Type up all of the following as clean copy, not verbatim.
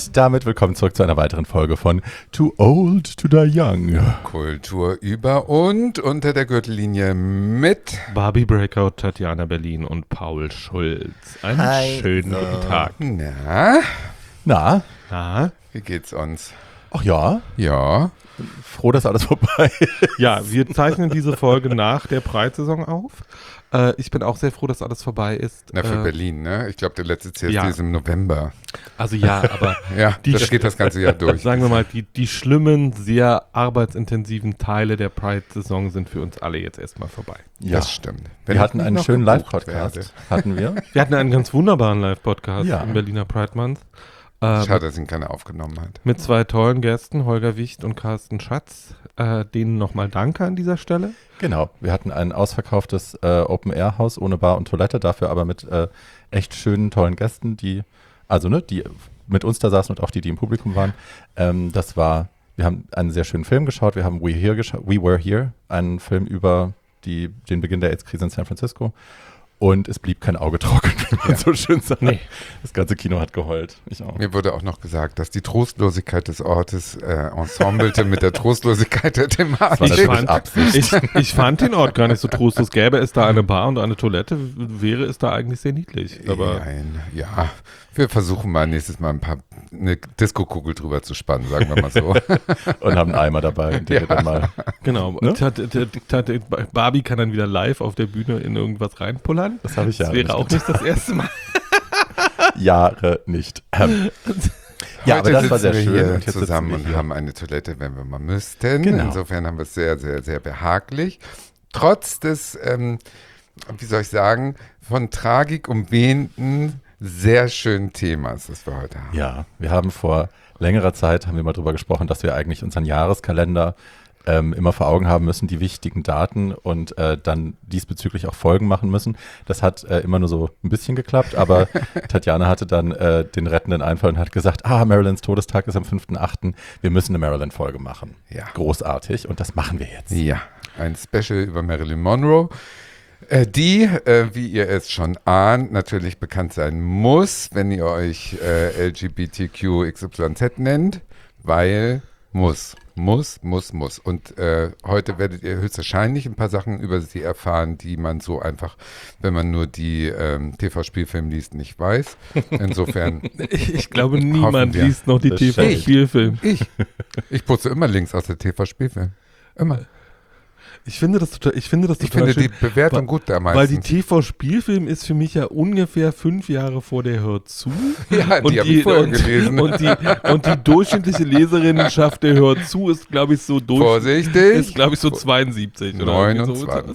Und damit willkommen zurück zu einer weiteren Folge von Too Old to Die Young. Kultur über und unter der Gürtellinie mit Barbie Breakout, Tatjana Berlin und Paul Schulz. Einen schönen guten Tag. Na, Na? wie geht's uns? Ach ja, Ja. froh, dass alles vorbei ist. Ja, wir zeichnen diese Folge nach der Pride-Saison auf. Ich bin auch sehr froh, dass alles vorbei ist. Na, für Berlin, ne? Ich glaube, der letzte CSD ja. ist im November. Also ja, aber Ja, das geht das ganze Jahr durch. sagen wir mal, die schlimmen, sehr arbeitsintensiven Teile der Pride-Saison sind für uns alle jetzt erstmal vorbei. Ja, Das stimmt. wir ich hatten nicht einen noch schönen gebucht Live-Podcast. werde. Hatten wir? Wir hatten einen ganz wunderbaren Live-Podcast Ja. im Berliner Pride Month. Schade, dass ihn keiner aufgenommen hat. Mit zwei tollen Gästen, Holger Wicht und Carsten Schatz. Denen nochmal Danke an dieser Stelle. Genau, wir hatten ein ausverkauftes Open-Air-Haus ohne Bar und Toilette, dafür aber mit echt schönen, tollen Gästen, die mit uns da saßen und auch die im Publikum waren. Wir haben einen sehr schönen Film geschaut, wir haben We Were Here, einen Film über den Beginn der AIDS-Krise in San Francisco. Und es blieb kein Auge trocken, wie man so schön sagt. Nee. Das ganze Kino hat geheult. Ich auch. Mir wurde auch noch gesagt, dass die Trostlosigkeit des Ortes ensemblelte mit der Trostlosigkeit der Thematik. Ich fand den Ort gar nicht so trostlos. Gäbe es da eine Bar und eine Toilette, wäre es da eigentlich sehr niedlich. Aber Ja, wir versuchen mal nächstes Mal eine Disco-Kugel drüber zu spannen, sagen wir mal so. Und haben einen Eimer dabei. Den wir dann mal, genau. Ne? Barbie kann dann wieder live auf der Bühne in irgendwas reinpullern. Das habe ich ja. Das wäre auch nicht das erste Mal. Jahre nicht. Ja, aber das war sehr schön. Hier Und jetzt zusammen sitzen wir und haben eine Toilette, wenn wir mal müssten. Genau. Insofern haben wir es sehr, sehr, sehr behaglich. Trotz des, wie soll ich sagen, von Tragik umwehten, sehr schönen Themas, das wir heute haben. Ja, wir haben vor längerer Zeit, haben wir mal drüber gesprochen, dass wir eigentlich unseren Jahreskalender immer vor Augen haben müssen, die wichtigen Daten und dann diesbezüglich auch Folgen machen müssen. Das hat immer nur so ein bisschen geklappt, aber Tatjana hatte dann den rettenden Einfall und hat gesagt, Marilyns Todestag ist am 5.8., wir müssen eine Marilyn-Folge machen. Ja. Großartig und das machen wir jetzt. Ja, ein Special über Marilyn Monroe, die, wie ihr es schon ahnt, natürlich bekannt sein muss, wenn ihr euch LGBTQ-XYZ nennt, weil muss. Und heute werdet ihr höchstwahrscheinlich ein paar Sachen über sie erfahren, die man so einfach, wenn man nur die TV-Spielfilme liest, nicht weiß. Insofern Ich glaube, niemand liest noch die TV-Spielfilme. Ich putze immer Links aus der TV-Spielfilm. Immer. Ich finde das total Ich finde schön, die Bewertung gut da meistens. weil die TV-Spielfilm ist für mich ja ungefähr 5 Jahre vor der Hört zu. Ja, die habe ich vorher gelesen. Und die durchschnittliche Leserinnenschaft der Hört zu ist, glaube ich, so Vorsichtig. ist, glaube ich, so 72 oder 29.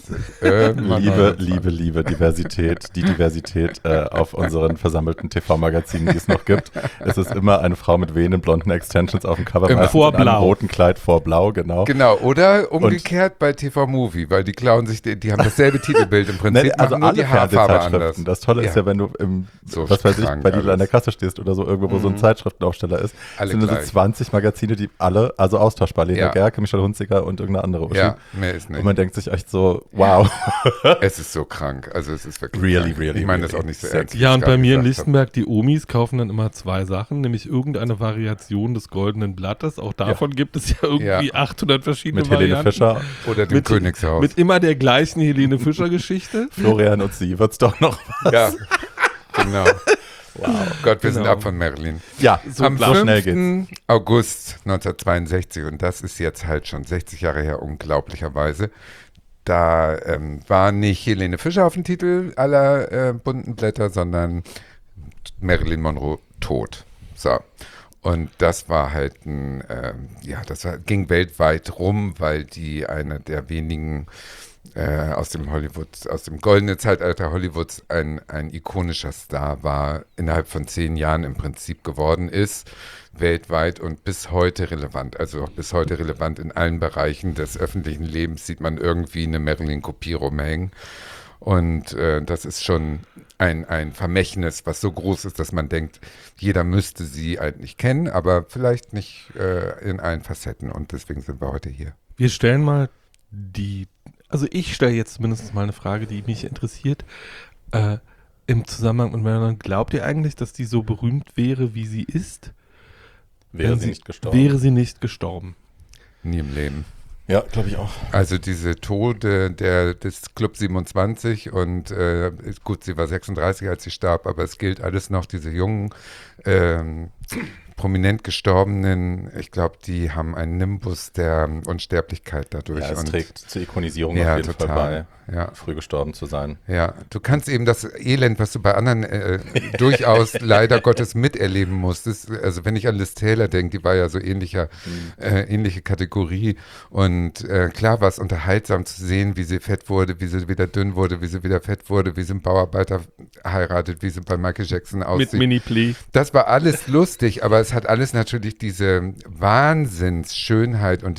Liebe Diversität, die Diversität auf unseren versammelten TV-Magazinen, die es noch gibt. Es ist immer eine Frau mit wehenden blonden Extensions auf dem Cover, meistens vor in einem Blau. roten Kleid vor Blau, genau. Genau, oder umgekehrt bei TV-Movie, weil die klauen sich, die haben dasselbe Titelbild im Prinzip, Also machen nur alle die Haarfarbe anders. Fernsehzeitschriften. Das Tolle ist ja, wenn du So was weiß ich, krank bei Lidl an der alles. Kasse stehst oder so, irgendwo, wo so ein Zeitschriftenaufsteller ist, Alle sind nur so gleich. 20 Magazine, die alle, also austauschbar, Lena Ja. Gerke, Michelle Hunziker und irgendeine andere Uschi. Ja, mehr ist nicht. Und man denkt sich echt so, wow. Es ist so krank, also es ist wirklich Really, krank. really, Ich meine das really auch nicht so sexy. ernst. wie Ja, ich und gerade bei mir in gesagt habe. Lichtenberg, die Omis kaufen dann immer 2 Sachen, nämlich irgendeine Variation des Goldenen Blattes. Auch davon gibt es ja irgendwie 800 verschiedene Mit Helene Varianten. Fischer, Oder dem Königshaus. Mit immer der gleichen Helene Fischer-Geschichte. Florian und sie, wird's doch noch was. Ja, genau. Wow. Gott, wir sind Genau. ab von Marilyn. Ja, Am so schnell 5. geht's. August 1962, und das ist jetzt halt schon 60 Jahre her, unglaublicherweise, da war nicht Helene Fischer auf dem Titel aller bunten Blätter, sondern Marilyn Monroe tot. So. Und das war halt ging weltweit rum, weil die eine der wenigen aus dem goldenen Zeitalter Hollywoods ein ikonischer Star war, innerhalb von 10 Jahren im Prinzip geworden ist, weltweit und bis heute relevant. Also auch bis heute relevant in allen Bereichen des öffentlichen Lebens sieht man irgendwie eine Marilyn-Kopie rumhängen. Und das ist schon ein Vermächtnis, was so groß ist, dass man denkt, jeder müsste sie eigentlich kennen, aber vielleicht nicht in allen Facetten. Und deswegen sind wir heute hier. Wir stellen mal also ich stelle jetzt zumindest mal eine Frage, die mich interessiert. Im Zusammenhang mit Marilyn, glaubt ihr eigentlich, dass die so berühmt wäre, wie sie ist, Wäre sie nicht gestorben. Wäre sie nicht gestorben. Nie im Leben. Ja, glaube ich auch. Also diese Tode des Club 27 und gut, sie war 36, als sie starb, aber es gilt alles noch, diese jungen, prominent Gestorbenen, ich glaube, die haben einen Nimbus der Unsterblichkeit dadurch. Ja, es und trägt zur Ikonisierung ja, auf jeden total. Fall bei, Ja. früh gestorben zu sein. Ja, du kannst eben das Elend, was du bei anderen durchaus leider Gottes miterleben musstest. Also wenn ich an Liz Taylor denke, die war ja so ähnliche Kategorie. Und klar war es unterhaltsam zu sehen, wie sie fett wurde, wie sie wieder dünn wurde, wie sie wieder fett wurde, wie sie einen Bauarbeiter heiratet, wie sie bei Michael Jackson aussieht. Mit Mini-Plee. Das war alles lustig, aber es hat alles natürlich diese Wahnsinnsschönheit und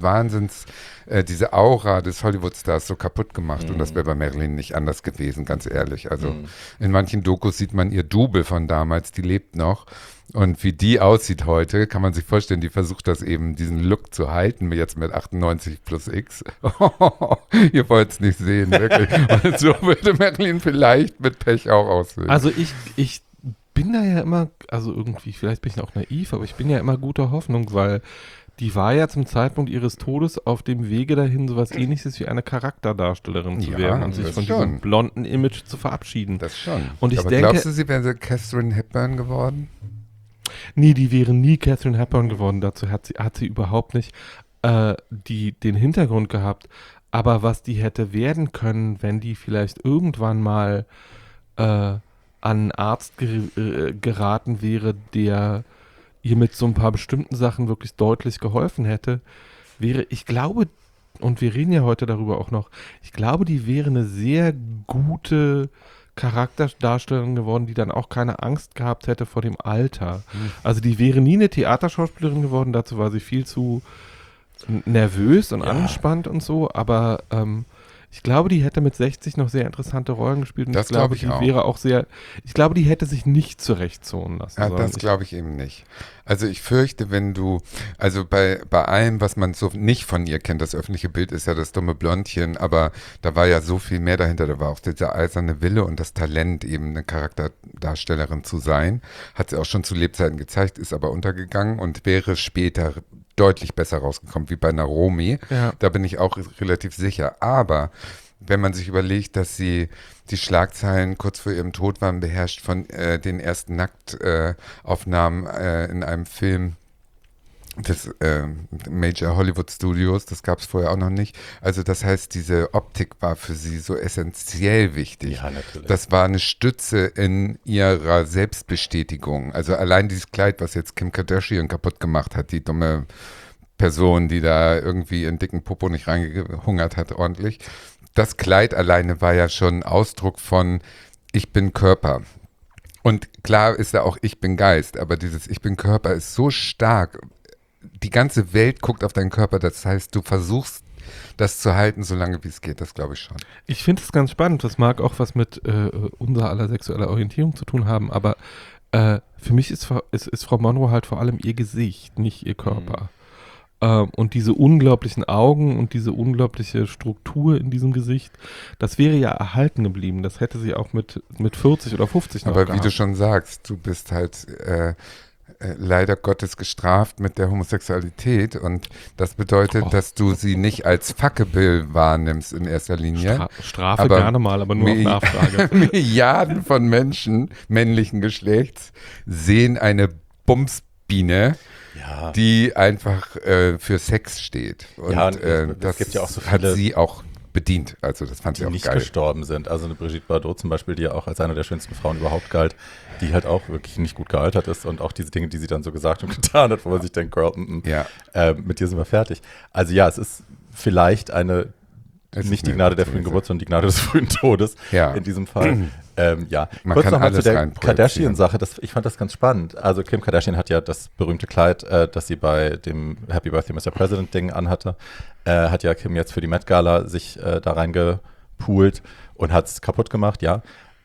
diese Aura des Hollywood-Stars so kaputt gemacht. Und das wäre bei Marilyn nicht anders gewesen, ganz ehrlich. Also in manchen Dokus sieht man ihr Double von damals, die lebt noch. Und wie die aussieht heute, kann man sich vorstellen, die versucht das eben, diesen Look zu halten, jetzt mit 98 plus X. Ihr wollt es nicht sehen, wirklich. Und so würde Marilyn vielleicht mit Pech auch aussehen. Also ich bin da ja immer, also irgendwie, vielleicht bin ich auch naiv, aber ich bin ja immer guter Hoffnung, weil die war ja zum Zeitpunkt ihres Todes auf dem Wege dahin, sowas Ähnliches wie eine Charakterdarstellerin zu werden und sich von diesem blonden Image zu verabschieden. Das schon. Und ich aber denke, glaubst du, sie wäre Katharine Hepburn geworden? Nee, die wäre nie Katharine Hepburn geworden. Dazu hat sie überhaupt nicht den Hintergrund gehabt. Aber was die hätte werden können, wenn die vielleicht irgendwann mal an einen Arzt geraten wäre, der ihr mit so ein paar bestimmten Sachen wirklich deutlich geholfen hätte, wäre, ich glaube, und wir reden ja heute darüber auch noch, ich glaube, die wäre eine sehr gute Charakterdarstellerin geworden, die dann auch keine Angst gehabt hätte vor dem Alter. Also die wäre nie eine Theaterschauspielerin geworden, dazu war sie viel zu nervös und angespannt und so, aber ich glaube, die hätte mit 60 noch sehr interessante Rollen gespielt und Das ich glaube, glaube ich die auch. wäre auch sehr, ich glaube, die hätte sich nicht zurechtzonen lassen. Ja, sondern das glaube ich eben nicht. Also ich fürchte, also bei allem, was man so nicht von ihr kennt, das öffentliche Bild ist ja das dumme Blondchen, aber da war ja so viel mehr dahinter, da war auch dieser eiserne Wille und das Talent, eben eine Charakterdarstellerin zu sein, hat sie auch schon zu Lebzeiten gezeigt, ist aber untergegangen und wäre später deutlich besser rausgekommen, wie bei Naomi. Ja. Da bin ich auch relativ sicher. Aber wenn man sich überlegt, dass sie die Schlagzeilen kurz vor ihrem Tod waren, beherrscht von den ersten Nacktaufnahmen in einem Film des Major Hollywood Studios, das gab es vorher auch noch nicht. Also das heißt, diese Optik war für sie so essentiell wichtig. Ja, natürlich. Das war eine Stütze in ihrer Selbstbestätigung. Also allein dieses Kleid, was jetzt Kim Kardashian kaputt gemacht hat, die dumme Person, die da irgendwie in dicken Popo nicht reingehungert hat ordentlich. Das Kleid alleine war ja schon Ausdruck von ich bin Körper. Und klar ist da auch ich bin Geist, aber dieses ich bin Körper ist so stark. Die ganze Welt guckt auf deinen Körper, das heißt, du versuchst das zu halten, solange wie es geht, das glaube ich schon. Ich finde es ganz spannend, das mag auch was mit unserer aller sexueller Orientierung zu tun haben, aber für mich ist Frau Monroe halt vor allem ihr Gesicht, nicht ihr Körper. Und diese unglaublichen Augen und diese unglaubliche Struktur in diesem Gesicht, das wäre ja erhalten geblieben. Das hätte sie auch mit 40 oder 50 noch Aber gehabt. wie du schon sagst, du bist halt leider Gottes gestraft mit der Homosexualität und das bedeutet, dass du sie nicht als Fuckable wahrnimmst in erster Linie. Strafe aber gerne mal, aber nur auf Nachfrage. Milliarden von Menschen männlichen Geschlechts sehen eine Bumsbiene, die einfach für Sex steht. Und Ja, und das gibt ja auch so hat viele, sie auch bedient. Also das fand die ich auch nicht geil. gestorben sind. Also eine Brigitte Bardot zum Beispiel, die ja auch als eine der schönsten Frauen überhaupt galt, die halt auch wirklich nicht gut gealtert ist und auch diese Dinge, die sie dann so gesagt und getan hat, wo man sich denkt, Girl, mit dir sind wir fertig. Also ja, es ist vielleicht nicht die Gnade der frühen Geburt, sondern die Gnade des frühen Todes in diesem Fall. Man Kurz kann nochmal alles zu der reinprojizieren. Kardashian-Sache, ich fand das ganz spannend. Also Kim Kardashian hat ja das berühmte Kleid, das sie bei dem Happy Birthday Mr. President-Ding anhatte, hat ja Kim jetzt für die Met Gala sich da reingepoolt und hat es kaputt gemacht, ja.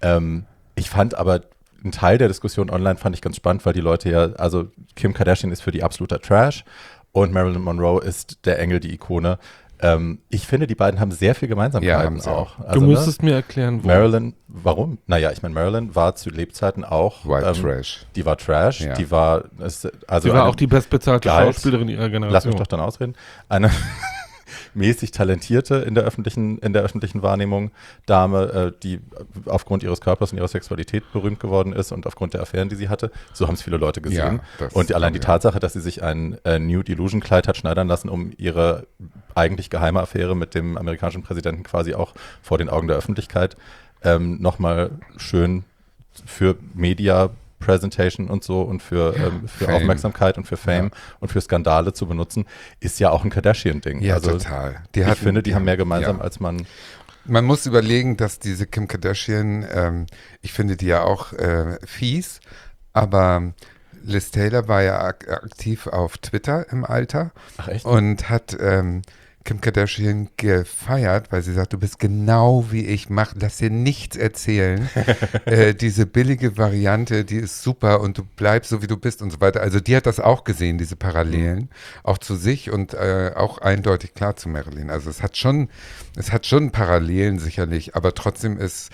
Ich fand aber einen Teil der Diskussion online fand ich ganz spannend, weil die Leute ja, also Kim Kardashian ist für die absoluter Trash und Marilyn Monroe ist der Engel, die Ikone. Ich finde, die beiden haben sehr viel Gemeinsamkeiten haben sie auch. Du Also, müsstest mir erklären, wo. Marilyn, warum? Naja, ich meine, Marilyn war zu Lebzeiten auch White Trash. Die war Trash, Ja. die war also Sie war eine- auch die bestbezahlte Gehalt. Schauspielerin ihrer Lass Generation. mich doch dann ausreden. Eine mäßig talentierte in der öffentlichen Wahrnehmung Dame, die aufgrund ihres Körpers und ihrer Sexualität berühmt geworden ist und aufgrund der Affären, die sie hatte. So haben es viele Leute gesehen. Ja, das und allein die ja. Tatsache, dass sie sich ein Nude Illusion Kleid hat schneidern lassen, um ihre eigentlich geheime Affäre mit dem amerikanischen Präsidenten quasi auch vor den Augen der Öffentlichkeit nochmal schön für Media Presentation und so und für Fame. Aufmerksamkeit und für Fame und für Skandale zu benutzen, ist ja auch ein Kardashian-Ding. Ja, also total. ich finde, die haben mehr gemeinsam, ja. als man... Man muss überlegen, dass diese Kim Kardashian, ich finde die ja auch fies, aber Liz Taylor war ja aktiv auf Twitter im Alter. Ach echt? Und hat Kim Kardashian gefeiert, weil sie sagt, du bist genau wie ich, lass dir nichts erzählen. Diese billige Variante, die ist super und du bleibst so, wie du bist und so weiter. Also die hat das auch gesehen, diese Parallelen, auch zu sich und auch eindeutig klar zu Marilyn. Also es hat schon Parallelen sicherlich, aber trotzdem ist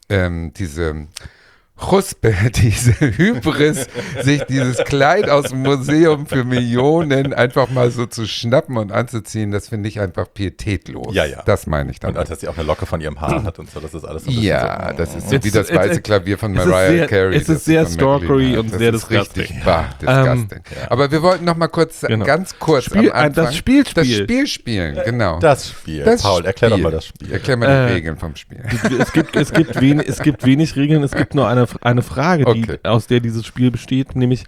diese Chuspe, diese Hybris, sich dieses Kleid aus dem Museum für Millionen einfach mal so zu schnappen und anzuziehen, das finde ich einfach pietätlos. Ja, ja. Das meine ich Und damit. dass sie auch eine Locke von ihrem Haar hat und so, das ist alles so ein bisschen Ja, so, das ist so wie das weiße Klavier von Mariah Carey. Es ist sehr das von Marilyn stalkery Monroe. und Das sehr ist richtig disgusting. disgusting. Aber wir wollten noch mal kurz, Genau. ganz kurz Spiel- am Anfang das Spiel das spielen. Spiel spielen, genau. Das Spiel. Das Paul, erklär doch Spiel. mal das Spiel. Erklär mal die Regeln vom Spiel. Es gibt wenig Regeln, es gibt nur eine Frage, Okay. aus der dieses Spiel besteht, nämlich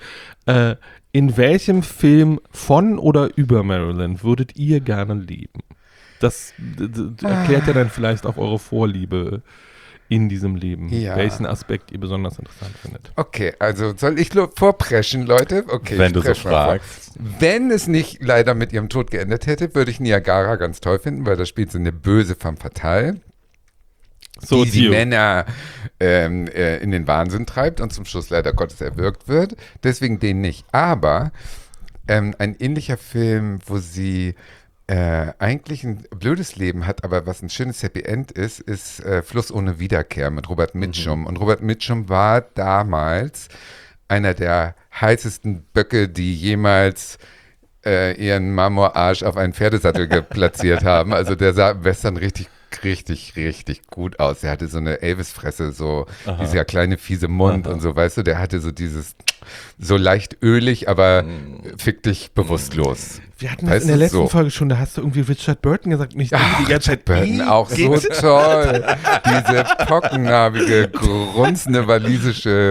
in welchem Film von oder über Marilyn würdet ihr gerne leben? Das erklärt ja dann vielleicht auch eure Vorliebe in diesem Leben, Ja. welchen Aspekt ihr besonders interessant findet. Okay, also soll ich vorpreschen, Leute? Okay, Wenn ich du so presche mal vor. fragst. Wenn es nicht leider mit ihrem Tod geendet hätte, würde ich Niagara ganz toll finden, weil da spielt sie eine böse femme fatale, So, die Theo. Männer in den Wahnsinn treibt und zum Schluss leider Gottes erwürgt wird. Deswegen den nicht. Aber ein ähnlicher Film, wo sie eigentlich ein blödes Leben hat, aber was ein schönes Happy End ist Fluss ohne Wiederkehr mit Robert Mitchum. Und Robert Mitchum war damals einer der heißesten Böcke, die jemals ihren Marmorarsch auf einen Pferdesattel platziert haben. Also der sah im Western richtig gut aus. Der hatte so eine Elvis-Fresse, so dieser kleine fiese Mund und so, weißt du, der hatte so dieses, so leicht ölig, aber fick dich bewusstlos. Wir hatten Weißt das in der du, letzten so. Folge schon, da hast du irgendwie Richard Burton gesagt und ich denke die ganze Zeit, Burton, auch so toll. Diese pockennarbige, grunzende walisische.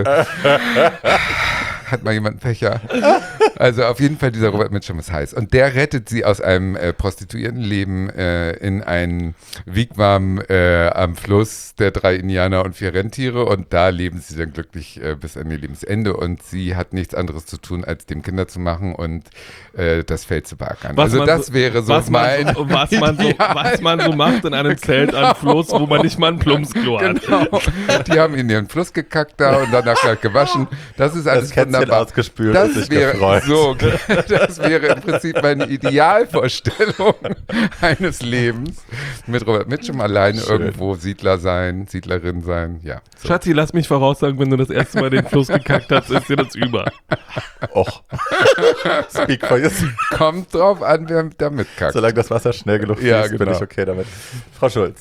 Hat mal jemand einen Fächer? Also auf jeden Fall, dieser Robert Mitchum ist heiß. Und der rettet sie aus einem Prostituiertenleben in ein Wigwam am Fluss der 3 Indianer und 4 Rentiere. Und da leben sie dann glücklich bis an ihr Lebensende. Und sie hat nichts anderes zu tun, als dem Kinder zu machen und das Feld zu beackern. Also das wäre so was mein was man so macht in einem Zelt am Fluss, wo man nicht mal ein Plumpsklo hat. Genau. Die haben in ihren Fluss gekackt da und danach halt gewaschen. Das ist alles Das Kätzchen wunderbar. ausgespült und Das sich wäre gefreut. so, das wäre im Prinzip meine Idealvorstellung eines Lebens. Mit Robert Mitchum alleine Schön. irgendwo Siedler sein, Siedlerin sein, ja. So. Schatzi, lass mich voraussagen, wenn du das erste Mal den Fluss gekackt hast, ist dir das über. Och. Speak for yourself. Kommt drauf an, wer da mitkackt. Solange das Wasser schnell genug fließt, Ja, bin genau. ich okay damit. Frau Schulz.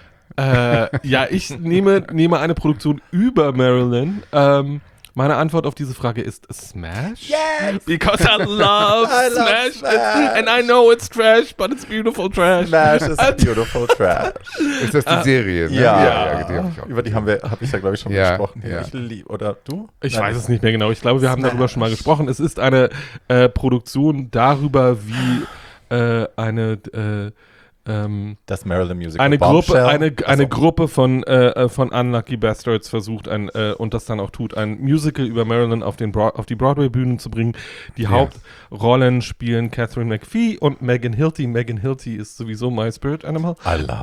Ja, ich nehme eine Produktion über Marilyn. Meine Antwort auf diese Frage ist Smash. Yes! Because I love Smash. Smash. And I know it's trash, but it's beautiful trash. Smash is beautiful trash. Ist das die Serie? Ne? Ja. die hab ich auch. Über die habe ich ja, glaube ich, schon Ja, gesprochen. ja. Ich liebe, oder du? Ich Nein. weiß es nicht mehr genau. Ich glaube, wir haben darüber schon mal gesprochen. Es ist eine Produktion darüber, wie Das Marilyn Musical eine Bombshell. Gruppe von Unlucky Bastards versucht, und das dann auch tut, ein Musical über Marilyn auf die Broadway-Bühnen zu bringen. Die Hauptrollen spielen Catherine McPhee und Megan Hilty. Megan Hilty ist sowieso my spirit animal. I love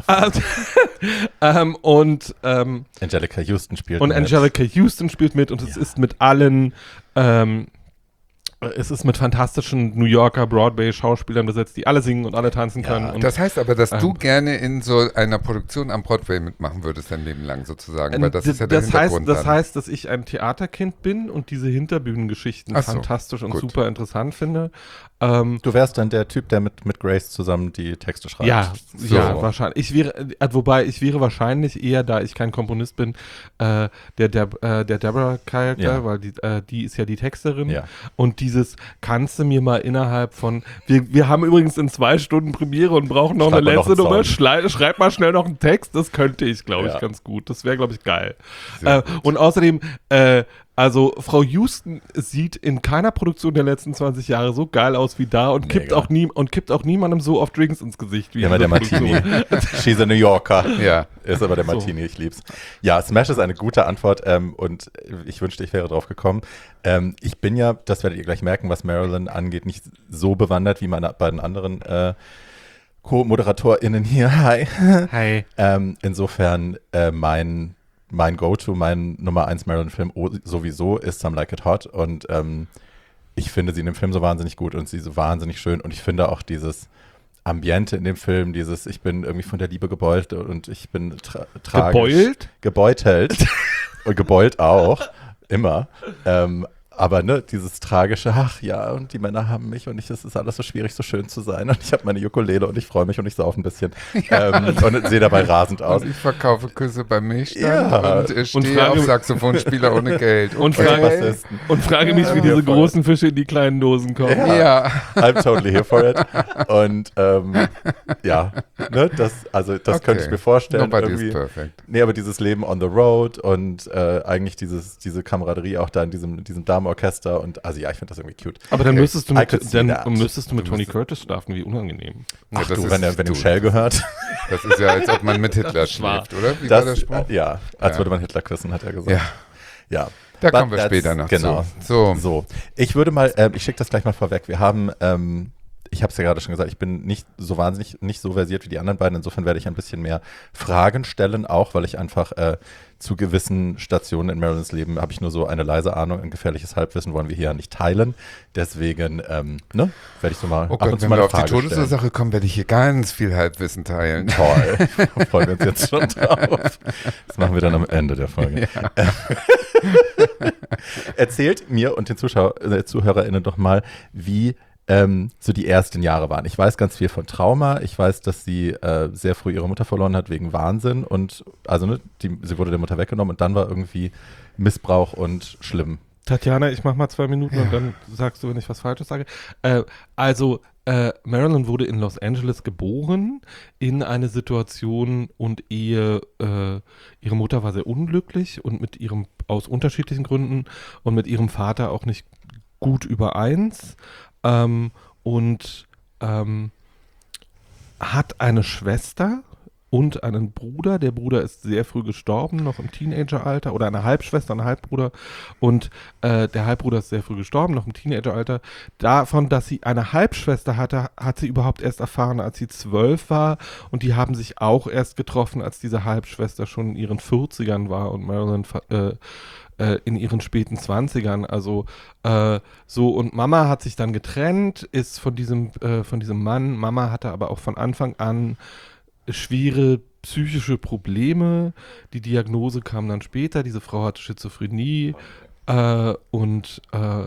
Und Angelica Houston spielt und mit. Angelica Houston spielt mit und es ist mit allen Es ist mit fantastischen New Yorker Broadway-Schauspielern besetzt, die alle singen und alle tanzen können. Und, das heißt aber, dass du gerne in so einer Produktion am Broadway mitmachen würdest dein Leben lang sozusagen, weil das ist ja der Hintergrund. Das heißt, dass ich ein Theaterkind bin und diese Hinterbühnengeschichten fantastisch und super interessant finde. Du wärst dann der Typ, der mit Grace zusammen die Texte schreibt. Ja, wahrscheinlich. Ich wäre wahrscheinlich eher, da ich kein Komponist bin, der Deborah-Charakter, weil die ist ja die Texterin. Ja. Und dieses, kannst du mir mal innerhalb von, wir haben übrigens in 2 Stunden Premiere und brauchen noch eine letzte Nummer, schreib mal schnell noch einen Text, das könnte ich, glaube ich, ganz gut. Das wäre, glaube ich, geil. Und außerdem, also Frau Houston sieht in keiner Produktion der letzten 20 Jahre so geil aus wie da und kippt auch niemandem so oft Drinks ins Gesicht wie immer der Martini. She's a New Yorker. Ja. Ist aber der Martini, ich lieb's. Ja, Smash ist eine gute Antwort und ich wünschte, ich wäre drauf gekommen. Ich bin ja, das werdet ihr gleich merken, was Marilyn angeht, nicht so bewandert wie meine beiden anderen Co-ModeratorInnen hier. Hi. Hi. Insofern mein Go-To, mein Nummer 1 Marilyn-Film sowieso ist Some Like It Hot und ich finde sie in dem Film so wahnsinnig gut und sie so wahnsinnig schön und ich finde auch dieses Ambiente in dem Film, ich bin irgendwie von der Liebe gebeutelt und ich bin tragisch. Gebeutelt und gebeult auch, immer. Aber ne, dieses tragische, ach ja, und die Männer haben mich und es ist alles so schwierig, so schön zu sein und ich habe meine Ukulele und ich freue mich und ich sauf ein bisschen und sehe dabei rasend aus. Und ich verkaufe Küsse beim Milchstand und stehe auf Saxophonspieler ohne Geld. Und frage mich, wie diese großen Fische in die kleinen Dosen kommen. Ja. I'm totally here for it. Und das könnte ich mir vorstellen. Nobody is perfect. Nee, aber dieses Leben on the road und eigentlich diese Kameraderie auch da in diesem Damenorchester und also ja, ich finde das irgendwie cute. Aber dann müsstest du mit Tony Curtis schlafen, wie unangenehm. Ach du, wenn dem Shell gehört. Das ist ja, als ob man mit Hitler schläft, oder? Wie war der Spruch? Ja, als würde man Hitler küssen, hat er gesagt. Ja. Da kommen wir später noch zu. So. Ich würde mal, ich schicke das gleich mal vorweg. Wir haben, ich habe es ja gerade schon gesagt, ich bin nicht so versiert wie die anderen beiden. Insofern werde ich ein bisschen mehr Fragen stellen, auch weil ich einfach zu gewissen Stationen in Marilyns Leben habe ich nur so eine leise Ahnung. Ein gefährliches Halbwissen wollen wir hier ja nicht teilen. Deswegen werde ich so mal ab und zu mal auf die Todesursache kommen, werde ich hier ganz viel Halbwissen teilen. Toll. Freuen wir uns jetzt schon drauf. Das machen wir dann am Ende der Folge. Ja. Erzählt mir und den ZuhörerInnen doch mal, wie so die ersten Jahre waren. Ich weiß ganz viel von Trauma. Ich weiß, dass sie sehr früh ihre Mutter verloren hat wegen Wahnsinn und also sie wurde der Mutter weggenommen und dann war irgendwie Missbrauch und schlimm. Tatjana, ich mach mal 2 Minuten und dann sagst du, wenn ich was Falsches sage. Marilyn wurde in Los Angeles geboren in eine Situation und ihre Mutter war sehr unglücklich und aus unterschiedlichen Gründen und mit ihrem Vater auch nicht gut übereins. Hat eine Schwester und einen Bruder. Der Bruder ist sehr früh gestorben, noch im Teenageralter, oder eine Halbschwester, ein Halbbruder. Und der Halbbruder ist sehr früh gestorben, noch im Teenageralter. Davon, dass sie eine Halbschwester hatte, hat sie überhaupt erst erfahren, als sie 12 war. Und die haben sich auch erst getroffen, als diese Halbschwester schon in ihren 40ern war und Marilyn in ihren späten 20ern, also und Mama hat sich dann getrennt, ist von diesem Mann. Mama hatte aber auch von Anfang an schwere psychische Probleme. Die Diagnose kam dann später, diese Frau hatte Schizophrenie und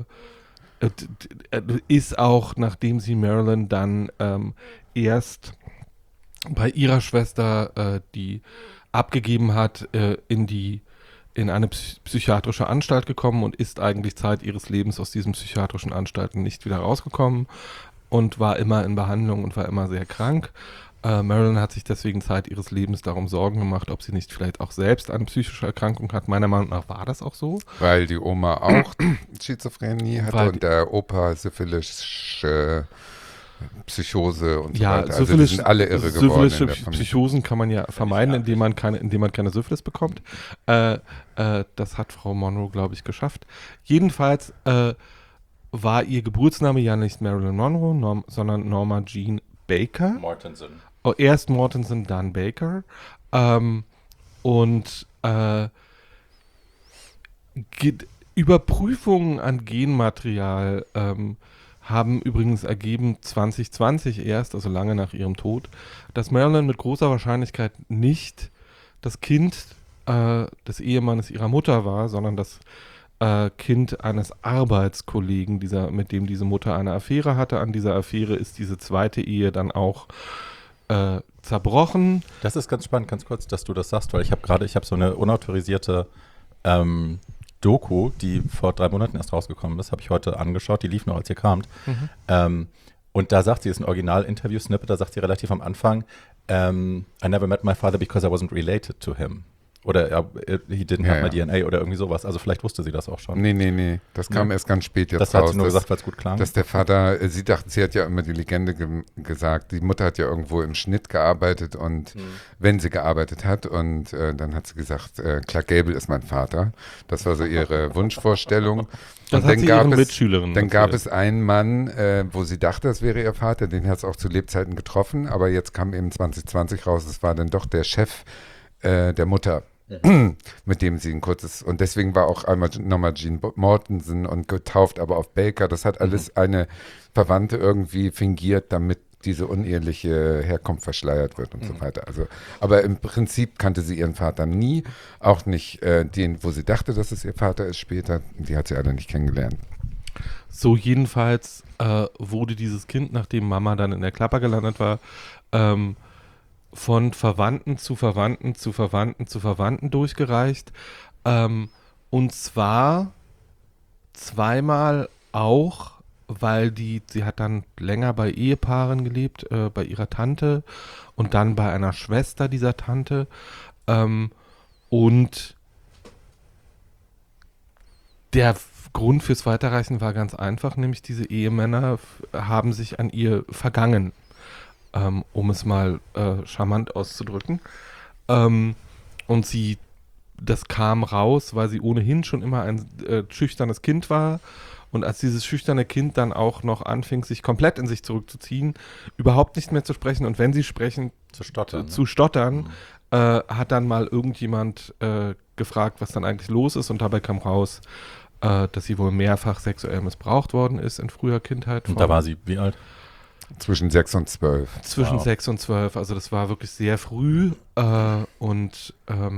ist auch, nachdem sie Marilyn dann erst bei ihrer Schwester, die abgegeben hat, in eine psychiatrische Anstalt gekommen und ist eigentlich Zeit ihres Lebens aus diesen psychiatrischen Anstalten nicht wieder rausgekommen und war immer in Behandlung und war immer sehr krank. Marilyn hat sich deswegen Zeit ihres Lebens darum Sorgen gemacht, ob sie nicht vielleicht auch selbst eine psychische Erkrankung hat. Meiner Meinung nach war das auch so. Weil die Oma auch Schizophrenie hatte und der Opa syphilische Psychose und so weiter. Also die sind alle irre geworden. Syphilische Psychosen kann man ja vermeiden, indem man keine Syphilis bekommt. Das hat Frau Monroe, glaube ich, geschafft. Jedenfalls war ihr Geburtsname ja nicht Marilyn Monroe, sondern Norma Jean Baker. Mortensen. Erst Mortensen, dann Baker. Überprüfungen an Genmaterial haben übrigens ergeben 2020 erst, also lange nach ihrem Tod, dass Marilyn mit großer Wahrscheinlichkeit nicht das Kind des Ehemannes ihrer Mutter war, sondern das Kind eines Arbeitskollegen, mit dem diese Mutter eine Affäre hatte. An dieser Affäre ist diese zweite Ehe dann auch zerbrochen. Das ist ganz spannend, ganz kurz, dass du das sagst, weil ich habe so eine unautorisierte Doku, die vor 3 Monaten erst rausgekommen ist, habe ich heute angeschaut, die lief noch, als ihr kamt. Und da sagt sie, ist ein Original-Interview-Snippet, da sagt sie relativ am Anfang, I never met my father because I wasn't related to him. Oder he didn't have my DNA oder irgendwie sowas. Also vielleicht wusste sie das auch schon. Nee. Das kam erst ganz spät jetzt raus. Das hat sie nur gesagt, weil es gut klang. Dass der Vater, sie hat ja immer die Legende gesagt, die Mutter hat ja irgendwo im Schnitt gearbeitet und wenn sie gearbeitet hat und dann hat sie gesagt, Clark Gable ist mein Vater. Das war so ihre Wunschvorstellung. Das und hat sie ihren Mitschülerinnen dann gab es einen Mann, wo sie dachte, das wäre ihr Vater, den hat es auch zu Lebzeiten getroffen, aber jetzt kam eben 2020 raus, es war dann doch der Chef der Mutter, mit dem sie ein kurzes, und deswegen war auch einmal nochmal Gene Mortensen und getauft, aber auf Baker, das hat alles eine Verwandte irgendwie fingiert, damit diese uneheliche Herkunft verschleiert wird und so weiter. Also, aber im Prinzip kannte sie ihren Vater nie, auch nicht den, wo sie dachte, dass es ihr Vater ist später, die hat sie alle nicht kennengelernt. So jedenfalls wurde dieses Kind, nachdem Mama dann in der Klapper gelandet war, von Verwandten zu Verwandten zu Verwandten zu Verwandten durchgereicht. Und zwar zweimal auch, weil sie hat dann länger bei Ehepaaren gelebt, bei ihrer Tante und dann bei einer Schwester dieser Tante. Und der Grund fürs Weiterreichen war ganz einfach, nämlich diese Ehemänner haben sich an ihr vergangen. Um es mal charmant auszudrücken. Und das kam raus, weil sie ohnehin schon immer ein schüchternes Kind war. Und als dieses schüchterne Kind dann auch noch anfing, sich komplett in sich zurückzuziehen, überhaupt nicht mehr zu sprechen und wenn sie sprechen, zu stottern, hat dann mal irgendjemand gefragt, was dann eigentlich los ist. Und dabei kam raus, dass sie wohl mehrfach sexuell missbraucht worden ist in früher Kindheit. Und da war sie wie alt? Zwischen 6 und 12. Zwischen 6 und 12, also das war wirklich sehr früh und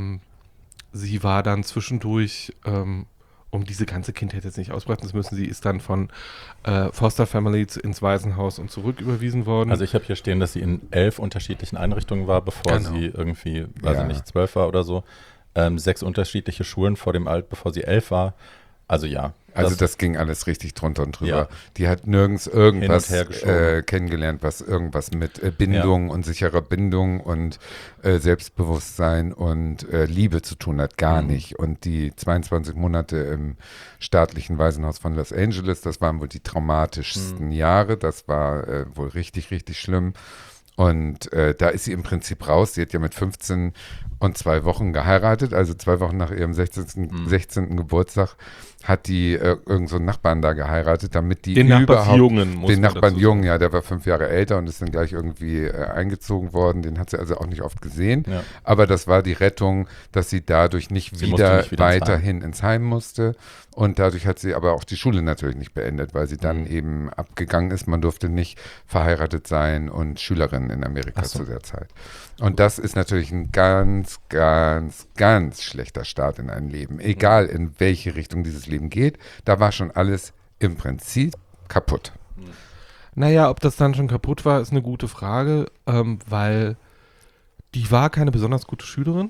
sie war dann zwischendurch, um diese ganze Kindheit jetzt nicht ausbreiten zu müssen, sie ist dann von Foster Family ins Waisenhaus und zurück überwiesen worden. Also ich habe hier stehen, dass sie in 11 unterschiedlichen Einrichtungen war, bevor sie irgendwie, weiß ich nicht, 12 war oder so. 6 unterschiedliche Schulen vor dem bevor sie 11 war. Also ja. Also das ging alles richtig drunter und drüber. Ja. Die hat nirgends irgendwas kennengelernt, was irgendwas mit Bindung und sicherer Bindung und Selbstbewusstsein und Liebe zu tun hat. Gar nicht. Und die 22 Monate im staatlichen Waisenhaus von Los Angeles, das waren wohl die traumatischsten Jahre. Das war wohl richtig, richtig schlimm. Und da ist sie im Prinzip raus. Sie hat ja mit 15 und 2 Wochen geheiratet, also 2 Wochen nach ihrem 16. Geburtstag hat die irgend so einen Nachbarn da geheiratet, damit die den Nachbarjungen, ja, der war 5 Jahre älter und ist dann gleich irgendwie eingezogen worden. Den hat sie also auch nicht oft gesehen. Ja. Aber das war die Rettung, dass sie dadurch nicht wieder weiterhin ins Heim musste. Und dadurch hat sie aber auch die Schule natürlich nicht beendet, weil sie dann eben abgegangen ist. Man durfte nicht verheiratet sein und Schülerin in Amerika zu der Zeit. Und das ist natürlich ein ganz, ganz, ganz schlechter Start in ein Leben. Egal, in welche Richtung dieses Leben geht, da war schon alles im Prinzip kaputt. Naja, ob das dann schon kaputt war, ist eine gute Frage, weil die war keine besonders gute Schülerin,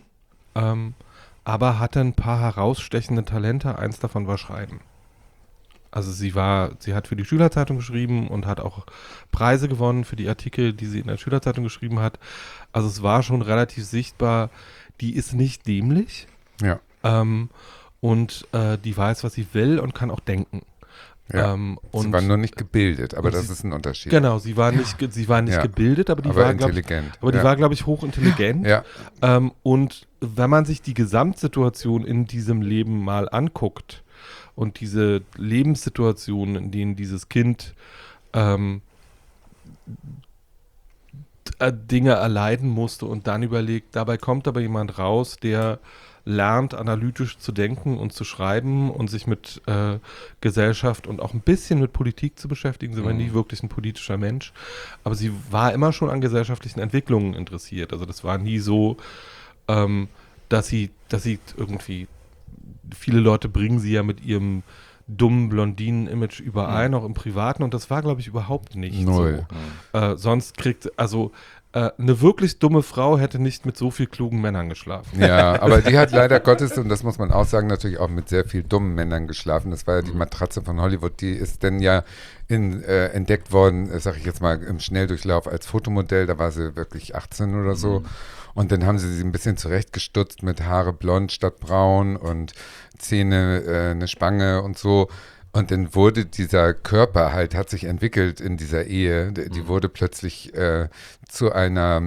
aber hatte ein paar herausstechende Talente. Eins davon war Schreiben. Also sie hat für die Schülerzeitung geschrieben und hat auch Preise gewonnen für die Artikel, die sie in der Schülerzeitung geschrieben hat. Also es war schon relativ sichtbar, die ist nicht dämlich. Ja. Und die weiß, was sie will und kann auch denken. Ja, sie war nur nicht gebildet, aber das ist ein Unterschied. Genau, sie war nicht gebildet, aber die war intelligent. Glaube ich, hochintelligent. Ja. Und wenn man sich die Gesamtsituation in diesem Leben mal anguckt und diese Lebenssituationen, in denen dieses Kind Dinge erleiden musste und dann überlegt, dabei kommt aber jemand raus, der lernt, analytisch zu denken und zu schreiben und sich mit Gesellschaft und auch ein bisschen mit Politik zu beschäftigen. Sie war nie wirklich ein politischer Mensch, aber sie war immer schon an gesellschaftlichen Entwicklungen interessiert. Also das war nie so, dass sie irgendwie, viele Leute bringen sie ja mit ihrem dummen Blondinen-Image überein, auch im Privaten, und das war, glaube ich, überhaupt nicht Null. so. Sonst eine wirklich dumme Frau hätte nicht mit so viel klugen Männern geschlafen. Ja, aber die hat leider Gottes, und das muss man auch sagen, natürlich auch mit sehr viel dummen Männern geschlafen. Das war ja die Matratze von Hollywood, die ist dann ja entdeckt worden, sag ich jetzt mal, im Schnelldurchlauf als Fotomodell. Da war sie wirklich 18 oder so. Und dann haben sie ein bisschen zurechtgestutzt mit Haare blond statt braun und Zähne, eine Spange und so. Und dann wurde dieser Körper halt, hat sich entwickelt in dieser Ehe. Die wurde plötzlich zu einer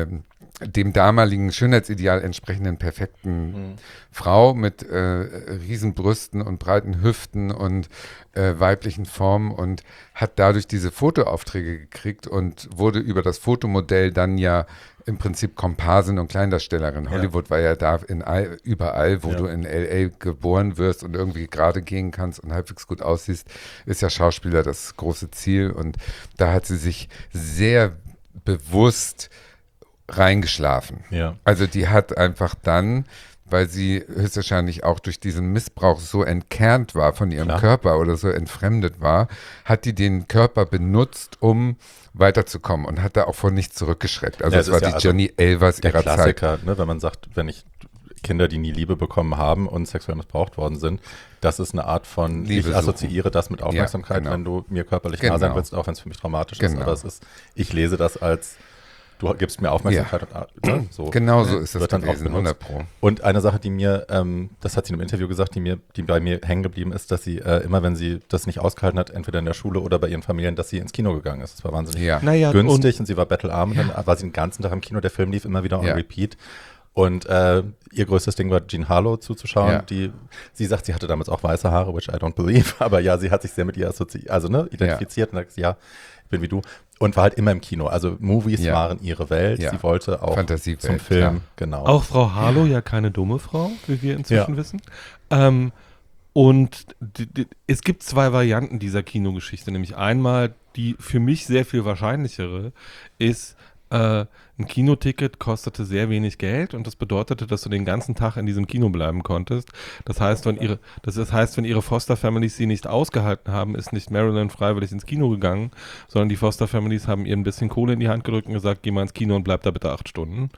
dem damaligen Schönheitsideal entsprechenden perfekten Frau mit Riesenbrüsten und breiten Hüften und weiblichen Formen und hat dadurch diese Fotoaufträge gekriegt und wurde über das Fotomodell dann ja im Prinzip Komparsin und Kleindarstellerin. Ja. Hollywood war ja da überall, wo du in L.A. geboren wirst und irgendwie gerade gehen kannst und halbwegs gut aussiehst, ist ja Schauspieler das große Ziel. Und da hat sie sich sehr bewusst reingeschlafen. Ja. Also die hat einfach dann, weil sie höchstwahrscheinlich auch durch diesen Missbrauch so entkernt war von ihrem Körper oder so entfremdet war, hat die den Körper benutzt, um weiterzukommen und hat da auch vor nichts zurückgeschreckt. Also es war die Jenny Elvers der ihrer Klassiker, Zeit. ne, wenn man sagt, wenn ich Kinder, die nie Liebe bekommen haben und sexuell missbraucht worden sind, das ist eine Art von, Liebe ich assoziiere das mit Aufmerksamkeit, Ja, genau. wenn du mir körperlich nah sein willst, auch wenn es für mich traumatisch ist. Genau. Aber ich lese das als, du gibst mir Aufmerksamkeit und so. Genau so ist das wird dann gewesen, auch benutzt. 100 Pro. Und eine Sache, die mir, das hat sie in einem Interview gesagt, die bei mir hängen geblieben ist, dass sie immer, wenn sie das nicht ausgehalten hat, entweder in der Schule oder bei ihren Familien, dass sie ins Kino gegangen ist. Das war wahnsinnig günstig und sie war bettelarm. Und dann war sie den ganzen Tag im Kino, der Film lief immer wieder on repeat. Und ihr größtes Ding war, Jean Harlow zuzuschauen. Ja. Sie sagt, sie hatte damals auch weiße Haare, which I don't believe. Aber ja, sie hat sich sehr mit ihr identifiziert und sagt, ja, ich bin wie du. Und war halt immer im Kino. Also Movies waren ihre Welt. Sie wollte auch zum Film. Genau. Auch Frau Harlow, ja keine dumme Frau, wie wir inzwischen wissen. Und es gibt zwei Varianten dieser Kinogeschichte. Nämlich einmal, die für mich sehr viel wahrscheinlichere, ist, ein Kinoticket kostete sehr wenig Geld und das bedeutete, dass du den ganzen Tag in diesem Kino bleiben konntest. Das heißt, wenn ihre Foster-Families sie nicht ausgehalten haben, ist nicht Marilyn freiwillig ins Kino gegangen, sondern die Foster-Families haben ihr ein bisschen Kohle in die Hand gedrückt und gesagt, geh mal ins Kino und bleib da bitte 8 Stunden.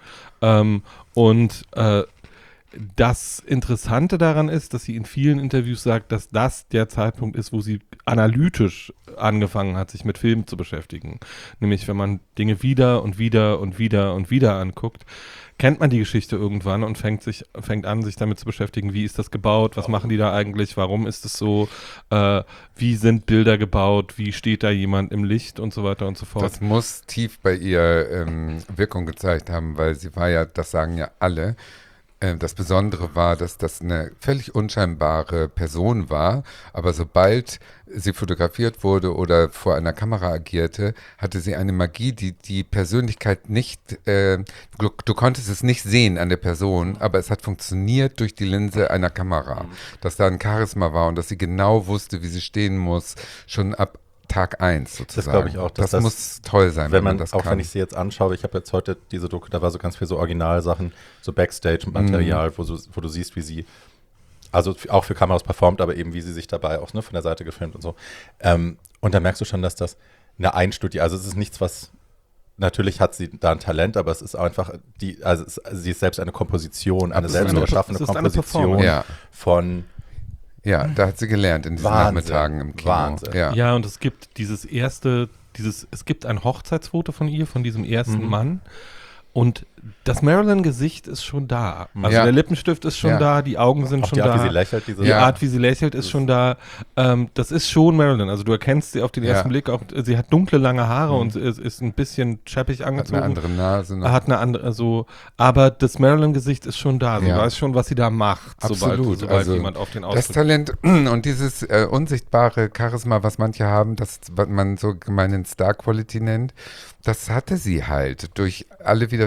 Das Interessante daran ist, dass sie in vielen Interviews sagt, dass das der Zeitpunkt ist, wo sie analytisch angefangen hat, sich mit Filmen zu beschäftigen. Nämlich, wenn man Dinge wieder und wieder und wieder und wieder anguckt, kennt man die Geschichte irgendwann und fängt an, sich damit zu beschäftigen, wie ist das gebaut, was machen die da eigentlich, warum ist es so, wie sind Bilder gebaut, wie steht da jemand im Licht und so weiter und so fort. Das muss tief bei ihr Wirkung gezeigt haben, weil sie war ja, das sagen ja alle, das Besondere war, dass das eine völlig unscheinbare Person war, aber sobald sie fotografiert wurde oder vor einer Kamera agierte, hatte sie eine Magie, die Persönlichkeit nicht, du konntest es nicht sehen an der Person, aber es hat funktioniert durch die Linse einer Kamera, dass da ein Charisma war und dass sie genau wusste, wie sie stehen muss, schon ab Tag 1 sozusagen. Das glaube ich auch. Das muss toll sein, wenn man das auch kann. Wenn ich sie jetzt anschaue, ich habe jetzt heute diese Doku, da war so ganz viel so Originalsachen, so Backstage-Material, wo du siehst, wie sie, also auch für Kameras performt, aber eben wie sie sich dabei auch von der Seite gefilmt und so. Und da merkst du schon, dass das eine Einstudie, also es ist nichts, was, natürlich hat sie da ein Talent, aber es ist einfach, sie ist selbst eine Komposition, eine selbst erschaffene Komposition von. Ja, da hat sie gelernt in diesen Nachmittagen im Kino. Wahnsinn. Ja, und es gibt es gibt ein Hochzeitsfoto von ihr, von diesem ersten Mann. Und das Marilyn-Gesicht ist schon da. Also der Lippenstift ist schon da, die Augen sind schon da. Die Art, wie sie lächelt, die Art, wie sie lächelt, ist schon da. Das ist schon Marilyn. Also du erkennst sie auf den ersten Blick. Auch, sie hat dunkle, lange Haare und ist ein bisschen scheppig angezogen. Hat eine andere Nase noch. Hat eine andere, so. Aber das Marilyn-Gesicht ist schon da. Sie weiß schon, was sie da macht, Absolut. sobald jemand auf den Ausdruck. Das Talent und dieses unsichtbare Charisma, was manche haben, das, was man so gemeinen Star-Quality nennt, das hatte sie halt durch alle Widerstände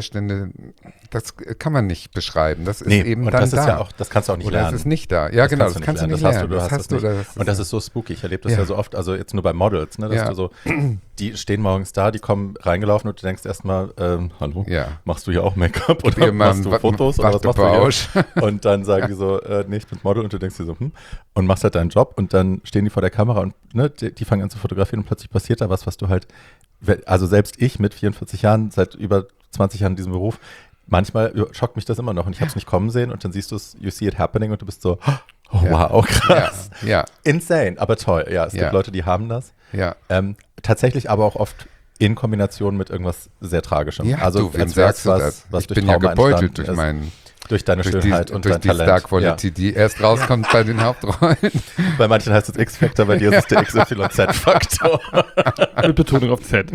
das kann man nicht beschreiben. Das ist Nee, eben und dann das ist da. ja auch, das kannst du auch nicht Oder lernen. es ist nicht da. Ja, genau, das kannst du nicht lernen. Das hast du nicht. Und das ist so spooky. Ich erlebe das ja so oft, also jetzt nur bei Models, ne, dass Ja. du so, die stehen morgens da, die kommen reingelaufen und du denkst erstmal, hallo, Ja. machst du hier auch Make-up oder ihr mal machst du einen Fotos oder was machst du Wattebausch. hier? Und dann sagen die so, nee, ich bin Model und du denkst dir so, und machst halt deinen Job und dann stehen die vor der Kamera und ne, die fangen an zu fotografieren und plötzlich passiert da was du halt, also selbst ich mit 44 Jahren, seit über 20 Jahren in diesem Beruf, manchmal schockt mich das immer noch und ich habe es nicht kommen sehen und dann siehst du es, you see it happening und du bist so, oh, wow, krass. Ja. Insane, aber toll. Ja, es Ja. gibt Leute, die haben das. Ja. Tatsächlich aber auch oft in Kombination mit irgendwas sehr Tragischem. Ja, also wem als wär's sagst du das? was Ich durch bin ja Trauma gebeutelt durch entstanden ist. Durch deine Schönheit und durch dein die Talent. Star Quality, die erst rauskommt bei den Hauptrollen. Ja. Bei manchen heißt es X-Factor, bei dir ist es der XYZ-Faktor. Mit Betonung auf Z.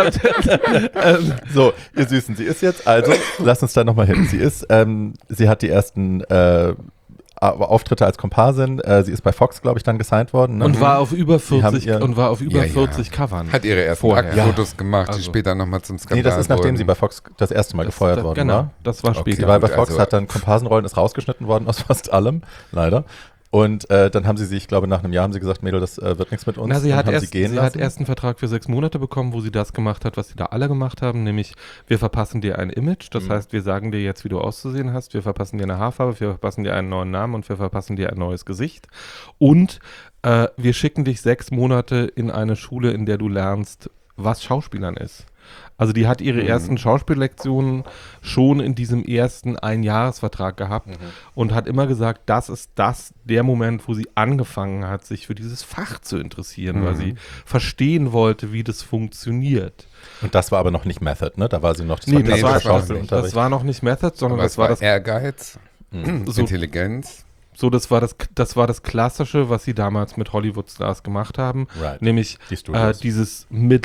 So, ihr Süßen, sie ist jetzt, also, lass uns da nochmal hin. Sie hat die ersten Auftritte als Komparsin. Sie ist bei Fox, glaube ich, dann gesigned worden. Ne? Und war auf über Die haben 40 und war auf über 40 Covern. Hat ihre ersten Vorher. Aktfotos gemacht, die Also. später nochmal zum Skandal Nee, das ist nachdem wurden. sie bei Fox das erste Mal gefeuert worden genau, war. das war Okay. später. Sie war bei gut, Fox, also- hat dann Komparsenrollen, ist rausgeschnitten worden aus fast allem, leider. Und dann haben sie sich, ich glaube, nach einem Jahr haben sie gesagt, Mädel, das wird nichts mit uns. Na, sie und hat haben erst, sie gehen sie hat lassen. erst einen Vertrag für 6 Monate bekommen, wo sie das gemacht hat, was sie da alle gemacht haben, nämlich wir verpassen dir ein Image, das heißt, wir sagen dir jetzt, wie du auszusehen hast, wir verpassen dir eine Haarfarbe, wir verpassen dir einen neuen Namen und wir verpassen dir ein neues Gesicht und wir schicken dich 6 Monate in eine Schule, in der du lernst, was Schauspielern ist. Also die hat ihre ersten Schauspiellektionen schon in diesem ersten Einjahresvertrag gehabt und hat immer gesagt, das ist der Moment, wo sie angefangen hat, sich für dieses Fach zu interessieren, weil sie verstehen wollte, wie das funktioniert. Und das war aber noch nicht Method, ne? Da war sie noch, das Nee, klassischer das war- Schauspielunterricht. Das war noch nicht Method, sondern Aber das war das Ehrgeiz, so, Intelligenz. so das war das Klassische, was sie damals mit Hollywood-Stars gemacht haben, Right. nämlich Die Studios. dieses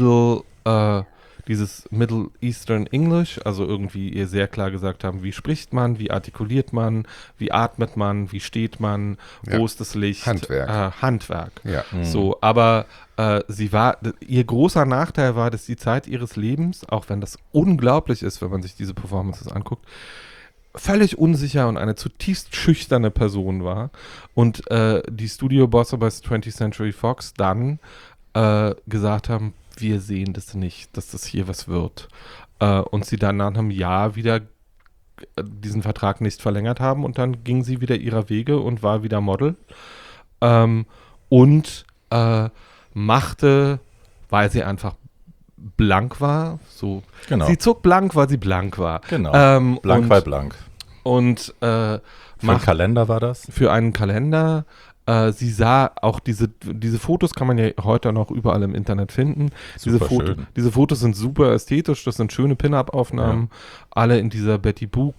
Middle Eastern English, also irgendwie ihr sehr klar gesagt haben, wie spricht man, wie artikuliert man, wie atmet man, wie steht man, Ja. wo ist das Licht? Handwerk. Handwerk. Ja. So, aber ihr großer Nachteil war, dass die Zeit ihres Lebens, auch wenn das unglaublich ist, wenn man sich diese Performances anguckt, völlig unsicher und eine zutiefst schüchterne Person war und die Studiobosse bei 20th Century Fox dann gesagt haben, wir sehen das nicht, dass das hier was wird. Und sie dann nach einem Jahr wieder diesen Vertrag nicht verlängert haben und dann ging sie wieder ihrer Wege und war wieder Model und machte, weil sie einfach blank war, so Genau. sie zog blank, weil sie blank war. Genau. Blank und, weil blank. Und Für einen Kalender war das? für einen Kalender. Sie sah auch diese Fotos kann man ja heute noch überall im Internet finden. Super schön. Diese Fotos sind super ästhetisch, das sind schöne Pin-Up-Aufnahmen, alle in dieser Betty Boop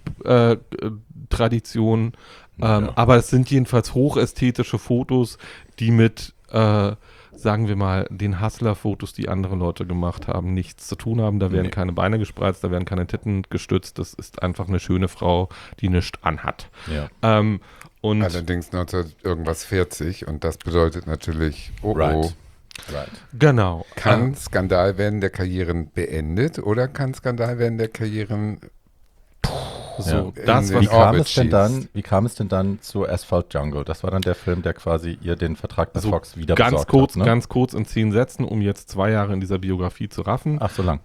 Tradition. Aber es sind jedenfalls hochästhetische Fotos, die mit, sagen wir mal, den Hustler-Fotos, die andere Leute gemacht haben, nichts zu tun haben. Da werden keine Beine gespreizt, da werden keine Titten gestützt. Das ist einfach eine schöne Frau, die nichts anhat. Ja. Und Allerdings 1940 und das bedeutet natürlich, Right. genau. Kann Skandal werden der Karrieren beendet oder kann Skandal werden der Karrieren So, Ja. das In war den Orbit Wie kam es denn dann zu Asphalt Jungle? Das war dann der Film, der quasi ihr den Vertrag bei so Fox wieder ganz besorgt kurz, hat, ne? ganz kurz in 10 Sätzen, um jetzt 2 Jahre in dieser Biografie zu raffen. Ach, so lang.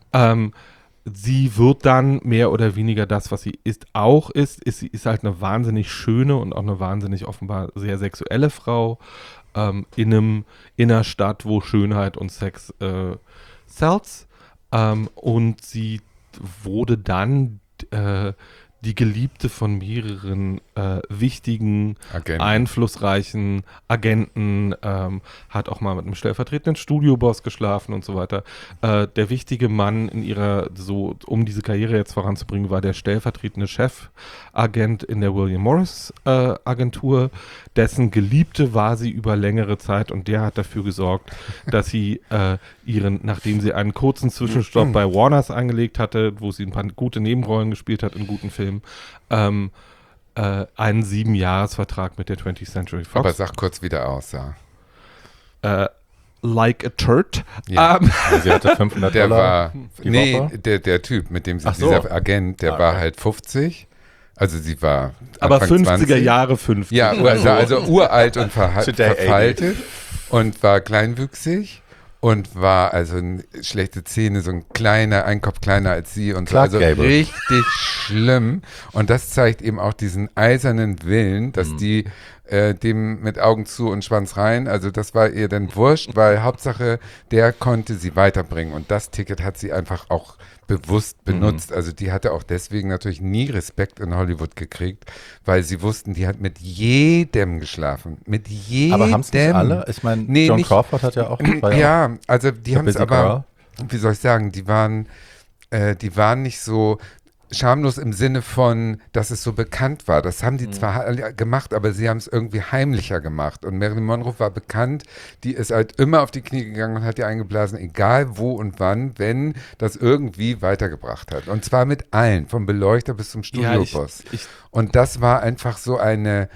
Sie wird dann mehr oder weniger das, was sie ist, sie ist halt eine wahnsinnig schöne und auch eine wahnsinnig offenbar sehr sexuelle Frau in einer Stadt, wo Schönheit und Sex sells. Und sie wurde dann die Geliebte von mehreren wichtigen, Agenten. einflussreichen Agenten, hat auch mal mit einem stellvertretenden Studioboss geschlafen und so weiter. Der wichtige Mann in ihrer, so um diese Karriere jetzt voranzubringen, war der stellvertretende Chefagent in der William Morris Agentur. Dessen Geliebte war sie über längere Zeit und der hat dafür gesorgt, dass sie nachdem sie einen kurzen Zwischenstopp bei Warners eingelegt hatte, wo sie ein paar gute Nebenrollen gespielt hat in guten Filmen, einen 7-Jahres-Vertrag mit der 20th Century Fox. Aber sag kurz, wie der aussah. like a turd. Ja. Also sie hatte $500 Der war, die nee, Woche. der Typ, mit dem sie, Ach so. dieser Agent, der war Okay. halt 50. Also sie war Aber Anfang 50er 20. Jahre 50. Ja, also uralt und Today verfaltet und war kleinwüchsig und war also schlechte Zähne, so ein Kopf kleiner als sie und so. Clark Also Gable. richtig schlimm. Und das zeigt eben auch diesen eisernen Willen, dass die dem mit Augen zu und Schwanz rein, also das war ihr dann wurscht, weil Hauptsache, der konnte sie weiterbringen und das Ticket hat sie einfach auch bewusst benutzt. Also die hatte auch deswegen natürlich nie Respekt in Hollywood gekriegt, weil sie wussten, die hat mit jedem geschlafen. Mit jedem. Aber haben es nicht alle? Ich meine, Nee, Joan nicht- Crawford hat ja auch. war Ja, also die haben es Busy aber, wie soll ich sagen, die waren nicht so schamlos im Sinne von, dass es so bekannt war. Das haben die zwar alle gemacht, aber sie haben es irgendwie heimlicher gemacht. Und Marilyn Monroe war bekannt, die ist halt immer auf die Knie gegangen und hat die eingeblasen, egal wo und wann, wenn das irgendwie weitergebracht hat. Und zwar mit allen, vom Beleuchter bis zum Studioboss. Und das war einfach so eine,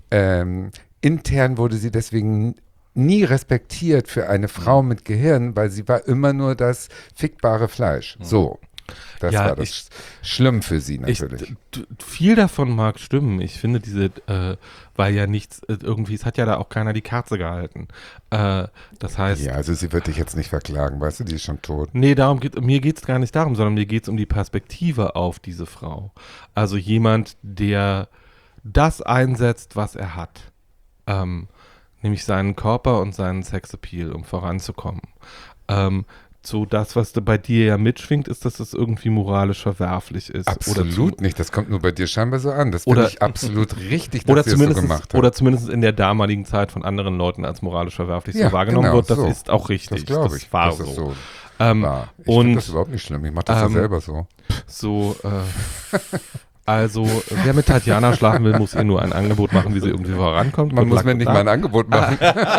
intern wurde sie deswegen nie respektiert für eine Frau mit Gehirn, weil sie war immer nur das fickbare Fleisch. So. Das Ja, war das schlimm für sie natürlich. Viel davon mag stimmen. Ich finde weil ja nichts, irgendwie, es hat ja da auch keiner die Kerze gehalten. Das heißt. Ja, also sie wird dich jetzt nicht verklagen, weißt du, die ist schon tot. Nee, mir geht es gar nicht darum, sondern mir geht es um die Perspektive auf diese Frau. Also jemand, der das einsetzt, was er hat. Nämlich seinen Körper und seinen Sexappeal, um voranzukommen. So das, was bei dir ja mitschwingt, ist, dass das irgendwie moralisch verwerflich ist. Absolut nicht, das kommt nur bei dir scheinbar so an. Das finde ich absolut richtig, dass sie das so gemacht hat. Oder zumindest in der damaligen Zeit von anderen Leuten als moralisch verwerflich Ja, so wahrgenommen genau, wird. Das so. ist auch richtig. Das glaube ich, war dass das so war. Ich finde das überhaupt nicht schlimm, ich mache das ja selber so. Also, wer mit Tatjana schlafen will, muss ihr nur ein Angebot machen, wie sie irgendwie vorankommt. Man muss mir nicht mal ein Angebot machen.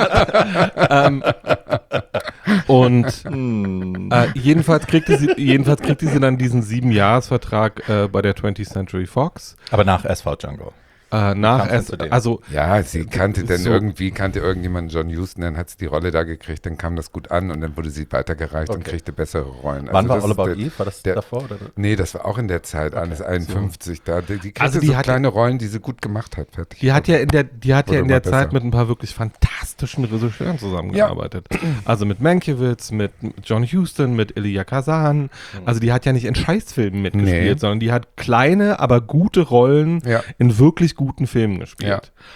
Und jedenfalls kriegte sie dann diesen 7-Jahres-Vertrag bei der 20th Century Fox. Aber nach SV Django. Ja, sie kannte dann so- irgendjemanden, John Huston, dann hat sie die Rolle da gekriegt, dann kam das gut an und dann wurde sie weitergereicht und kriegte bessere Rollen. Wann war das All ist About Eve? War das davor? Oder? Nee, das war auch in der Zeit, alles 51. Da, die kriegte Also so kleine Rollen, die sie gut gemacht hat. Fertig. Die hat ja in der immer Zeit besser. mit ein paar wirklich fantastischen Regisseuren zusammengearbeitet. Also mit Mankiewicz, mit John Huston, mit Elia Kazan. Also die hat ja nicht in Scheißfilmen mitgespielt, Nee. sondern die hat kleine, aber gute Rollen in wirklich guten Filmen gespielt.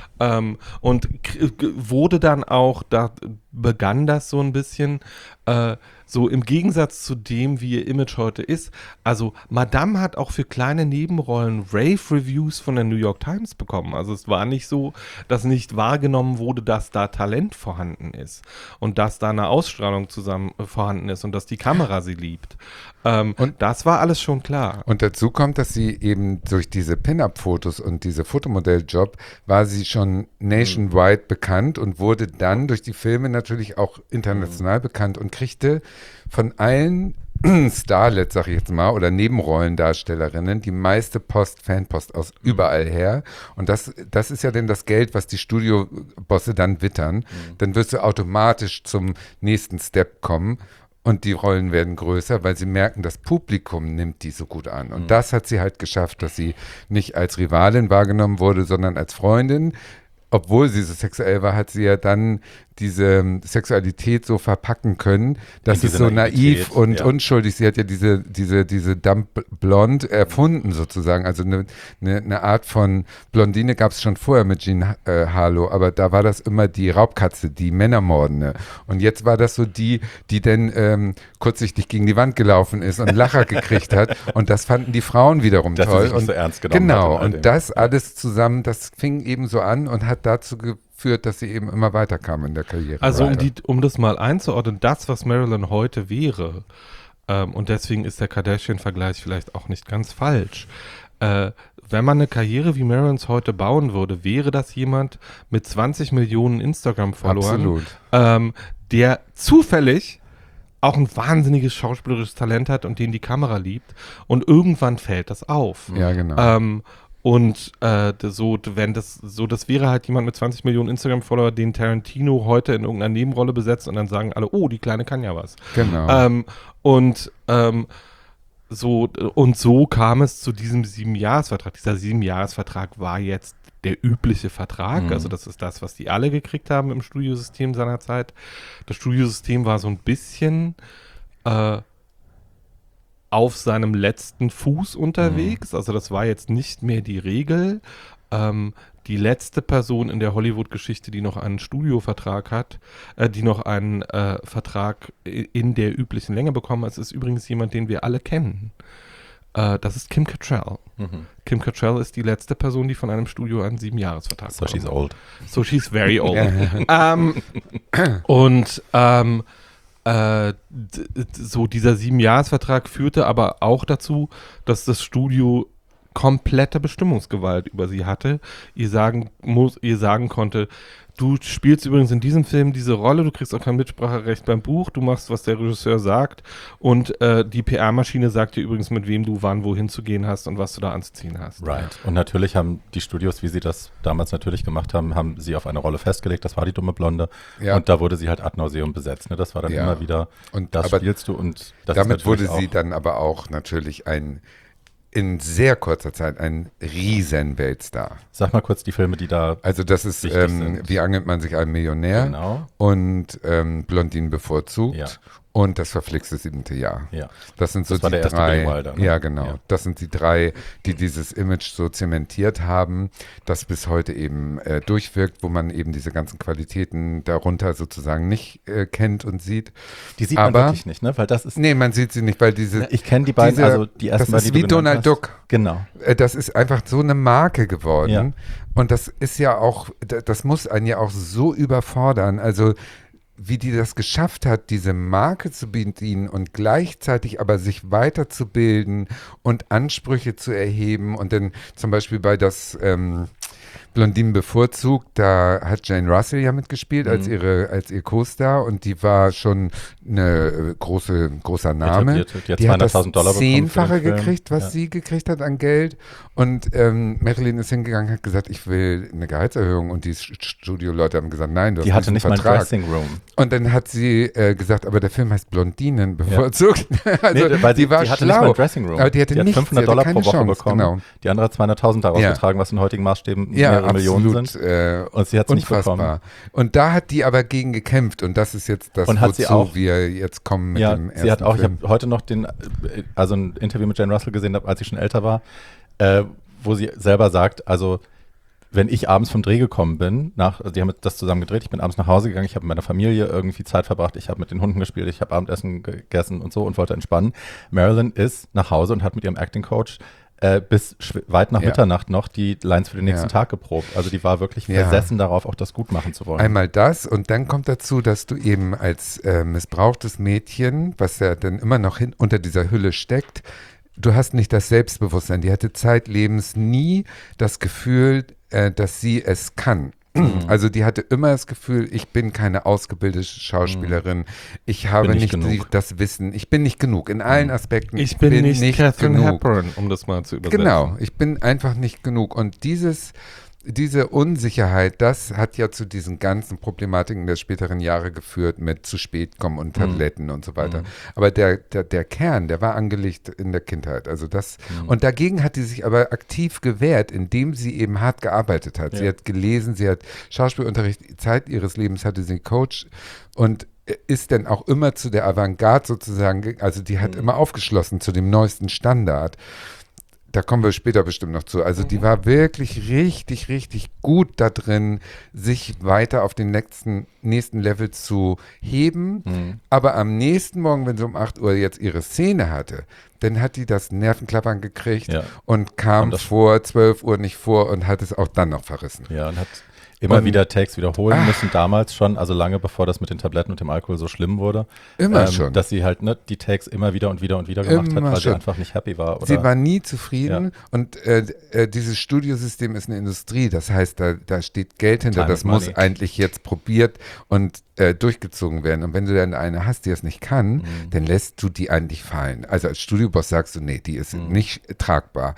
Und wurde dann auch, da begann das so ein bisschen, so im Gegensatz zu dem, wie ihr Image heute ist. Also Madame hat auch für kleine Nebenrollen Rave-Reviews von der New York Times bekommen. Also es war nicht so, dass nicht wahrgenommen wurde, dass da Talent vorhanden ist und dass da eine Ausstrahlung vorhanden ist und dass die Kamera sie liebt. Und das war alles schon klar. Und dazu kommt, dass sie eben durch diese Pin-Up-Fotos und diese Fotomodell-Job war sie schon nationwide bekannt und wurde dann durch die Filme natürlich auch international bekannt und kriegte von allen Starlets, sag ich jetzt mal, oder Nebenrollendarstellerinnen die meiste Fanpost aus überall her. Und das ist ja dann das Geld, was die Studiobosse dann wittern. Dann wirst du automatisch zum nächsten Step kommen. Und die Rollen werden größer, weil sie merken, das Publikum nimmt die so gut an. Und das hat sie halt geschafft, dass sie nicht als Rivalin wahrgenommen wurde, sondern als Freundin. Obwohl sie so sexuell war, hat sie ja dann diese Sexualität so verpacken können, dass es so naiv und unschuldig. Sie hat ja diese Dump Blonde erfunden sozusagen. Also eine Art von Blondine gab es schon vorher mit Jean Harlow, aber da war das immer die Raubkatze, die Männermordende. Und jetzt war das so die dann kurzsichtig gegen die Wand gelaufen ist und einen Lacher gekriegt hat. Und das fanden die Frauen wiederum dass toll. Sie sich nicht so ernst genommen Genau, hat und das alles zusammen, das fing eben so an und hat dazu geführt, dass sie eben immer weiterkam in der Karriere. Also um das mal einzuordnen, das, was Marilyn heute wäre, und deswegen ist der Kardashian-Vergleich vielleicht auch nicht ganz falsch, wenn man eine Karriere wie Marilyns heute bauen würde, wäre das jemand mit 20 Millionen Instagram-Followern, der zufällig auch ein wahnsinniges schauspielerisches Talent hat und den die Kamera liebt und irgendwann fällt das auf. Ja, genau. Und das wäre halt jemand mit 20 Millionen Instagram-Follower, den Tarantino heute in irgendeiner Nebenrolle besetzt und dann sagen alle, oh, die Kleine kann ja was. Genau. So kam es zu diesem 7-Jahres-Vertrag. Dieser 7-Jahres-Vertrag war jetzt der übliche Vertrag, also das ist das, was die alle gekriegt haben im Studiosystem seinerzeit. Das Studiosystem war so ein bisschen auf seinem letzten Fuß unterwegs, also das war jetzt nicht mehr die Regel. Die letzte Person in der Hollywood-Geschichte, die noch einen Studiovertrag hat, die noch einen Vertrag in der üblichen Länge bekommen hat, ist übrigens jemand, den wir alle kennen. Das ist Kim Cattrall. Kim Cattrall ist die letzte Person, die von einem Studio einen 7-Jahres-Vertrag bekommt. So she's old. So she's very old. So dieser 7-Jahres-Vertrag führte aber auch dazu, dass das Studio komplette Bestimmungsgewalt über sie hatte. Ihr sagen konnte, du spielst übrigens in diesem Film diese Rolle, du kriegst auch kein Mitspracherecht beim Buch, du machst, was der Regisseur sagt und die PR-Maschine sagt dir übrigens, mit wem du wann wohin zu gehen hast und was du da anzuziehen hast. Right. Und natürlich haben die Studios, wie sie das damals natürlich gemacht haben, haben sie auf eine Rolle festgelegt, das war die dumme Blonde und da wurde sie halt ad nauseum besetzt. Ne? Das war dann immer wieder, und das spielst du und das damit ist wurde sie dann aber auch natürlich in sehr kurzer Zeit ein riesen Weltstar. Sag mal kurz die Filme, die da. Also das ist Wie angelt man sich einen Millionär? Genau. Und Blondinen bevorzugt und das verflixte 7. Jahr. Ja. Das sind so Das war die der erste drei. Billy Wilder, ne? Ja, genau. Ja. Das sind die drei, die dieses Image so zementiert haben, das bis heute eben durchwirkt, wo man eben diese ganzen Qualitäten darunter sozusagen nicht kennt und sieht. Die sieht man wirklich nicht, ne? Weil das ist. Nee, man sieht sie nicht, weil diese. Ich kenne die beiden, also die ersten Das ist wie Donald Duck. Genau. Das ist einfach so eine Marke geworden. Ja. Und das ist ja auch, das muss einen ja auch so überfordern. Also wie die das geschafft hat, diese Marke zu bedienen und gleichzeitig aber sich weiterzubilden und Ansprüche zu erheben. Und dann zum Beispiel bei das Blondinen bevorzugt, da hat Jane Russell ja mitgespielt als ihr Co-Star und die war schon eine großer Name. Die hat das $200.000 bekommen für den Zehnfache Film. gekriegt, was sie gekriegt hat an Geld. Und Marilyn ist hingegangen, hat gesagt, ich will eine Gehaltserhöhung. Und die Studioleute haben gesagt, nein, du hast Die hatte nicht mal einen Vertrag. Dressing Room. Und dann hat sie gesagt, aber der Film heißt Blondinen bevorzugt. Also Nee, weil die war die hatte schlau. nicht mal einen Dressing Room. Aber die hatte hat nichts, $500 sie hatte keine pro Woche Chance, bekommen. genau. Die andere hat 200.000 daraus getragen, was in heutigen Maßstäben mehrere Millionen sind. Und sie hat es nicht bekommen. Und da hat die aber gegen gekämpft und das ist jetzt das, Und hat sie auch, wir jetzt kommen mit dem ersten sie hat auch, Film. ich habe heute noch ein Interview mit Jane Russell gesehen, als sie schon älter war, wo sie selber sagt, also wenn ich abends vom Dreh gekommen bin, die haben das zusammen gedreht, ich bin abends nach Hause gegangen, ich habe mit meiner Familie irgendwie Zeit verbracht, ich habe mit den Hunden gespielt, ich habe Abendessen gegessen und so und wollte entspannen. Marilyn ist nach Hause und hat mit ihrem Acting Coach bis weit nach Mitternacht noch die Lines für den nächsten Tag geprobt. Also die war wirklich versessen darauf, auch das gut machen zu wollen. Einmal das und dann kommt dazu, dass du eben als missbrauchtes Mädchen, was ja dann immer noch unter dieser Hülle steckt, du hast nicht das Selbstbewusstsein. Die hatte zeitlebens nie das Gefühl, dass sie es kann. Also die hatte immer das Gefühl, ich bin keine ausgebildete Schauspielerin, ich habe nicht das Wissen, ich bin nicht genug in allen Aspekten. Ich bin nicht Katharine genug. Hepburn, um das mal zu übersetzen. Genau, ich bin einfach nicht genug und diese Unsicherheit, das hat ja zu diesen ganzen Problematiken der späteren Jahre geführt mit zu spät kommen und Tabletten und so weiter. Aber der Kern, der war angelegt in der Kindheit. Also und dagegen hat sie sich aber aktiv gewehrt, indem sie eben hart gearbeitet hat. Ja. Sie hat gelesen, sie hat Schauspielunterricht, Zeit ihres Lebens hatte sie Coach und ist dann auch immer zu der Avantgarde sozusagen, also die hat immer aufgeschlossen zu dem neuesten Standard. Da kommen wir später bestimmt noch zu. Also die war wirklich richtig, richtig gut da drin, sich weiter auf den nächsten Level zu heben. Aber am nächsten Morgen, wenn sie um 8 Uhr jetzt ihre Szene hatte, dann hat die das Nervenklappern gekriegt und kam vor 12 Uhr nicht vor und hat es auch dann noch verrissen. Ja, und hat immer wieder Takes wiederholen müssen, damals schon, also lange bevor das mit den Tabletten und dem Alkohol so schlimm wurde. Immer schon. Dass sie halt die Takes immer wieder und wieder und wieder gemacht hat, weil sie einfach nicht happy war. Oder? Sie war nie zufrieden und dieses Studiosystem ist eine Industrie, das heißt, da steht Geld hinter, das muss eigentlich jetzt probiert und durchgezogen werden. Und wenn du dann eine hast, die es nicht kann, dann lässt du die eigentlich fallen. Also als Studioboss sagst du, nee, die ist nicht tragbar.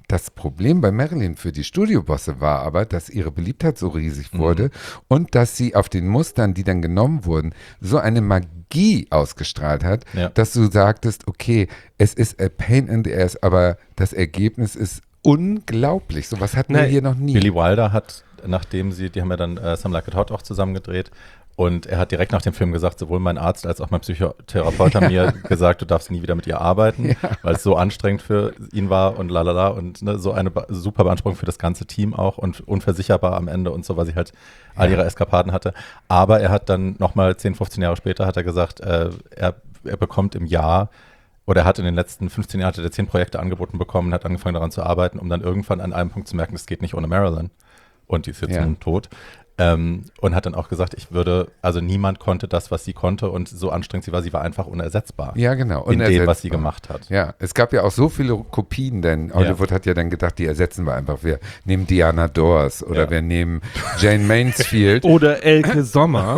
Das Problem bei Marilyn für die Studiobosse war aber, dass ihre Beliebtheit so riesig wurde und dass sie auf den Mustern, die dann genommen wurden, so eine Magie ausgestrahlt hat, dass du sagtest, okay, es ist a pain in the ass, aber das Ergebnis ist unglaublich. Sowas hatten wir hier noch nie. Billy Wilder hat, nachdem die haben ja dann Some Like It Hot auch zusammen gedreht. Und er hat direkt nach dem Film gesagt, sowohl mein Arzt als auch mein Psychotherapeut haben mir gesagt, du darfst nie wieder mit ihr arbeiten, weil es so anstrengend für ihn war und lalala und ne, so eine super Beanspruchung für das ganze Team auch und unversicherbar am Ende und so, weil sie halt all ihre Eskapaden hatte. Aber er hat dann nochmal 10, 15 Jahre später hat er gesagt, er bekommt im Jahr oder er hat in den letzten 15 Jahren 10 Projekte angeboten bekommen, hat angefangen daran zu arbeiten, um dann irgendwann an einem Punkt zu merken, es geht nicht ohne Marilyn. Und die ist jetzt nun tot. Und hat dann auch gesagt, also niemand konnte das, was sie konnte und so anstrengend sie war einfach unersetzbar. Ja, genau. In dem, was sie gemacht hat. Ja, es gab ja auch so viele Kopien, denn Hollywood hat ja dann gedacht, die ersetzen wir einfach. Wir nehmen Diana Dors oder wir nehmen Jane Mansfield. Oder Elke Sommer.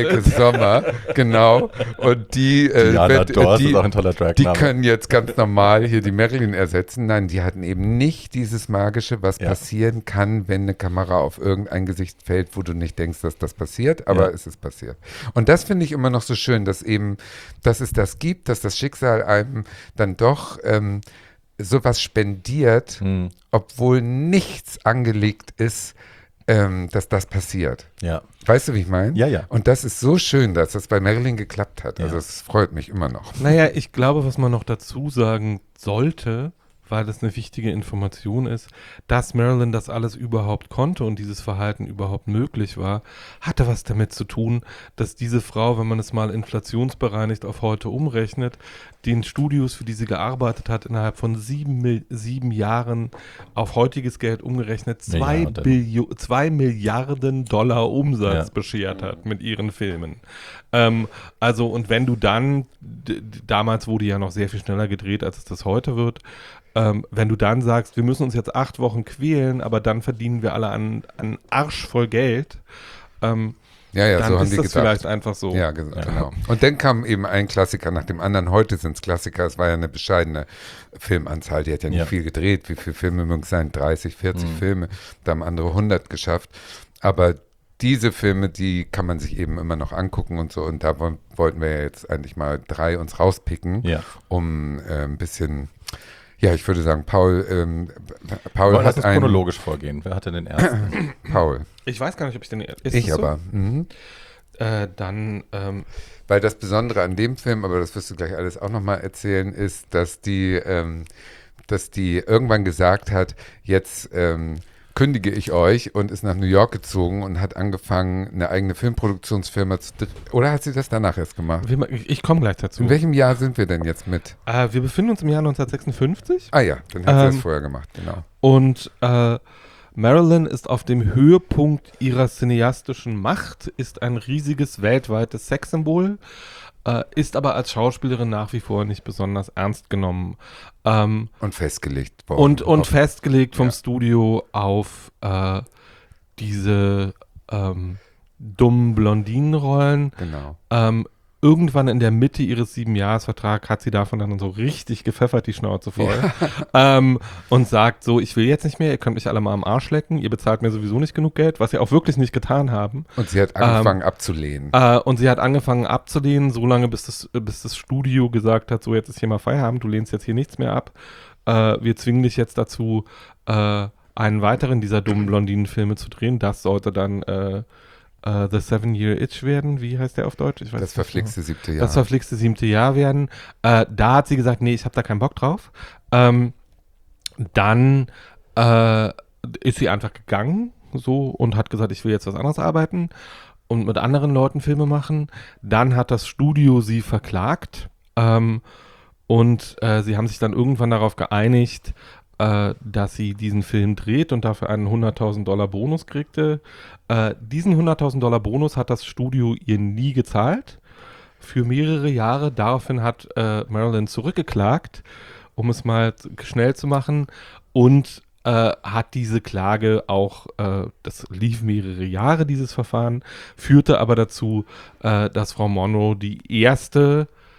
Genau. Und die Diana Dors ist auch ein toller Dragname. Die können jetzt ganz normal hier die Marilyn ersetzen. Nein, die hatten eben nicht dieses Magische, was passieren kann, wenn eine Kamera auf irgendein Gesicht fällt, wo du nicht denkst, dass das passiert, aber es ist passiert. Und das finde ich immer noch so schön, dass es das gibt, dass das Schicksal einem dann doch sowas spendiert, obwohl nichts angelegt ist, dass das passiert. Ja. Weißt du, wie ich meine? Ja, ja. Und das ist so schön, dass das bei Marilyn geklappt hat. Also es freut mich immer noch. Naja, ich glaube, was man noch dazu sagen sollte, weil das eine wichtige Information ist, dass Marilyn das alles überhaupt konnte und dieses Verhalten überhaupt möglich war, hatte was damit zu tun, dass diese Frau, wenn man es mal inflationsbereinigt auf heute umrechnet, den Studios, für die sie gearbeitet hat, innerhalb von 7 Jahren auf heutiges Geld umgerechnet 2 Milliarden Dollar Umsatz beschert hat mit ihren Filmen. Also und wenn du dann, damals wurde ja noch sehr viel schneller gedreht, als es das heute wird, wenn du dann sagst, wir müssen uns jetzt 8 Wochen quälen, aber dann verdienen wir alle an Arsch voll Geld, dann so haben ist die das gedacht. vielleicht einfach so. Ja, genau. Und dann kam eben ein Klassiker nach dem anderen. Heute sind es Klassiker. Es war ja eine bescheidene Filmanzahl. Die hat ja nicht viel gedreht. Wie viele Filme mögen es sein? 30, 40 Filme. Da haben andere 100 geschafft. Aber diese Filme, die kann man sich eben immer noch angucken und so. Und da wollten wir ja jetzt eigentlich mal 3 uns rauspicken, um ein bisschen... Ja, ich würde sagen, Paul hat chronologisch vorgehen. Wer hatte den ersten? Paul. Ich weiß gar nicht, ob ich den ersten. Ich aber. Dann. Weil das Besondere an dem Film, aber das wirst du gleich alles auch nochmal erzählen, ist, dass die irgendwann gesagt hat, jetzt kündige ich euch und ist nach New York gezogen und hat angefangen, eine eigene Filmproduktionsfirma zu oder hat sie das danach erst gemacht? Ich komme gleich dazu. In welchem Jahr sind wir denn jetzt mit? Wir befinden uns im Jahr 1956. Ah ja, dann hat sie das vorher gemacht, genau. Und Marilyn ist auf dem Höhepunkt ihrer cineastischen Macht, ist ein riesiges weltweites Sexsymbol, ist aber als Schauspielerin nach wie vor nicht besonders ernst genommen. Und festgelegt worden. Und festgelegt vom Studio auf diese dummen Blondinenrollen. Genau. Irgendwann in der Mitte ihres 7-Jahres-Vertrags hat sie davon dann so richtig gepfeffert, die Schnauze voll. Und sagt so, ich will jetzt nicht mehr, ihr könnt mich alle mal am Arsch lecken, ihr bezahlt mir sowieso nicht genug Geld, was sie auch wirklich nicht getan haben. Und sie hat angefangen abzulehnen. So lange, bis das Studio gesagt hat, so jetzt ist hier mal Feierabend, du lehnst jetzt hier nichts mehr ab. Wir zwingen dich jetzt dazu, einen weiteren dieser dummen Blondinen-Filme zu drehen. Das sollte dann The 7-Year Itch werden. Wie heißt der auf Deutsch? Ich weiß das verflixte 7. Jahr. Das verflixte 7. Jahr werden. Da hat sie gesagt, nee, ich habe da keinen Bock drauf. Dann ist sie einfach gegangen so und hat gesagt, ich will jetzt was anderes arbeiten und mit anderen Leuten Filme machen. Dann hat das Studio sie verklagt und sie haben sich dann irgendwann darauf geeinigt, dass sie diesen Film dreht und dafür einen $100.000 Bonus kriegte. Diesen $100.000 Bonus hat das Studio ihr nie gezahlt. Für mehrere Jahre. Daraufhin hat Marilyn zurückgeklagt, um es mal schnell zu machen. Und hat diese Klage auch, das lief mehrere Jahre, dieses Verfahren, führte aber dazu, dass Frau Monroe die erste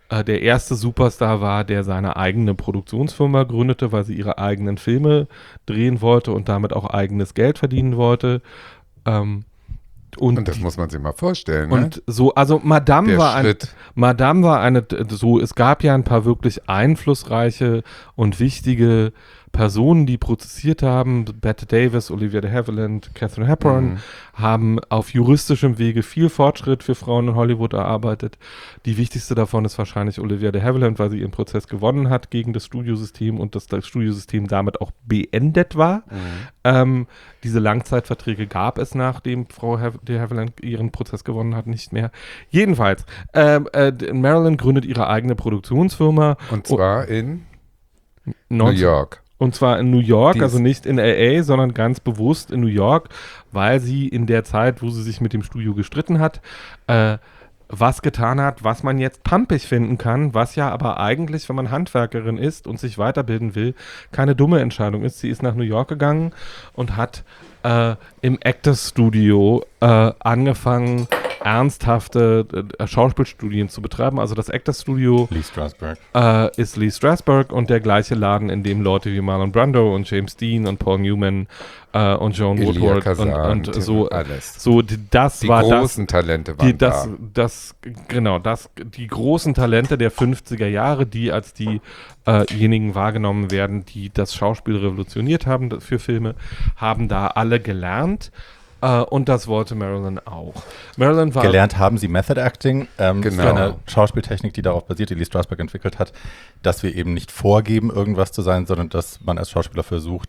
der erste Superstar war, der seine eigene Produktionsfirma gründete, weil sie ihre eigenen Filme drehen wollte und damit auch eigenes Geld verdienen wollte. Und das muss man sich mal vorstellen. Und so, also Madame Der war Schritt. Madame war eine, so, es gab ja ein paar wirklich einflussreiche und wichtige Personen, die prozessiert haben. Bette Davis, Olivia de Havilland, Katharine Hepburn haben auf juristischem Wege viel Fortschritt für Frauen in Hollywood erarbeitet. Die wichtigste davon ist wahrscheinlich Olivia de Havilland, weil sie ihren Prozess gewonnen hat gegen das Studiosystem und das Studiosystem damit auch beendet war. Diese Langzeitverträge gab es, nachdem Frau de Havilland ihren Prozess gewonnen hat, nicht mehr. Jedenfalls, Marilyn gründet ihre eigene Produktionsfirma. Und zwar in New York. Und zwar in New York, Die also ist- nicht in L.A., sondern ganz bewusst in New York, weil sie in der Zeit, wo sie sich mit dem Studio gestritten hat, was getan hat, was man jetzt pumpig finden kann, was ja aber eigentlich, wenn man Handwerkerin ist und sich weiterbilden will, keine dumme Entscheidung ist. Sie ist nach New York gegangen und hat im Actors Studio angefangen, ernsthafte Schauspielstudien zu betreiben. Also das Actors Studio Lee Strasberg. ist Lee Strasberg und der gleiche Laden, in dem Leute wie Marlon Brando und James Dean und Paul Newman und Joan Elia Woodward Kazan, und so, alles. das Die war großen Talente waren die großen Talente der 50er Jahre, die als diejenigen wahrgenommen werden, die das Schauspiel revolutioniert haben für Filme, haben da alle gelernt. Und das wollte Marilyn auch. Marilyn war Gelernt haben sie Method Acting, Genau. für eine Schauspieltechnik, die darauf basiert, die Lee Strasberg entwickelt hat, dass wir eben nicht vorgeben, irgendwas zu sein, sondern dass man als Schauspieler versucht,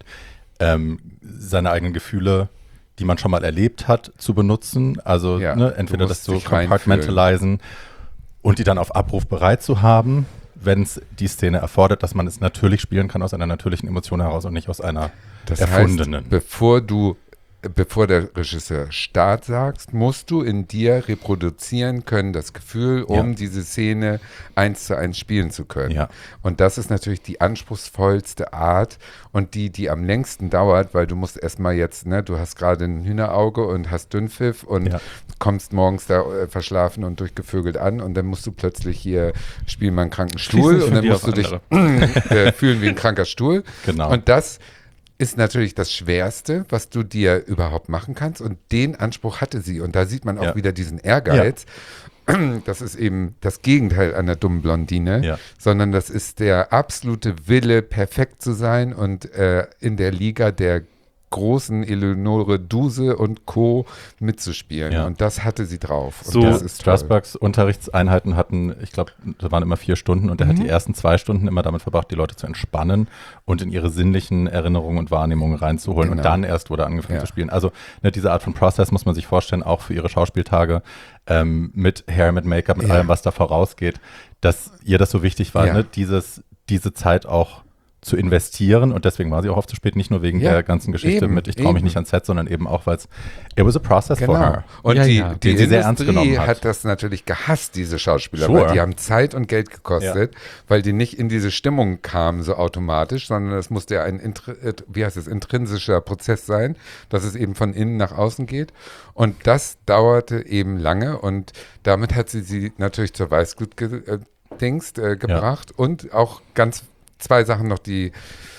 seine eigenen Gefühle, die man schon mal erlebt hat, zu benutzen. Also Ja, entweder du das musst zu dich reinfühlen. compartmentalisieren und die dann auf Abruf bereit zu haben, wenn es die Szene erfordert, dass man es natürlich spielen kann aus einer natürlichen Emotion heraus und nicht aus einer erfundenen. Heißt, bevor der Regisseur Start sagt, musst du in dir reproduzieren können, das Gefühl, um diese Szene 1:1 spielen zu können. Ja. Und das ist natürlich die anspruchsvollste Art und die am längsten dauert, weil du musst erstmal jetzt, du hast gerade ein Hühnerauge und hast Dünnpfiff und kommst morgens da verschlafen und durchgevögelt an und dann musst du plötzlich hier spielen wir einen kranken Stuhl und dann musst du dich fühlen wie ein kranker Stuhl. Genau. Und das ist natürlich das Schwerste, was du dir überhaupt machen kannst. Und den Anspruch hatte sie. Und da sieht man auch wieder diesen Ehrgeiz. Das ist eben das Gegenteil einer dummen Blondine, sondern das ist der absolute Wille, perfekt zu sein und in der Liga der großen Eleonore Duse und Co. mitzuspielen. Ja. Und das hatte sie drauf. Und So, das ist toll. Strasbergs Unterrichtseinheiten hatten, ich glaube, da waren immer 4 Stunden und er hat die ersten 2 Stunden immer damit verbracht, die Leute zu entspannen und in ihre sinnlichen Erinnerungen und Wahrnehmungen reinzuholen. Genau. Und dann erst wurde angefangen zu spielen. Also diese Art von Prozess muss man sich vorstellen, auch für ihre Schauspieltage mit Hair, mit Make-up, mit allem, was da vorausgeht, dass ihr das so wichtig war, diese Zeit auch zu investieren und deswegen war sie auch oft zu spät, nicht nur wegen der ganzen Geschichte eben, mit ich traue mich nicht ans Set, sondern eben auch, weil es it was a process for her. Und Ja, die ja. Den sie sehr ernst Industrie genommen hat. hat das natürlich gehasst, diese Schauspieler, Sure. weil die haben Zeit und Geld gekostet, weil die nicht in diese Stimmung kamen so automatisch, sondern es musste ja ein intrinsischer Prozess sein, dass es eben von innen nach außen geht. Und das dauerte eben lange und damit hat sie natürlich zur Weißglut gebracht und auch ganz 2 Sachen noch, die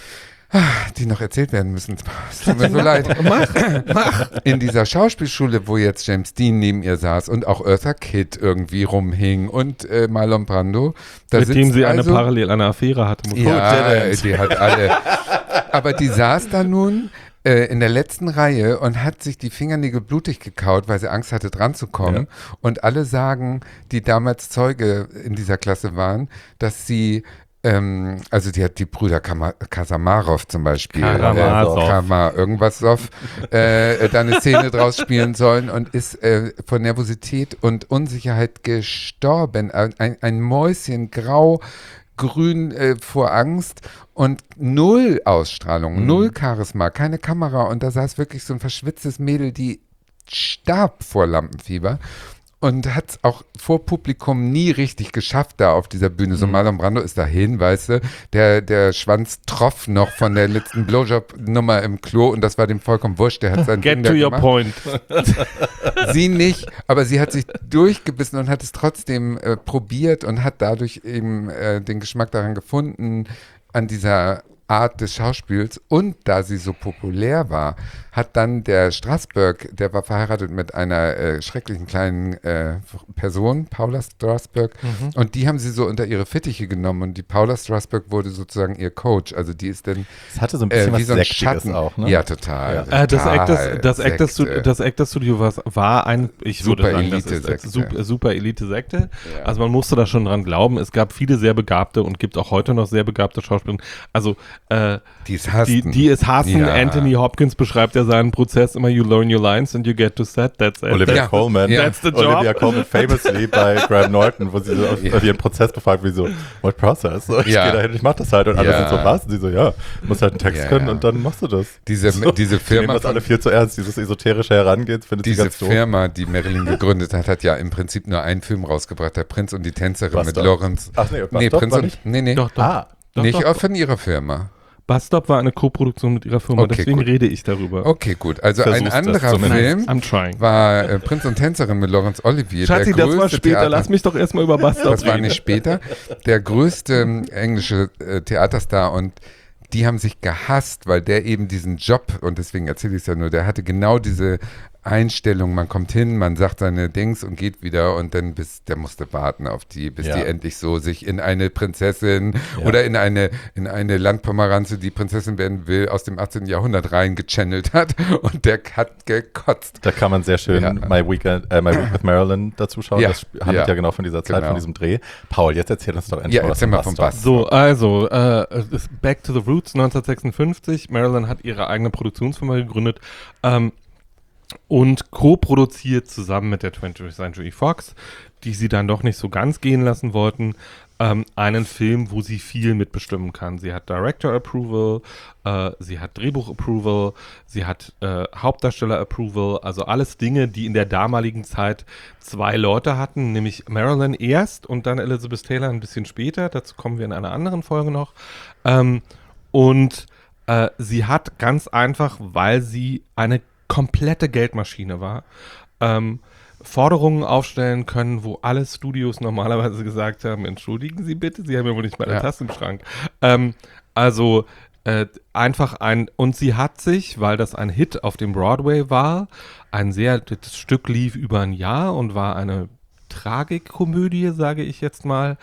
noch erzählt werden müssen. Es tut mir so leid. Mach. In dieser Schauspielschule, wo jetzt James Dean neben ihr saß und auch Eartha Kitt irgendwie rumhing und Marlon Brando. mit dem sie parallel eine Affäre hatte. Ja, die hat alle. Aber die saß da nun in der letzten Reihe und hat sich die Fingernägel blutig gekaut, weil sie Angst hatte, dran zu kommen. Ja. Und alle sagen, die damals Zeuge in dieser Klasse waren, dass sie also die hat die Brüder Kasamarov zum Beispiel, irgendwas da eine Szene draus spielen sollen und ist von Nervosität und Unsicherheit gestorben. Ein Mäuschen, grün vor Angst und 0 Ausstrahlung, 0 Charisma, keine Kamera und da saß wirklich so ein verschwitztes Mädel, die starb vor Lampenfieber. und hat es auch vor Publikum nie richtig geschafft da auf dieser Bühne. So Marlon Brando ist dahin, weißt du, der Schwanz troff noch von der letzten Blowjob-Nummer im Klo und das war dem vollkommen wurscht. Der hat sein Ding Get to da your gemacht. point. Sie nicht, aber sie hat sich durchgebissen und hat es trotzdem probiert und hat dadurch eben den Geschmack daran gefunden, an dieser Art des Schauspiels. Und da sie so populär war, hat dann der Strasberg, der war verheiratet mit einer schrecklichen kleinen Person, Paula Strasberg, und die haben sie so unter ihre Fittiche genommen und die Paula Strasberg wurde sozusagen ihr Coach. Also die ist dann Es hatte so ein bisschen wie was so ein Sektiges Schatten. auch, ne? Ja, total. Das total. Actors Studio war ein, ich würde Super sagen, das ist Elite-Sekte. super Elite-Sekte. Ja. Also man musste da schon dran glauben. Es gab viele sehr begabte und gibt auch heute noch sehr begabte Schauspieler. Also Die es hassten. die es hassen. Ja. Anthony Hopkins beschreibt ja seinen Prozess immer, you learn your lines and you get to set, that's it. Olivia Ja. Colman, Ja. That's the job. Olivia Colman famously bei Graham Norton, wo sie so auf ihren Prozess befragt, wie so, what process? So, ich Ja. gehe dahin, ich mach das halt und alle Ja. sind so, was? Und sie so, ja, musst halt einen Text Ja, können ja. und dann machst du das. Diese Die nehmen Firma, das alle viel zu ernst, dieses esoterische Herangehen, findet sie diese ganz doof. Firma, die Marilyn gegründet hat, hat ja im Prinzip nur einen Film rausgebracht, Der Prinz und die Tänzerin Was mit da? Lawrence. Ach nee, Nee, Bus Prinz war und nicht? nee. Doch. Doch, Nicht doch. auch von ihrer Firma. Bus-Stop war eine Co-Produktion mit ihrer Firma, Okay, deswegen gut. rede ich darüber. Okay, gut. Also ein Versuch's das anderer zumindest. Film I'm trying. war Prinz und Tänzerin mit Laurence Olivier. Schatzi, der das war größte später. Theater- Lass mich doch erstmal über Bus-Stop Das war reden. nicht später. Der größte englische Theaterstar und die haben sich gehasst, weil der eben diesen Job, und deswegen erzähle ich es ja nur, der hatte genau diese Einstellung, man kommt hin, man sagt seine Dings und geht wieder und dann der musste warten auf die, bis Ja. die endlich so sich in eine Prinzessin Ja. oder in eine Landpomeranze, die Prinzessin werden will, aus dem 18. Jahrhundert reingechannelt hat und der hat gekotzt. Da kann man sehr schön Ja. My Week with Marilyn dazu schauen. Ja. Das handelt Ja. ja genau von dieser Zeit, Genau. von diesem Dreh. Paul, jetzt erzähl uns doch endlich Ja, mal was erzähl mal vom Bus-Stop. Bus. So, also, Back to the Roots 1956. Marilyn hat ihre eigene Produktionsfirma gegründet und co-produziert zusammen mit der 20th Century Fox, die sie dann doch nicht so ganz gehen lassen wollten, einen Film, wo sie viel mitbestimmen kann. Sie hat Director Approval, sie hat Drehbuch Approval, sie hat Hauptdarsteller Approval, also alles Dinge, die in der damaligen Zeit zwei Leute hatten, nämlich Marilyn erst und dann Elizabeth Taylor ein bisschen später, dazu kommen wir in einer anderen Folge noch. Sie hat ganz einfach, weil sie eine komplette Geldmaschine war, Forderungen aufstellen können, wo alle Studios normalerweise gesagt haben, entschuldigen Sie bitte, Sie haben ja wohl nicht mal eine Ja. Tasse im Schrank. Und sie hat sich, weil das ein Hit auf dem Broadway war, das Stück lief über ein Jahr und war eine Tragikkomödie, sage ich jetzt mal,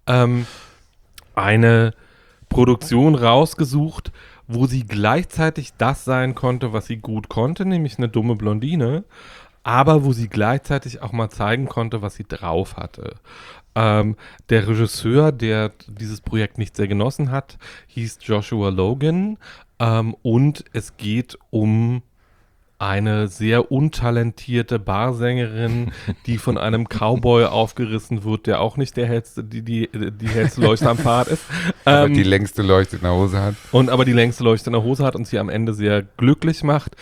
eine Produktion rausgesucht, wo sie gleichzeitig das sein konnte, was sie gut konnte, nämlich eine dumme Blondine, aber wo sie gleichzeitig auch mal zeigen konnte, was sie drauf hatte. Der Regisseur, der dieses Projekt nicht sehr genossen hat, hieß Joshua Logan, und es geht um eine sehr untalentierte Barsängerin, die von einem Cowboy aufgerissen wird, der auch nicht die hellste Leuchte am Pfad ist. Aber die längste Leuchte in der Hose hat. Aber die längste Leuchte in der Hose hat und sie am Ende sehr glücklich macht.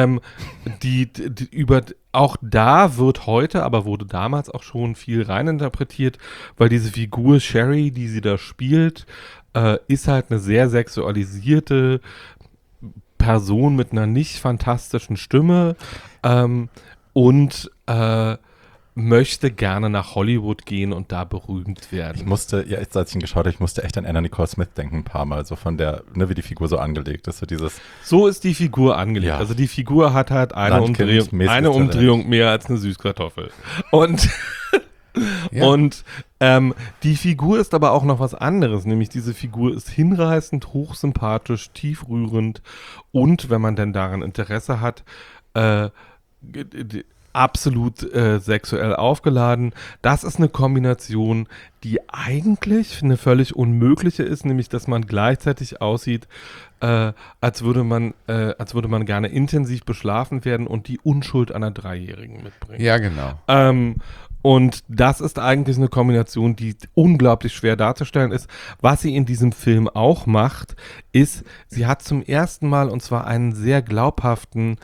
Auch da wird heute, aber wurde damals auch schon viel reininterpretiert, weil diese Figur Sherry, die sie da spielt, ist halt eine sehr sexualisierte Person mit einer nicht fantastischen Stimme und möchte gerne nach Hollywood gehen und da berühmt werden. Ich musste, ja, jetzt, als ich ihn geschaut habe, ich musste echt an Anna Nicole Smith denken, ein paar Mal, so von der, ne, wie die Figur so angelegt ist, so dieses, So ist die Figur angelegt. Ja. Also die Figur hat halt eine Landkind, mäßiges Umdrehung mehr als eine Süßkartoffel. Und Ja. Und die Figur ist aber auch noch was anderes, nämlich diese Figur ist hinreißend, hochsympathisch, tiefrührend und, wenn man denn daran Interesse hat, absolut sexuell aufgeladen. Das ist eine Kombination, die eigentlich eine völlig unmögliche ist, nämlich dass man gleichzeitig aussieht, als würde man gerne intensiv beschlafen werden und die Unschuld einer Dreijährigen mitbringen. Ja, genau. Und das ist eigentlich eine Kombination, die unglaublich schwer darzustellen ist. Was sie in diesem Film auch macht, ist, sie hat zum ersten Mal, und zwar einen sehr glaubhaften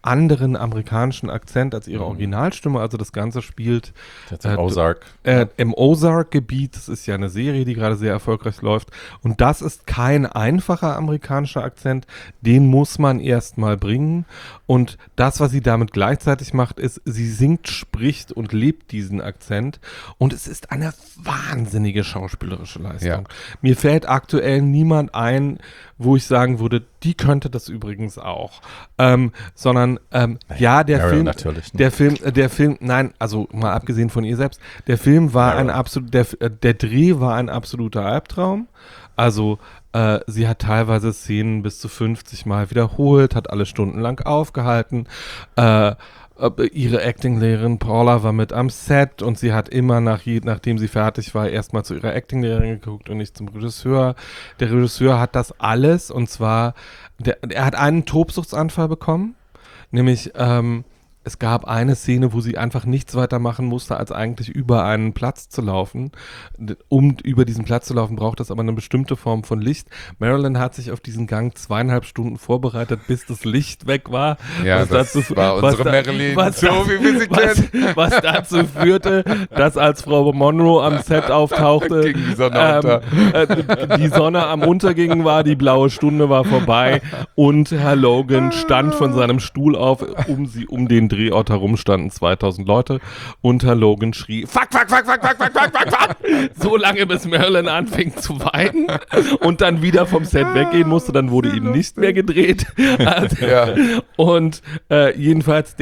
anderen amerikanischen Akzent als ihre Originalstimme. Also das Ganze spielt im Ozark-Gebiet. Das ist ja eine Serie, die gerade sehr erfolgreich läuft. Und das ist kein einfacher amerikanischer Akzent. Den muss man erst mal bringen. Und das, was sie damit gleichzeitig macht, ist, sie singt, spricht und lebt diesen Akzent. Und es ist eine wahnsinnige schauspielerische Leistung. Ja. Mir fällt aktuell niemand ein, wo ich sagen würde, die könnte das übrigens auch. Sondern, der Film, nein, also mal abgesehen von ihr selbst, der Film war der Dreh war ein absoluter Albtraum. Also, sie hat teilweise Szenen bis zu 50 Mal wiederholt, hat alle stundenlang aufgehalten. Ihre Acting-Lehrerin Paula war mit am Set und sie hat immer nachdem sie fertig war, erstmal zu ihrer Acting-Lehrerin geguckt und nicht zum Regisseur. Der Regisseur hat das alles und zwar, er hat einen Tobsuchtsanfall bekommen, nämlich es gab eine Szene, wo sie einfach nichts weiter machen musste, als eigentlich über einen Platz zu laufen. Um über diesen Platz zu laufen, braucht das aber eine bestimmte Form von Licht. Marilyn hat sich auf diesen Gang 2,5 Stunden vorbereitet, bis das Licht weg war. Ja, das war unsere Marilyn, so wie wir sie kennen. Was dazu führte, dass als Frau Monroe am Set auftauchte, ging die Sonne unter. Die Sonne am Untergehen war, die blaue Stunde war vorbei und Herr Logan stand von seinem Stuhl auf, um den Drehort herum standen 2000 Leute und Herr Logan schrie, fuck, fuck, fuck, fuck, fuck, fuck, fuck, fuck, fuck, so lange bis Marilyn anfing zu weinen und dann wieder vom Set weggehen musste, dann wurde eben nicht mehr gedreht. Also, und jedenfalls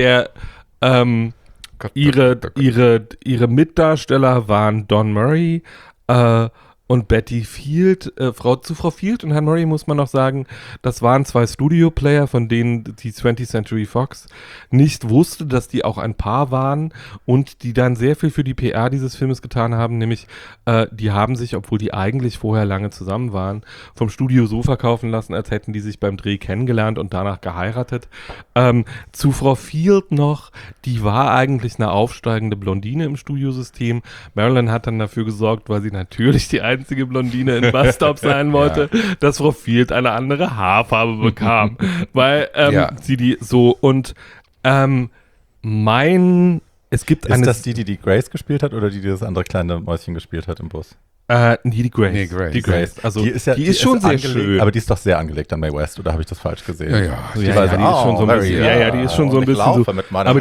ihre Mitdarsteller waren Don Murray, und Betty Field, Frau Field und Herrn Murray muss man noch sagen, das waren 2 Studio-Player, von denen die 20th Century Fox nicht wusste, dass die auch ein Paar waren und die dann sehr viel für die PR dieses Filmes getan haben, nämlich die haben sich, obwohl die eigentlich vorher lange zusammen waren, vom Studio so verkaufen lassen, als hätten die sich beim Dreh kennengelernt und danach geheiratet. Zu Frau Field noch, die war eigentlich eine aufsteigende Blondine im Studiosystem. Marilyn hat dann dafür gesorgt, weil sie natürlich die einzige Blondine in Bus Stop sein wollte, dass Frau Field eine andere Haarfarbe bekam. Weil sie die so und es gibt Ist das die Grace gespielt hat oder die das andere kleine Mäuschen gespielt hat im Bus? Die Grace. Nee, Grace. Die Grace. Also, die ist schon sehr schön. Aber die ist doch sehr angelegt an Mae West, oder habe ich das falsch gesehen? Die ist schon so ein bisschen. Die ist schon so ein bisschen so. Mit Aber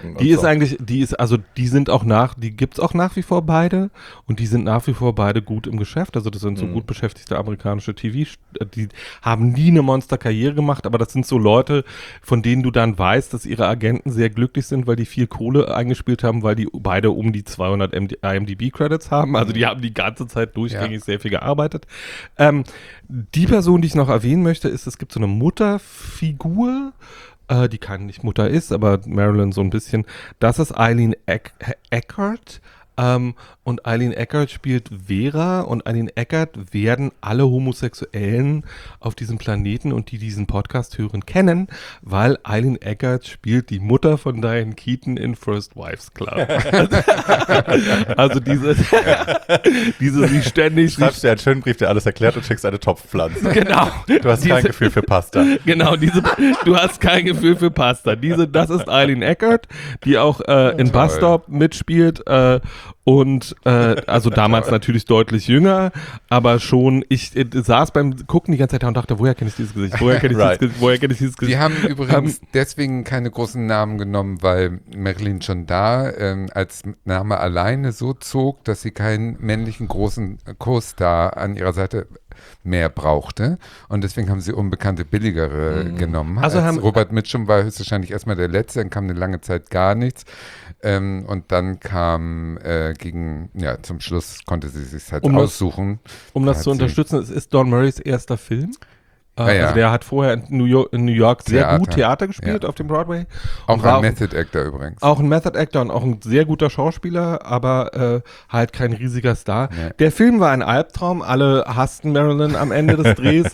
die sind auch die gibt's auch nach wie vor beide und die sind nach wie vor beide gut im Geschäft. Also das sind so gut beschäftigte amerikanische die haben nie eine Monsterkarriere gemacht, aber das sind so Leute, von denen du dann weißt, dass ihre Agenten sehr glücklich sind, weil die viel Kohle eingespielt haben, weil die beide um die 200 IMDb-Credits haben. Also die haben die ganze Zeit durchgängig sehr viel gearbeitet. Die Person, die ich noch erwähnen möchte, ist, es gibt so eine Mutterfigur, die keine nicht Mutter ist, aber Marilyn so ein bisschen. Das ist Eileen Eckert. Und Eileen Eckert spielt Vera und Eileen Eckert werden alle Homosexuellen auf diesem Planeten und die diesen Podcast hören kennen, weil Eileen Eckert spielt die Mutter von Diane Keaton in First Wives Club. Also diese sie ständig... Du schreibst dir einen schönen Brief, der alles erklärt und schickst eine Topfpflanze. Genau. Du hast kein Gefühl für Pasta. Genau, du hast kein Gefühl für Pasta. Das ist Eileen Eckert, die auch in Bus Stop mitspielt, und also damals natürlich deutlich jünger, aber schon, ich saß beim Gucken die ganze Zeit da und dachte, woher kenne ich dieses Gesicht? Woher kenne ich dieses Gesicht? Die haben übrigens deswegen keine großen Namen genommen, weil Marilyn schon da als Name alleine so zog, dass sie keinen männlichen großen Co-Star an ihrer Seite mehr brauchte und deswegen haben sie unbekannte, billigere genommen. Also Robert Mitchum war höchstwahrscheinlich erstmal der Letzte, dann kam eine lange Zeit gar nichts und dann kam zum Schluss konnte sie sich halt aussuchen. Um das zu unterstützen, es ist Don Murrays erster Film. Also der hat vorher in New York sehr gut Theater gespielt auf dem Broadway. Auch ein Method Actor übrigens. Auch ein Method Actor und auch ein sehr guter Schauspieler, aber halt kein riesiger Star. Nee. Der Film war ein Albtraum, alle hassten Marilyn am Ende des Drehs.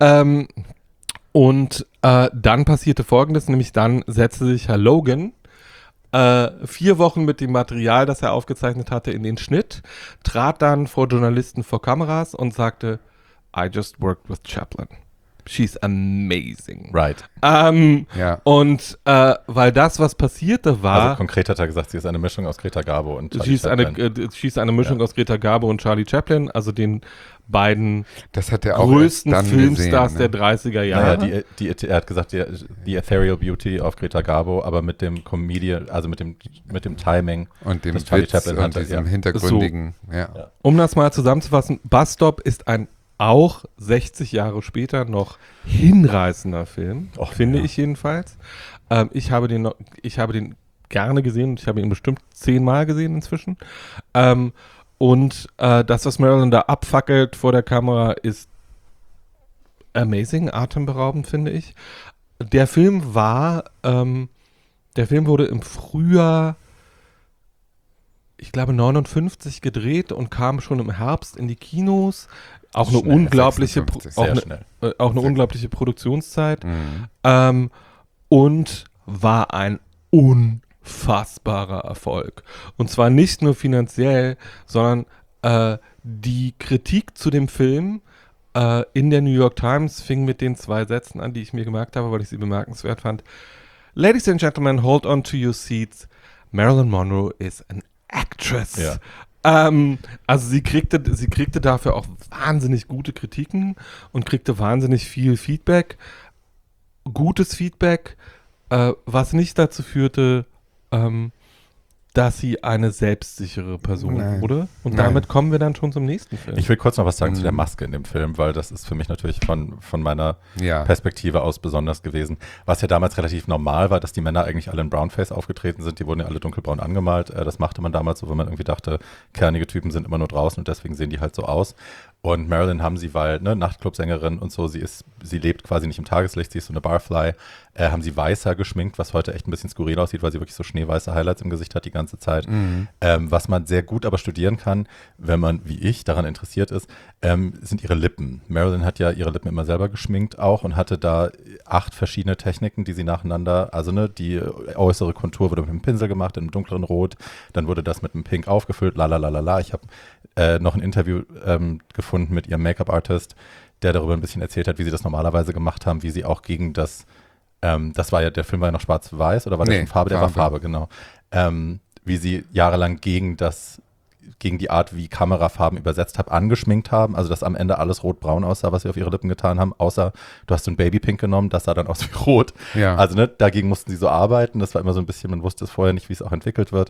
Und dann passierte Folgendes, nämlich dann setzte sich Herr Logan 4 Wochen mit dem Material, das er aufgezeichnet hatte, in den Schnitt, trat dann vor Journalisten vor Kameras und sagte, I just worked with Chaplin. she's amazing. Right. Ja. Und weil das, was passierte, war... Also konkret hat er gesagt, sie ist eine Mischung aus Greta Garbo und Charlie She's Chaplin. eine Mischung aus Greta Garbo und Charlie Chaplin, also den beiden Das hat er auch größten erst dann Filmstars gesehen, der 30er Jahre. Naja, er hat gesagt, die Ethereal Beauty auf Greta Garbo, aber mit dem Comedian, also mit dem Timing. Und dem das Charlie Witz Chaplin und hatte, diesem ja. hintergründigen, ja. Um das mal zusammenzufassen, Bus Stop ist ein auch 60 Jahre später noch hinreißender Film, Och, finde ja. ich jedenfalls. Ich habe den gerne gesehen und ich habe ihn bestimmt 10-mal gesehen inzwischen. Und das, was Marilyn da abfackelt vor der Kamera, ist amazing, atemberaubend, finde ich. Der Film wurde im Frühjahr, ich glaube 59 gedreht und kam schon im Herbst in die Kinos. Auch eine Schnell, unglaubliche, 56, sehr schnell. auch eine unglaubliche Produktionszeit. Mhm. Und war ein unfassbarer Erfolg. Und zwar nicht nur finanziell, sondern die Kritik zu dem Film in der New York Times fing mit den 2 Sätzen an, die ich mir gemerkt habe, weil ich sie bemerkenswert fand. Ladies and gentlemen, hold on to your seats. Marilyn Monroe is an actress. Ja. Also sie kriegte dafür auch wahnsinnig gute Kritiken und kriegte wahnsinnig viel Feedback. Gutes Feedback, was nicht dazu führte, dass sie eine selbstsichere Person wurde. Und Nein. damit kommen wir dann schon zum nächsten Film. Ich will kurz noch was sagen zu der Maske in dem Film, weil das ist für mich natürlich von meiner Ja. Perspektive aus besonders gewesen. Was ja damals relativ normal war, dass die Männer eigentlich alle in Brownface aufgetreten sind. Die wurden ja alle dunkelbraun angemalt. Das machte man damals so, wenn man irgendwie dachte, kernige Typen sind immer nur draußen und deswegen sehen die halt so aus. Und Marilyn haben sie, weil Nachtclub-Sängerin und so, sie lebt quasi nicht im Tageslicht, sie ist so eine Barfly, haben sie weißer geschminkt, was heute echt ein bisschen skurril aussieht, weil sie wirklich so schneeweiße Highlights im Gesicht hat die ganze Zeit. Was man sehr gut aber studieren kann, wenn man, wie ich, daran interessiert ist, sind ihre Lippen. Marilyn hat ja ihre Lippen immer selber geschminkt auch und hatte da 8 verschiedene Techniken, die sie nacheinander, also die äußere Kontur wurde mit einem Pinsel gemacht, in einem dunkleren Rot, dann wurde das mit einem Pink aufgefüllt, lalalala. Ich habe noch ein Interview gefunden mit ihrem Make-up-Artist, der darüber ein bisschen erzählt hat, wie sie das normalerweise gemacht haben, wie sie auch gegen das war ja, der Film war ja noch schwarz-weiß oder war der schon Farbe? Der war Farbe, genau. Wie sie jahrelang gegen die Art, wie Kamerafarben übersetzt haben, angeschminkt haben, also dass am Ende alles rot-braun aussah, was sie auf ihre Lippen getan haben, außer du hast so ein Babypink genommen, das sah dann aus wie rot. Ja. Also dagegen mussten sie so arbeiten, das war immer so ein bisschen, man wusste es vorher nicht, wie es auch entwickelt wird.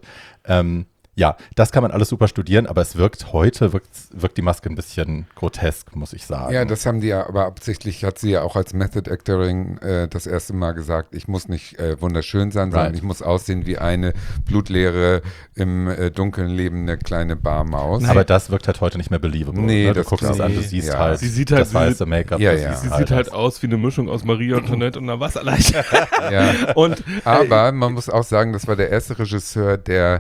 Ja, das kann man alles super studieren, aber es wirkt die Maske ein bisschen grotesk, muss ich sagen. Ja, das haben die ja, aber absichtlich hat sie ja auch als Method Actoring das erste Mal gesagt, ich muss nicht wunderschön sein, sondern ich muss aussehen wie eine blutleere, im Dunkeln lebende kleine Barmaus. Aber das wirkt halt heute nicht mehr believable. Nee, du guckst es an, du siehst halt sie sieht das weiße Make-up. Sie sieht halt aus wie eine Mischung aus Marie Antoinette und einer Wasserleiche. Ja. Und, aber man muss auch sagen, das war der erste Regisseur, der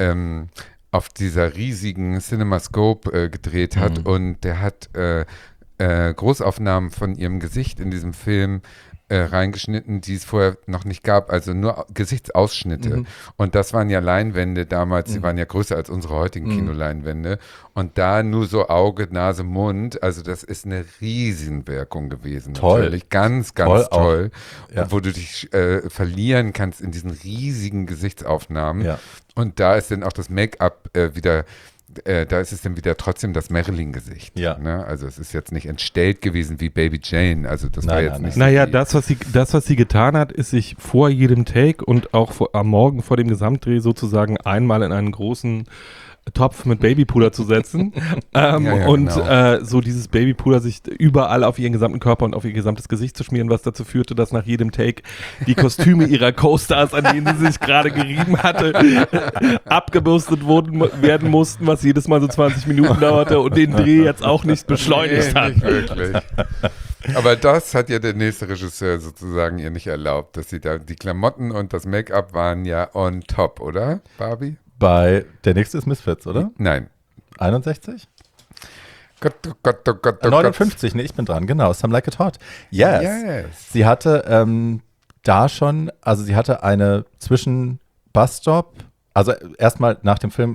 auf dieser riesigen CinemaScope gedreht hat und der hat Großaufnahmen von ihrem Gesicht in diesem Film reingeschnitten, die es vorher noch nicht gab, also nur Gesichtsausschnitte. Und das waren ja Leinwände damals, die waren ja größer als unsere heutigen Kinoleinwände. Und da nur so Auge, Nase, Mund, also das ist eine Riesenwirkung gewesen. Toll. Natürlich. Ganz, ganz toll. Ja. Wo du dich verlieren kannst in diesen riesigen Gesichtsaufnahmen. Ja. Und da ist dann auch das Make-up wieder da ist es dann wieder trotzdem das Marilyn-Gesicht. Ja. Ne? Also es ist jetzt nicht entstellt gewesen wie Baby Jane. Also das war jetzt nicht. Naja, das, was sie getan hat, ist sich vor jedem Take und auch am Morgen vor dem Gesamtdreh sozusagen einmal in einen großen Topf mit Babypuder zu setzen und so dieses Babypuder sich überall auf ihren gesamten Körper und auf ihr gesamtes Gesicht zu schmieren, was dazu führte, dass nach jedem Take die Kostüme ihrer Co-Stars, an denen sie sich gerade gerieben hatte, abgebürstet werden mussten, was jedes Mal so 20 Minuten dauerte und den Dreh jetzt auch nicht beschleunigt hat. Nicht wirklich. Aber das hat ja der nächste Regisseur sozusagen ihr nicht erlaubt, dass sie da die Klamotten und das Make-up waren ja on top, oder, Barbie? Der nächste ist Misfits, oder? Nein. 61? Gott, oh Gott, oh Gott, oh 59, nee, ich bin dran, genau. Some Like It Hot. Yes. Sie hatte da schon, also sie hatte eine zwischen Bus Stop, also erstmal nach dem Film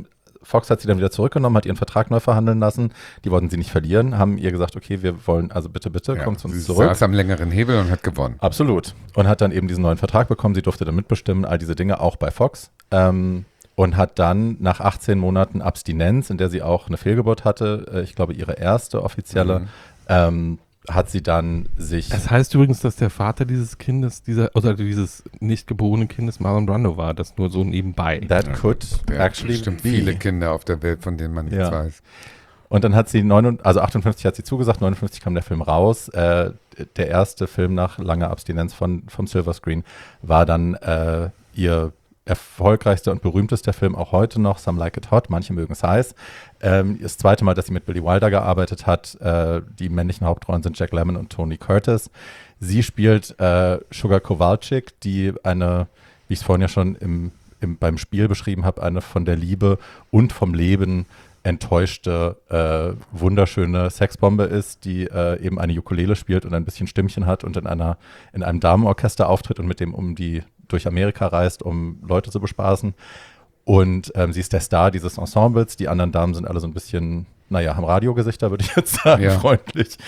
Fox hat sie dann wieder zurückgenommen, hat ihren Vertrag neu verhandeln lassen. Die wollten sie nicht verlieren, haben ihr gesagt, okay, wir wollen, also bitte, kommt zu uns zurück. Sie saß am längeren Hebel und hat gewonnen. Absolut. Und hat dann eben diesen neuen Vertrag bekommen. Sie durfte dann mitbestimmen, all diese Dinge, auch bei Fox. Und hat dann nach 18 Monaten Abstinenz, in der sie auch eine Fehlgeburt hatte, ich glaube ihre erste offizielle, hat sie dann sich... Es heißt übrigens, dass der Vater dieses Kindes, dieses nicht geborenen Kindes Marlon Brando war, das nur so nebenbei. That could actually bestimmt be. viele Kinder auf der Welt, von denen man nichts weiß. Und dann hat sie, 58 hat sie zugesagt, 59 kam der Film raus. Der erste Film nach langer Abstinenz vom Silver Screen war dann ihr erfolgreichster und berühmtester Film auch heute noch, Some Like It Hot, manche mögen es heiß. Das zweite Mal, dass sie mit Billy Wilder gearbeitet hat. Die männlichen Hauptrollen sind Jack Lemmon und Tony Curtis. Sie spielt Sugar Kowalczyk, die eine, wie ich es vorhin ja schon beim Spiel beschrieben habe, eine von der Liebe und vom Leben enttäuschte, wunderschöne Sexbombe ist, die eben eine Ukulele spielt und ein bisschen Stimmchen hat und in einem Damenorchester auftritt und mit dem durch Amerika reist, um Leute zu bespaßen. Und sie ist der Star dieses Ensembles. Die anderen Damen sind alle so ein bisschen, haben Radiogesichter, würde ich jetzt sagen, freundlich.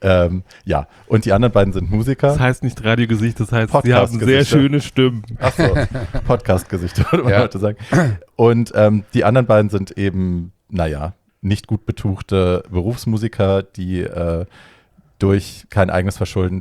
Und die anderen beiden sind Musiker. Das heißt nicht Radiogesicht, das heißt, sie haben sehr schöne Stimmen. Achso, Podcast-Gesichter, würde man heute sagen. Und die anderen beiden sind eben, nicht gut betuchte Berufsmusiker, die durch kein eigenes Verschulden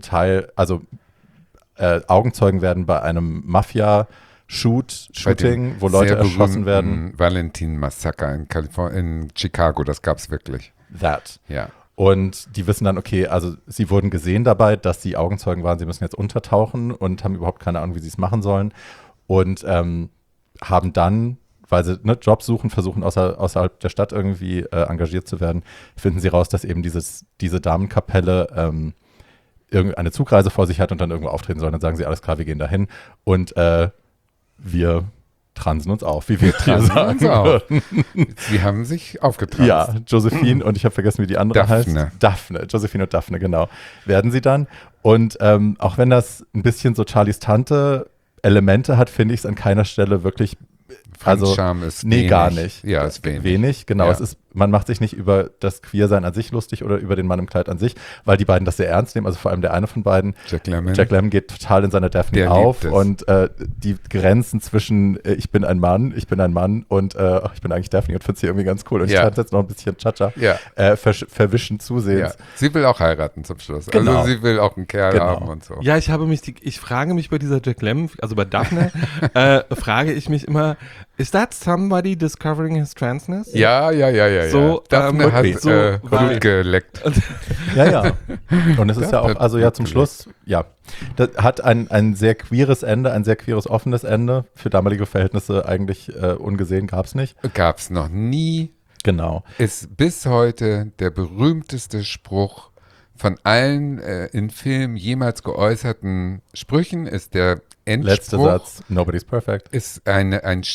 Augenzeugen werden bei einem Mafia-Shooting, wo Leute erschossen werden. Valentin-Massaker in Chicago, das gab es wirklich. Ja. Und die wissen dann, okay, also sie wurden gesehen dabei, dass sie Augenzeugen waren, sie müssen jetzt untertauchen und haben überhaupt keine Ahnung, wie sie es machen sollen. Und haben dann, weil sie Jobs suchen, versuchen außerhalb der Stadt irgendwie engagiert zu werden, finden sie raus, dass eben diese Damenkapelle irgendeine Zugreise vor sich hat und dann irgendwo auftreten soll. Dann sagen sie, alles klar, wir gehen dahin und wir transen uns auf, wie wir transen sagen würden. Sie haben sich aufgetranst. Ja, Josephine und ich habe vergessen, wie die andere heißt. Daphne, Josephine und Daphne, genau. Werden sie dann. Und auch wenn das ein bisschen so Charlies Tante Elemente hat, finde ich es an keiner Stelle wirklich. Fremdscham ist wenig. Gar nicht. Ja, ist wenig. Wenig, genau. Ja. Man macht sich nicht über das Queersein an sich lustig oder über den Mann im Kleid an sich, weil die beiden das sehr ernst nehmen, also vor allem der eine von beiden. Jack Lemmon geht total in seiner Daphne auf und die Grenzen zwischen ich bin ein Mann und ich bin eigentlich Daphne und finde sie irgendwie ganz cool und ich tanze jetzt noch ein bisschen Cha-Cha, verwischen zusehends. Ja. Sie will auch heiraten zum Schluss. Genau. Also sie will auch einen Kerl haben und so. Ja, ich frage mich bei dieser Jack Lemmon, also bei Daphne, frage ich mich immer, is that somebody discovering his transness? Ja. So, Daphne hat Blut geleckt. Ja. Und es ist ja auch, also zum Schluss, das hat ein sehr queeres Ende, ein sehr queeres, offenes Ende. Für damalige Verhältnisse eigentlich ungesehen, gab es nicht. Gab es noch nie. Genau. Ist bis heute der berühmteste Spruch von allen in Filmen jemals geäußerten Sprüchen, ist der Endspruch. Letzter Satz, nobody's perfect. Ist ein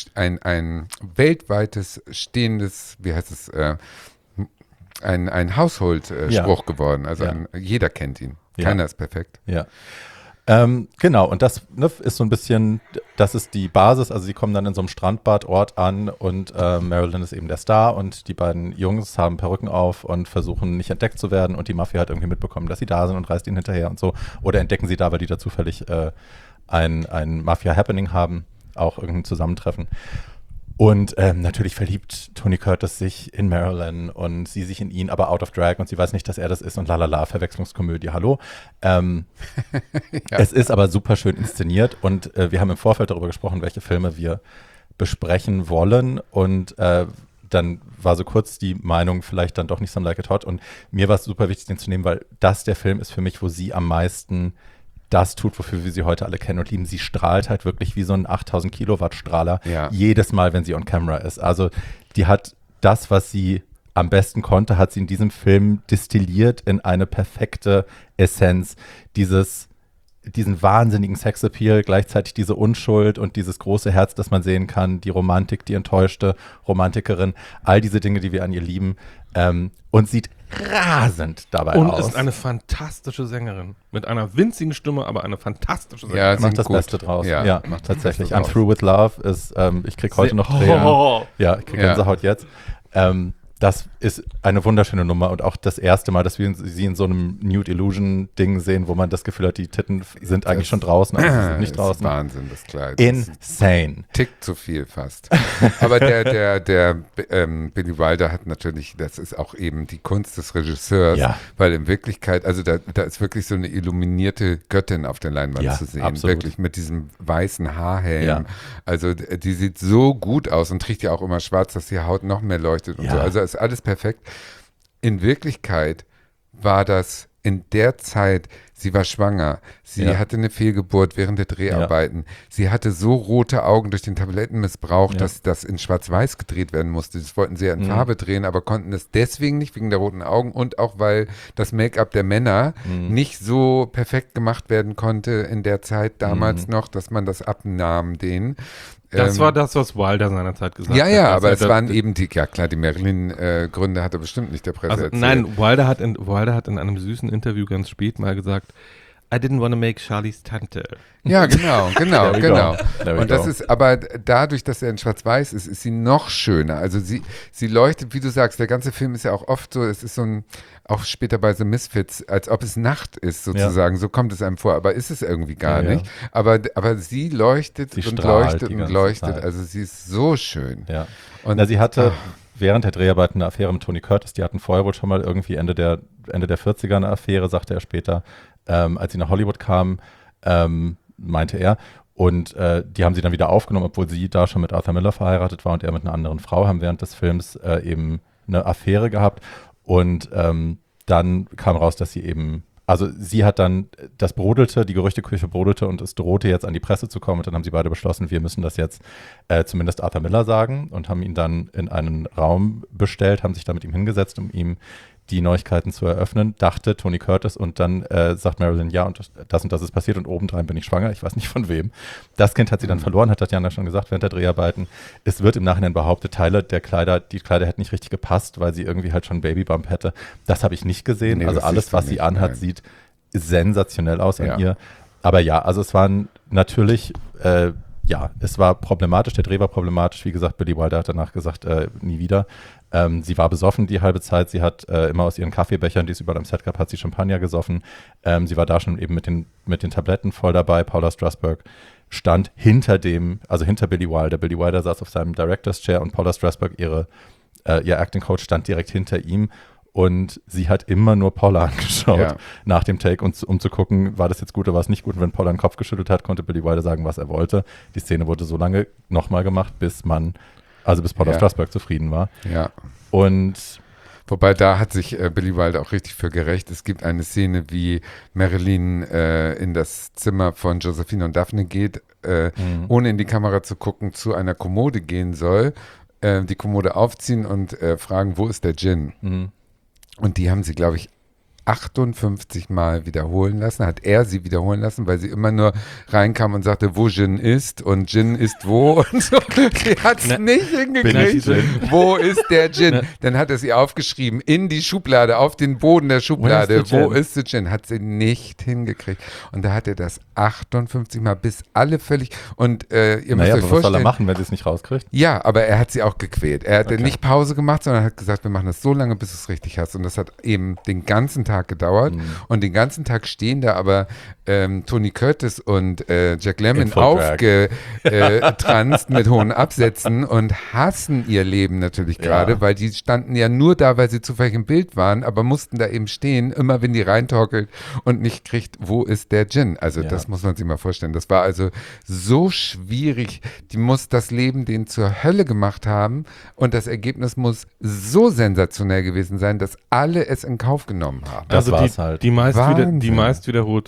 weltweites stehendes, wie heißt es, ein Household-Spruch geworden. Also jeder kennt ihn. Keiner ist perfekt. Ja. Genau, und das ist so ein bisschen, das ist die Basis, also sie kommen dann in so einem Strandbadort an und Marilyn ist eben der Star und die beiden Jungs haben Perücken auf und versuchen nicht entdeckt zu werden und die Mafia hat irgendwie mitbekommen, dass sie da sind und reist ihnen hinterher und so, oder entdecken sie da, weil die da zufällig ein Mafia-Happening haben, auch irgendein Zusammentreffen. Und natürlich verliebt Tony Curtis sich in Marilyn und sie sich in ihn, aber out of drag und sie weiß nicht, dass er das ist und lalala, Verwechslungskomödie, hallo. Es ist aber super schön inszeniert und wir haben im Vorfeld darüber gesprochen, welche Filme wir besprechen wollen und dann war so kurz die Meinung, vielleicht dann doch nicht Some Like It Hot und mir war es super wichtig, den zu nehmen, weil das der Film ist für mich, wo sie am meisten das tut, wofür wir sie heute alle kennen und lieben. Sie strahlt halt wirklich wie so ein 8000 Kilowatt Strahler jedes Mal, wenn sie on camera ist. Also die hat das, was sie am besten konnte, hat sie in diesem Film destilliert in eine perfekte Essenz. Diesen wahnsinnigen Sexappeal, gleichzeitig diese Unschuld und dieses große Herz, das man sehen kann, die Romantik, die enttäuschte Romantikerin, all diese Dinge, die wir an ihr lieben. Und sieht rasend dabei Und aus. ist eine fantastische Sängerin. Mit einer winzigen Stimme, aber eine fantastische Ja, Sängerin. singt Macht das gut. Beste draus. Ja, Ja, macht das tatsächlich. Beste I'm draus. Through With Love ist, ich krieg heute noch Tränen. Ja, ich krieg Ja. Gänsehaut jetzt. Das ist eine wunderschöne Nummer und auch das erste Mal, dass wir sie in so einem Nude Illusion Ding sehen, wo man das Gefühl hat, die Titten sind eigentlich schon draußen, aber sie sind nicht Das ist draußen. Wahnsinn, das Kleid. Insane. Tick zu viel fast. Aber der Billy Wilder hat natürlich, das ist auch eben die Kunst des Regisseurs, Ja. weil in Wirklichkeit, also da ist wirklich so eine illuminierte Göttin auf der Leinwand Ja, zu sehen, absolut. wirklich mit diesem weißen Haarhelm. Ja. Also die sieht so gut aus und trägt ja auch immer schwarz, dass die Haut noch mehr leuchtet und Ja. so. Also ist alles perfekt. In Wirklichkeit war das in der Zeit, sie war schwanger, sie Ja. hatte eine Fehlgeburt während der Dreharbeiten, sie hatte so rote Augen durch den Tablettenmissbrauch, Ja. dass das in Schwarz-Weiß gedreht werden musste. Das wollten sie ja in Mhm. Farbe drehen, aber konnten es deswegen nicht, wegen der roten Augen und auch, weil das Make-up der Männer nicht so perfekt gemacht werden konnte in der Zeit damals noch, dass man das abnahm denen. Das war das, was Wilder seinerzeit gesagt Ja, hat. ja, dass aber er es da- waren eben die, ja klar, die Marilyn-Gründe hat er bestimmt nicht der Presse Also, erzählt. nein, Wilder hat in einem süßen Interview ganz spät mal gesagt, I didn't want to make Charlies Tante. Ja, genau. There we go. There we Und das go. ist, aber dadurch, dass er in Schwarz-Weiß ist, ist sie noch schöner. Also sie leuchtet, wie du sagst, der ganze Film ist ja auch oft so, es ist so ein, auch später bei The Misfits, als ob es Nacht ist sozusagen, so kommt es einem vor, aber ist es irgendwie gar Ja, ja. nicht. Aber sie leuchtet Sie und strahlt leuchtet die und ganze leuchtet, Zeit. also sie ist so schön. Ja. Und Na, sie hatte während der Dreharbeiten eine Affäre mit Tony Curtis. Die hatten vorher wohl schon mal irgendwie Ende der 40er eine Affäre, sagte er später, als sie nach Hollywood kam, meinte er. Und die haben sie dann wieder aufgenommen, obwohl sie da schon mit Arthur Miller verheiratet war und er mit einer anderen Frau, haben während des Films eben eine Affäre gehabt. Und dann kam raus, dass sie eben, also sie hat dann, das brodelte, die Gerüchteküche brodelte und es drohte jetzt an die Presse zu kommen. Und dann haben sie beide beschlossen, wir müssen das jetzt zumindest Arthur Miller sagen und haben ihn dann in einen Raum bestellt, haben sich da mit ihm hingesetzt, um ihm die Neuigkeiten zu eröffnen, dachte Tony Curtis und dann sagt Marilyn, ja und das ist passiert und obendrein bin ich schwanger, ich weiß nicht von wem. Das Kind hat sie dann verloren, hat Tatjana schon gesagt während der Dreharbeiten. Es wird im Nachhinein behauptet, die Kleider hätten nicht richtig gepasst, weil sie irgendwie halt schon einen Babybump hätte. Das habe ich nicht gesehen, Nee, also das alles, siehst du was sie nicht, anhat, nein. sieht sensationell aus Ja. an ihr. Aber ja, also es waren natürlich es war problematisch, der Dreh war problematisch. Wie gesagt, Billy Wilder hat danach gesagt, nie wieder. Sie war besoffen die halbe Zeit. Sie hat immer aus ihren Kaffeebechern, die es überall am Set gab, hat sie Champagner gesoffen. Sie war da schon eben mit den Tabletten voll dabei. Paula Strasberg stand hinter Billy Wilder. Billy Wilder saß auf seinem Director's Chair und Paula Strasberg, ihr Acting Coach, stand direkt hinter ihm. Und sie hat immer nur Paula angeschaut Ja. nach dem Take, um zu gucken, war das jetzt gut oder war es nicht gut. Und wenn Paula den Kopf geschüttelt hat, konnte Billy Wilder sagen, was er wollte. Die Szene wurde so lange nochmal gemacht, bis Paula Ja. Strasberg zufrieden war. Ja. Und Wobei da hat sich Billy Wilder auch richtig für gerecht. Es gibt eine Szene, wie Marilyn in das Zimmer von Josephine und Daphne geht, ohne in die Kamera zu gucken, zu einer Kommode gehen soll, die Kommode aufziehen und fragen, wo ist der Gin? Und die haben sie, glaube ich, 58 Mal wiederholen lassen, hat er sie wiederholen lassen, weil sie immer nur reinkam und sagte, wo Gin ist und Gin ist wo und so. Sie hat es nicht hingekriegt. Wo ist der Gin? Dann hat er sie aufgeschrieben in die Schublade, auf den Boden der Schublade. Wo ist der Gin? Hat sie nicht hingekriegt. Und da hat er das 58 Mal, bis alle völlig, und ihr müsst naja, euch aber was soll er vorstellen, machen, wenn sie es nicht rauskriegt? ja, aber er hat sie auch gequält. Er hat Okay. nicht Pause gemacht, sondern hat gesagt, wir machen das so lange, bis du es richtig hast. Und das hat eben den ganzen Tag gedauert. Und den ganzen Tag stehen da aber Tony Curtis und Jack Lemmon In Full Drag. aufgetranst mit hohen Absätzen und hassen ihr Leben natürlich gerade, Ja. weil die standen ja nur da, weil sie zufällig im Bild waren, aber mussten da eben stehen, immer wenn die reintorkelt und nicht kriegt, wo ist der Gin? Also Ja. das muss man sich mal vorstellen. Das war also so schwierig. Die muss das Leben denen zur Hölle gemacht haben und das Ergebnis muss so sensationell gewesen sein, dass alle es in Kauf genommen haben. Das Also war's halt. die Wahnsinn. meist wiederholte Zeile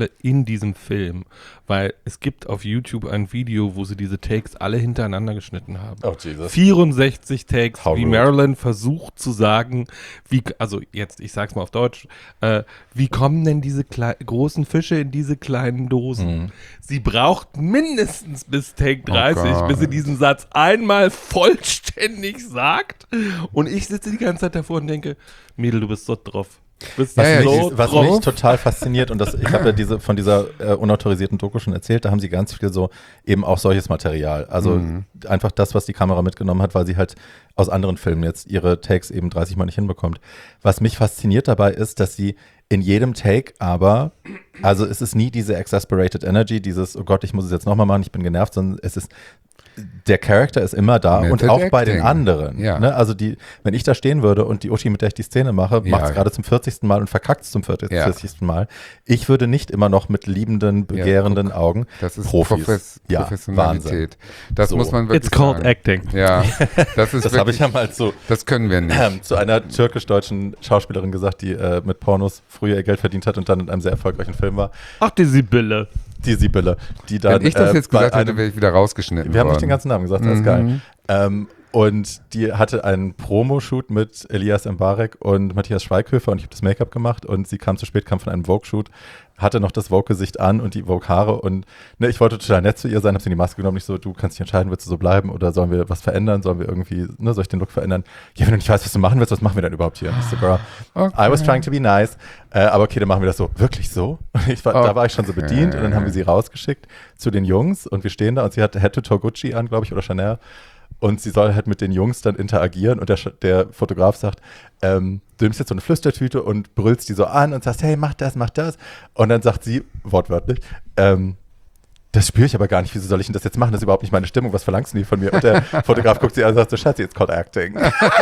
Stelle in diesem Film, weil es gibt auf YouTube ein Video, wo sie diese Takes alle hintereinander geschnitten haben. Oh, Jesus. 64 Takes, How wie rude. Marilyn versucht zu sagen, also jetzt, ich sag's mal auf Deutsch, wie kommen denn diese großen Fische in diese kleinen Dosen? Sie braucht mindestens bis Take 30, bis sie diesen Satz einmal vollständig sagt. Und ich sitze die ganze Zeit davor und denke, Mädel, du bist so drauf. Was drauf. mich total fasziniert, und ich habe ja von dieser unautorisierten Doku schon erzählt, da haben sie ganz viel so eben auch solches Material. Also einfach das, was die Kamera mitgenommen hat, weil sie halt aus anderen Filmen jetzt ihre Takes eben 30 Mal nicht hinbekommt. Was mich fasziniert dabei ist, dass sie in jedem Take aber, also es ist nie diese exasperated energy, dieses, oh Gott, ich muss es jetzt nochmal machen, ich bin genervt, sondern es ist, der Charakter ist immer da Method und auch bei den acting. anderen. Ja. Ne? Also wenn ich da stehen würde und die Uschi, mit der ich die Szene mache, macht es gerade zum 40. Mal und verkackt es zum 40. Mal. Ich würde nicht immer noch mit liebenden, begehrenden Augen Das ist Profis. Professionalität. Das So. muss man wirklich It's called sagen. acting. Ja, das ist Das habe ich wirklich, ja mal das können wir nicht. zu einer türkisch-deutschen Schauspielerin gesagt, die mit Pornos früher ihr Geld verdient hat und dann in einem sehr erfolgreichen Film war. Ach, die Sibylle. Die Sibylle, die dann Wenn ich das jetzt bei gesagt hätte, einem- wäre ich wieder rausgeschnitten Wir haben nicht worden. den ganzen Namen gesagt, das ist geil. Und die hatte einen Promo-Shoot mit Elias Mbarek und Matthias Schweighöfer und ich habe das Make-up gemacht und sie kam zu spät, kam von einem Vogue-Shoot, hatte noch das Vogue-Gesicht an und die Vogue-Haare und ne, ich wollte total nett zu ihr sein, habe sie in die Maske genommen, nicht so, du kannst dich entscheiden, willst du so bleiben oder sollen wir was verändern, sollen wir irgendwie, ne, soll ich den Look verändern? Ja, wenn du nicht weißt, was du machen willst, was machen wir denn überhaupt hier? Und ich so, girl, I was trying to be nice, aber okay, dann machen wir das so. Wirklich so? Und da war ich schon so bedient und dann haben wir sie rausgeschickt zu den Jungs und wir stehen da und sie hatte Head-to-Toe Gucci an, glaube ich, oder Chanel. Und sie soll halt mit den Jungs dann interagieren und der Fotograf sagt, du nimmst jetzt so eine Flüstertüte und brüllst die so an und sagst, hey, mach das. Und dann sagt sie, wortwörtlich, das spüre ich aber gar nicht, wieso soll ich denn das jetzt machen? Das ist überhaupt nicht meine Stimmung, was verlangst du denn von mir? Und der Fotograf guckt sie an und sagt so, Schatzi, it's called acting.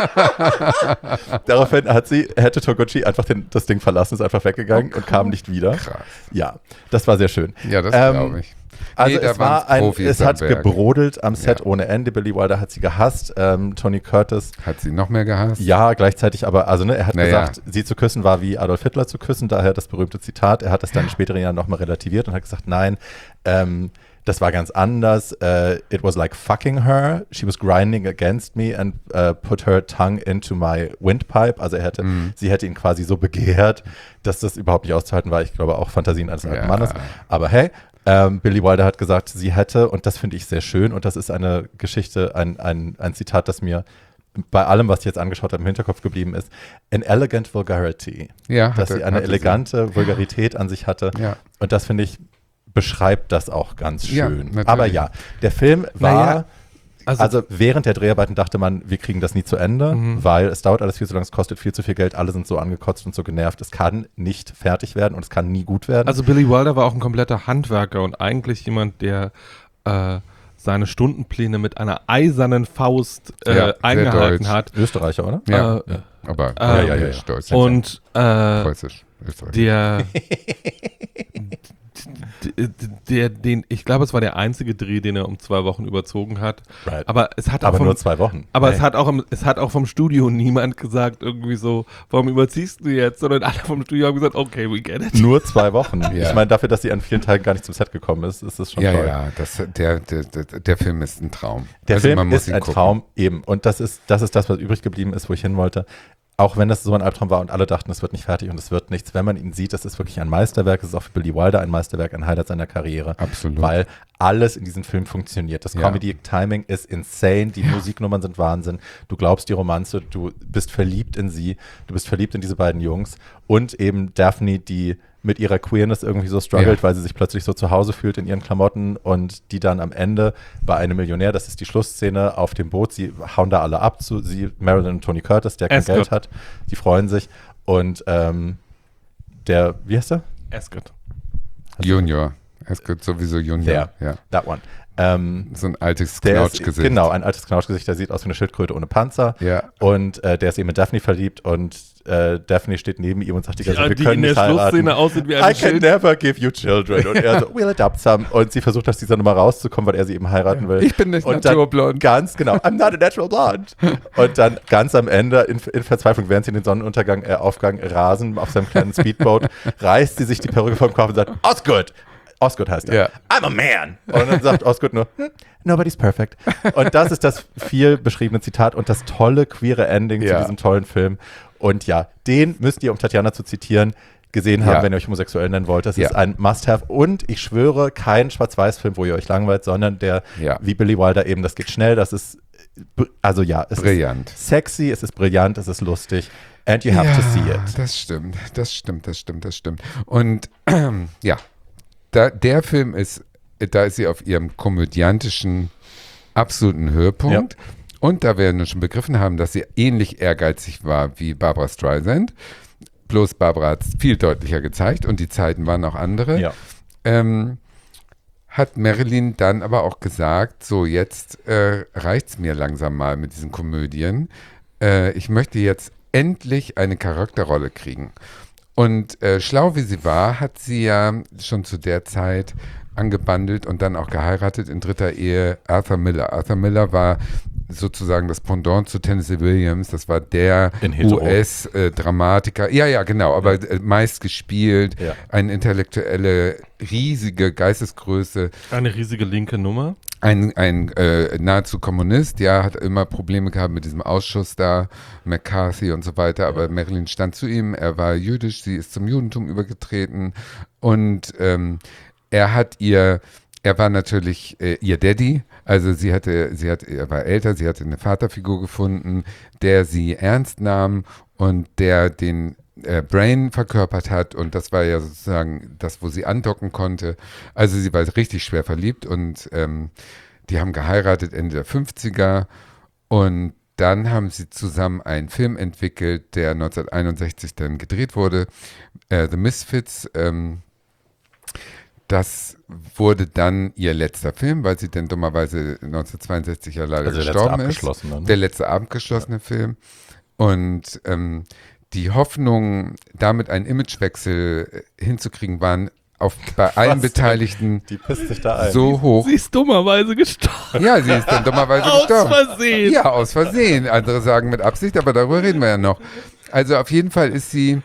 Daraufhin hat sie, hätte Toguchi einfach das Ding verlassen, ist einfach weggegangen und kam nicht wieder. Krass. Ja, das war sehr schön. Ja, das glaube ich. Also Nee, da es war waren's Profis es am hat Werk. gebrodelt am Set Ja. ohne Ende. Billy Wilder hat sie gehasst. Tony Curtis, Hat sie noch mehr gehasst? ja, gleichzeitig aber, also ne, er hat Naja. gesagt, sie zu küssen war wie Adolf Hitler zu küssen, daher das berühmte Zitat. Er hat es dann in späteren Jahren nochmal relativiert und hat gesagt, nein, das war ganz anders. It was like fucking her. She was grinding against me and put her tongue into my windpipe. Also sie hätte ihn quasi so begehrt, dass das überhaupt nicht auszuhalten war. Ich glaube auch Fantasien eines alten Ja. Mannes. Aber hey, Billy Wilder hat gesagt, sie hätte, und das finde ich sehr schön, und das ist eine Geschichte, ein Zitat, das mir bei allem, was ich jetzt angeschaut habe, im Hinterkopf geblieben ist, an elegant vulgarity. Ja, Dass sie eine hatte elegante Vulgarität an sich hatte. Ja. Und das, finde ich, beschreibt das auch ganz Ja, schön. natürlich. Aber ja, der Film war, Naja, also während der Dreharbeiten dachte man, wir kriegen das nie zu Ende, weil es dauert alles viel zu lange, es kostet viel zu viel Geld, alle sind so angekotzt und so genervt. Es kann nicht fertig werden und es kann nie gut werden. Also Billy Wilder war auch ein kompletter Handwerker und eigentlich jemand, der seine Stundenpläne mit einer eisernen Faust Ja, sehr eingehalten deutsch. hat. Österreicher, oder? Ja, Äh, aber ja. Deutsch. Und Preußisch. Österreich. ich glaube, es war der einzige Dreh, den er um 2 Wochen überzogen hat. Right. Aber es hat auch Aber vom, nur 2 Wochen. aber Hey. es hat auch vom Studio niemand gesagt, irgendwie so, warum überziehst du jetzt? Sondern alle vom Studio haben gesagt, okay, we get it. Nur 2 Wochen. Ja. Ich meine, dafür, dass sie an vielen Tagen gar nicht zum Set gekommen ist es schon Ja, toll. ja, der Film ist ein Traum. Der Also man Film muss ist ihn ein gucken. Traum, eben. Und das ist das, was übrig geblieben ist, wo ich hin wollte. Auch wenn das so ein Albtraum war und alle dachten, es wird nicht fertig und es wird nichts. Wenn man ihn sieht, das ist wirklich ein Meisterwerk. Es ist auch für Billy Wilder ein Meisterwerk, ein Highlight seiner Karriere. Absolut. Weil alles in diesem Film funktioniert. Das Ja. Comedy-Timing ist insane. Die Musiknummern sind Wahnsinn. Du glaubst die Romanze, du bist verliebt in sie. Du bist verliebt in diese beiden Jungs. Und eben Daphne, die mit ihrer Queerness irgendwie so struggelt, Ja. weil sie sich plötzlich so zu Hause fühlt in ihren Klamotten und die dann am Ende bei einem Millionär, das ist die Schlussszene, auf dem Boot, sie hauen da alle ab, Marilyn und Tony Curtis, der kein Ascot. Geld hat, die freuen sich und der, wie heißt der? Ascot. Junior. Es gibt sowieso Junior. Der. Ja. That one. So ein altes Der Knautschgesicht. genau, ein altes Knautschgesicht, der sieht aus wie eine Schildkröte ohne Panzer. Ja. Und der ist eben in Daphne verliebt und Daphne steht neben ihm und sagt die ganze Zeit, wir die können in der nicht heiraten. Schlussszene aussieht wie I ein can Schild. never give you children. Und er so, we'll adopt some. Und sie versucht aus dieser Nummer rauszukommen, weil er sie eben heiraten will. Ich bin nicht und dann naturblond. ganz genau, I'm not a natural blonde. Und dann ganz am Ende, in Verzweiflung, während sie den Aufgang rasen auf seinem kleinen Speedboat, reißt sie sich die Perücke vom Kopf und sagt, Osgood! Osgood heißt er. Ja. I'm a man. Und dann sagt Osgood nur, nobody's perfect. Und das ist das viel beschriebene Zitat und das tolle queere Ending zu diesem tollen Film. Und ja, den müsst ihr, um Tatjana zu zitieren, gesehen haben, wenn ihr euch homosexuell nennen wollt. Das ist ein Must-Have. Und ich schwöre, kein Schwarz-Weiß-Film, wo ihr euch langweilt, sondern der, wie Billy Wilder eben, das geht schnell, das ist, also ja, es brillant. Ist sexy, es ist brillant, es ist lustig. And you have to see it. Das stimmt. Und der Film ist sie auf ihrem komödiantischen absoluten Höhepunkt. Ja. Und da wir nun schon begriffen haben, dass sie ähnlich ehrgeizig war wie Barbra Streisand, bloß Barbra hat es viel deutlicher gezeigt und die Zeiten waren auch andere, hat Marilyn dann aber auch gesagt, so jetzt reicht's mir langsam mal mit diesen Komödien. Ich möchte jetzt endlich eine Charakterrolle kriegen. Und schlau wie sie war, hat sie ja schon zu der Zeit angebandelt und dann auch geheiratet in dritter Ehe Arthur Miller. Arthur Miller war sozusagen das Pendant zu Tennessee Williams. Das war der US-Dramatiker. Ja, genau, aber meist gespielt. Ja. Eine intellektuelle, riesige Geistesgröße. Eine riesige linke Nummer. Ein nahezu Kommunist, hat immer Probleme gehabt mit diesem Ausschuss da, McCarthy und so weiter, aber Marilyn stand zu ihm, er war jüdisch, sie ist zum Judentum übergetreten und er war natürlich ihr Daddy, also er war älter, sie hatte eine Vaterfigur gefunden, der sie ernst nahm und der den Brain verkörpert hat und das war ja sozusagen das, wo sie andocken konnte. Also sie war richtig schwer verliebt und die haben geheiratet Ende der 50er und dann haben sie zusammen einen Film entwickelt, der 1961 dann gedreht wurde, The Misfits. Das wurde dann ihr letzter Film, weil sie dann dummerweise 1962 ja leider gestorben ist. Der letzte abgeschlossene Film. Und die Hoffnung, damit einen Imagewechsel hinzukriegen, waren bei allen Beteiligten so hoch. Sie ist dummerweise gestorben. Ja, sie ist dann dummerweise gestorben. Aus Versehen. Ja, aus Versehen. Andere sagen mit Absicht, aber darüber reden wir ja noch. Also auf jeden Fall ist sie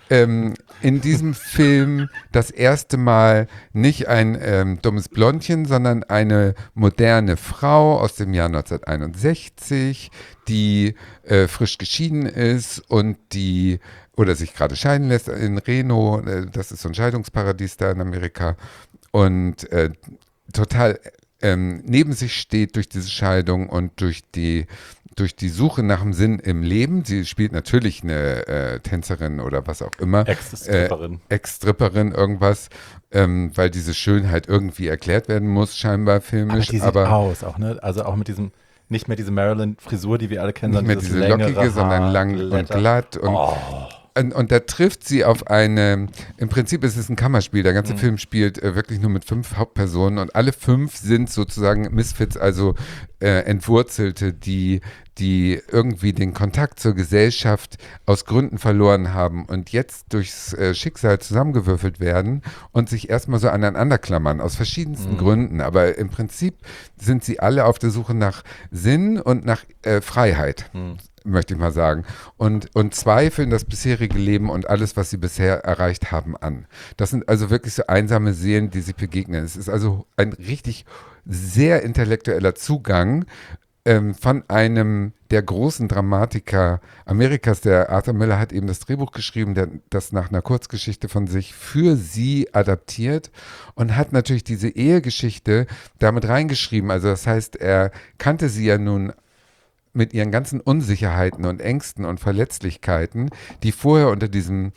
in diesem Film das erste Mal nicht ein dummes Blondchen, sondern eine moderne Frau aus dem Jahr 1961, die frisch geschieden ist und oder sich gerade scheiden lässt in Reno, das ist so ein Scheidungsparadies da in Amerika und total neben sich steht durch diese Scheidung und durch die Suche nach dem Sinn im Leben. Sie spielt natürlich eine Tänzerin oder was auch immer. Ex-Stripperin, irgendwas, weil diese Schönheit irgendwie erklärt werden muss, scheinbar filmisch. Aber die sieht aus auch, ne? Also auch mit diesem, nicht mehr diese Marilyn-Frisur, die wir alle kennen, sondern nicht mehr diese lockige, sondern lang und glatt und da trifft sie auf im Prinzip ist es ein Kammerspiel, der ganze Film spielt wirklich nur mit 5 Hauptpersonen und alle 5 sind sozusagen Misfits, also Entwurzelte, die irgendwie den Kontakt zur Gesellschaft aus Gründen verloren haben und jetzt durchs Schicksal zusammengewürfelt werden und sich erstmal so aneinander klammern, aus verschiedensten Gründen, aber im Prinzip sind sie alle auf der Suche nach Sinn und nach Freiheit. Möchte ich mal sagen. Und zweifeln das bisherige Leben und alles, was sie bisher erreicht haben, an. Das sind also wirklich so einsame Seelen, die sich begegnen. Es ist also ein richtig sehr intellektueller Zugang von einem der großen Dramatiker Amerikas. Der Arthur Miller hat eben das Drehbuch geschrieben, der das nach einer Kurzgeschichte von sich für sie adaptiert und hat natürlich diese Ehegeschichte damit reingeschrieben. Also das heißt, er kannte sie ja nun mit ihren ganzen Unsicherheiten und Ängsten und Verletzlichkeiten, die vorher unter dieser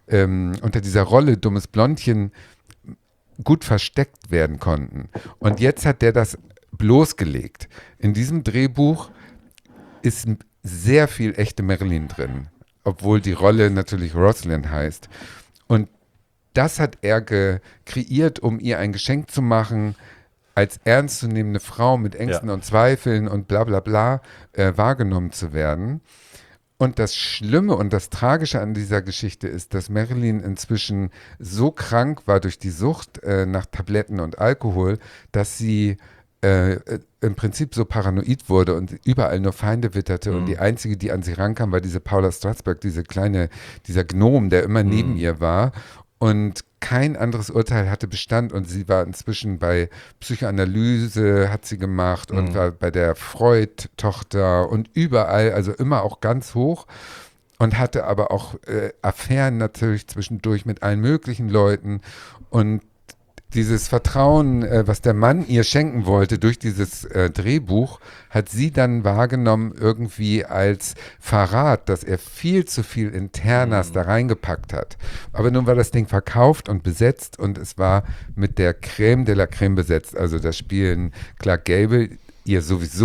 Rolle dummes Blondchen gut versteckt werden konnten. Und jetzt hat der das bloßgelegt. In diesem Drehbuch ist sehr viel echte Marilyn drin, obwohl die Rolle natürlich Rosalind heißt. Und das hat er kreiert, um ihr ein Geschenk zu machen, als ernstzunehmende Frau mit Ängsten und Zweifeln und bla bla bla wahrgenommen zu werden. Und das Schlimme und das Tragische an dieser Geschichte ist, dass Marilyn inzwischen so krank war durch die Sucht nach Tabletten und Alkohol, dass sie im Prinzip so paranoid wurde und überall nur Feinde witterte. Und die einzige, die an sie rankam, war diese Paula Strasberg, dieser Gnom, der immer neben ihr war. Und kein anderes Urteil hatte Bestand und sie war inzwischen bei Psychoanalyse, hat sie gemacht und war bei der Freud-Tochter und überall, also immer auch ganz hoch und hatte aber auch Affären natürlich zwischendurch mit allen möglichen Leuten und dieses Vertrauen, was der Mann ihr schenken wollte durch dieses Drehbuch, hat sie dann wahrgenommen irgendwie als Verrat, dass er viel zu viel Internas da reingepackt hat. Aber nun war das Ding verkauft und besetzt und es war mit der Crème de la Crème besetzt. Also da spielen Clark Gable, ihr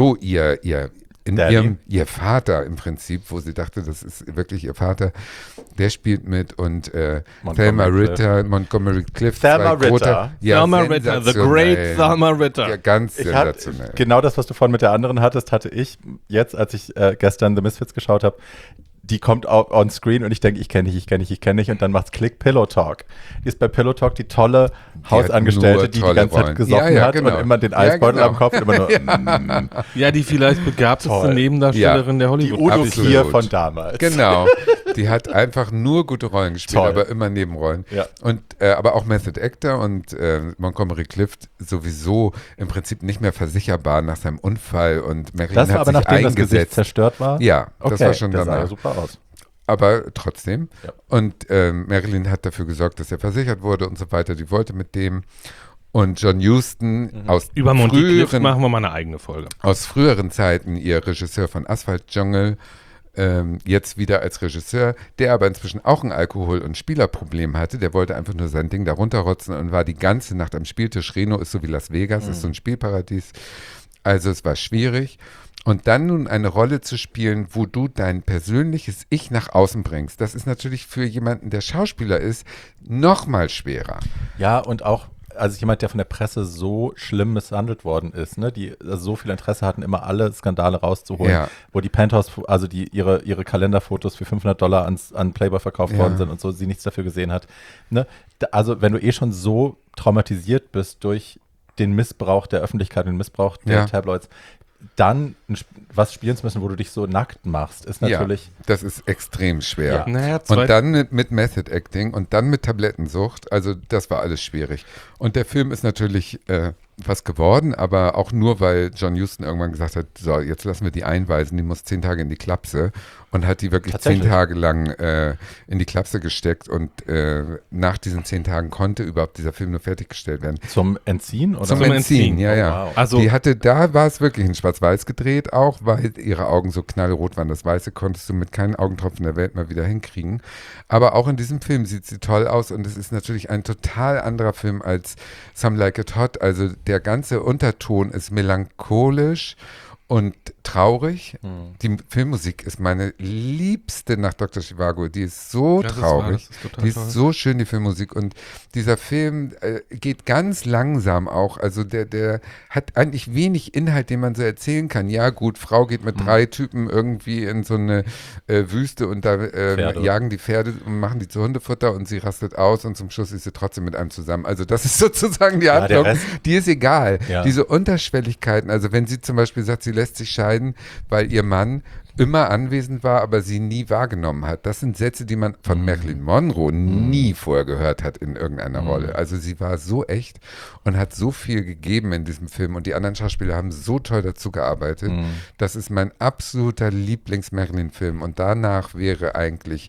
Vater im Prinzip, wo sie dachte, das ist wirklich ihr Vater, der spielt mit und Thelma Ritter, Montgomery Clift. Thelma Ritter. Thelma Ritter, the great Thelma Ritter. Ja, ganz sensationell. Genau das, was du vorhin mit der anderen hattest, hatte ich jetzt, als ich gestern The Misfits geschaut habe. Die kommt on screen und ich denke, ich kenne dich. Und dann macht's Klick, Pillow Talk. Die ist bei Pillow Talk die tolle Hausangestellte, die ganze Zeit gesoffen hat und immer den Eisbeutel am Kopf und immer nur Ja, die vielleicht begabteste Nebendarstellerin der die Hollywood. Udo Kier von damals. Genau. Die hat einfach nur gute Rollen gespielt, aber immer Nebenrollen. Ja. Und aber auch Method Actor und Montgomery Clift sowieso im Prinzip nicht mehr versicherbar nach seinem Unfall und Marilyn Das war hat aber sich nachdem das Gesicht eingesetzt. zerstört war? Ja, das Okay, war schon das sah danach. ja super aus. Aber trotzdem. Ja. Und Marilyn hat dafür gesorgt, dass er versichert wurde und so weiter. Die wollte mit dem. Und John Huston aus Über Monty Clift früheren, machen wir mal eine eigene Folge. aus früheren Zeiten, ihr Regisseur von Asphalt Jungle, jetzt wieder als Regisseur, der aber inzwischen auch ein Alkohol- und Spielerproblem hatte. Der wollte einfach nur sein Ding da runterrotzen und war die ganze Nacht am Spieltisch. Reno ist so wie Las Vegas, ist so ein Spielparadies. Also es war schwierig. Und dann nun eine Rolle zu spielen, wo du dein persönliches Ich nach außen bringst, das ist natürlich für jemanden, der Schauspieler ist, noch mal schwerer. Ja, und auch also jemand, der von der Presse so schlimm misshandelt worden ist, ne, die so viel Interesse hatten, immer alle Skandale rauszuholen, wo die Penthouse, also die ihre Kalenderfotos für $500 an Playboy verkauft worden sind und so, sie nichts dafür gesehen hat. Ne? Also wenn du schon so traumatisiert bist durch den Missbrauch der Öffentlichkeit, den Missbrauch der Tabloids, dann was spielen zu müssen, wo du dich so nackt machst, ist natürlich. Ja, das ist extrem schwer. Ja. Naja, Und dann mit Method Acting und dann mit Tablettensucht, also das war alles schwierig. Und der Film ist natürlich was geworden, aber auch nur, weil John Huston irgendwann gesagt hat, so, jetzt lassen wir die einweisen, die muss 10 Tage in die Klapse und hat die wirklich 10 Tage lang in die Klapse gesteckt und nach diesen 10 Tagen konnte überhaupt dieser Film nur fertiggestellt werden. Zum Entziehen? Oder? Zum Entziehen, ja, ja. Oh, wow. Also, Da war es wirklich in Schwarz-Weiß gedreht auch, weil ihre Augen so knallrot waren. Das Weiße konntest du mit keinen Augentropfen der Welt mal wieder hinkriegen. Aber auch in diesem Film sieht sie toll aus und es ist natürlich ein total anderer Film als Some Like It Hot. Also der ganze Unterton ist melancholisch und traurig. Die Filmmusik ist meine liebste nach Dr. Zhivago. Die ist so traurig. Die ist so schön, die Filmmusik. Und dieser Film geht ganz langsam auch. Also der hat eigentlich wenig Inhalt, den man so erzählen kann. Ja gut, Frau geht mit 3 Typen irgendwie in so eine Wüste und da jagen die Pferde und machen die zu Hundefutter und sie rastet aus und zum Schluss ist sie trotzdem mit einem zusammen. Also das ist sozusagen die Handlung. Die ist egal. Ja. Diese Unterschwelligkeiten, also wenn sie zum Beispiel sagt, sie lässt sich scheiden, weil ihr Mann immer anwesend war, aber sie nie wahrgenommen hat. Das sind Sätze, die man von Marilyn Monroe nie vorher gehört hat in irgendeiner Rolle. Also sie war so echt und hat so viel gegeben in diesem Film und die anderen Schauspieler haben so toll dazu gearbeitet. Das ist mein absoluter Lieblings-Marilyn-Film und danach wäre eigentlich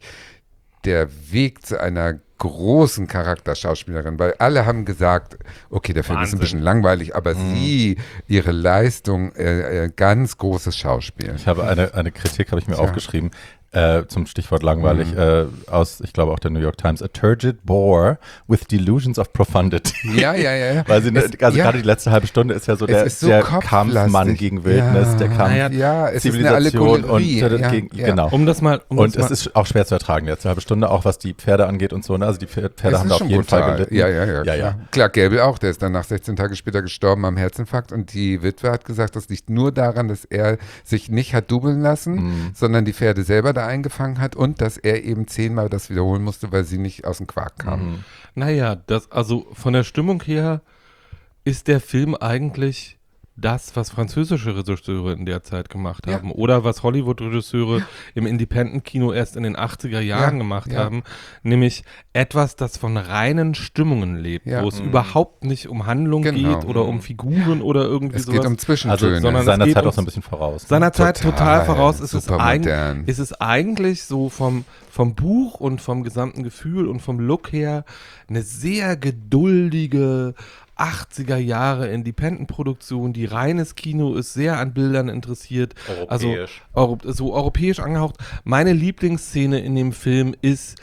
der Weg zu einer großen Charakterschauspielerin, weil alle haben gesagt, okay, der Film ist ein bisschen langweilig, aber sie, ihre Leistung, ganz großes Schauspiel. Ich habe eine Kritik, habe ich mir aufgeschrieben. zum Stichwort langweilig, aus, ich glaube auch der New York Times, a turgid bore with delusions of profundity. Ja. Weil sie, gerade die letzte halbe Stunde ist ja so der Kampfmann gegen Wildnis, der Kampf es Zivilisation ist eine Allegorie. Genau. Und es ist auch schwer zu ertragen, die letzte halbe Stunde, auch was die Pferde angeht und so. Ne? Also die Pferde haben da auf jeden Fall gelitten. Ja. Clark Gable auch, der ist dann nach 16 Tage später gestorben am Herzinfarkt und die Witwe hat gesagt, das liegt nur daran, dass er sich nicht hat dubeln lassen, sondern die Pferde selber da eingefangen hat und dass er eben 10-mal das wiederholen musste, weil sie nicht aus dem Quark kamen. Naja, also von der Stimmung her ist der Film eigentlich das, was französische Regisseure in der Zeit gemacht haben oder was Hollywood-Regisseure im Independent-Kino erst in den 80er Jahren gemacht haben, nämlich etwas, das von reinen Stimmungen lebt, wo es überhaupt nicht um Handlung geht oder um Figuren oder irgendwie sowas. Es geht um Zwischentöne. Sondern seiner Zeit auch so ein bisschen voraus. Seiner Zeit total voraus. Ist es eigentlich so vom Buch und vom gesamten Gefühl und vom Look her eine sehr geduldige 80er Jahre Independent-Produktion, die reines Kino ist, sehr an Bildern interessiert. Europäisch. Also so europäisch angehaucht. Meine Lieblingsszene in dem Film ist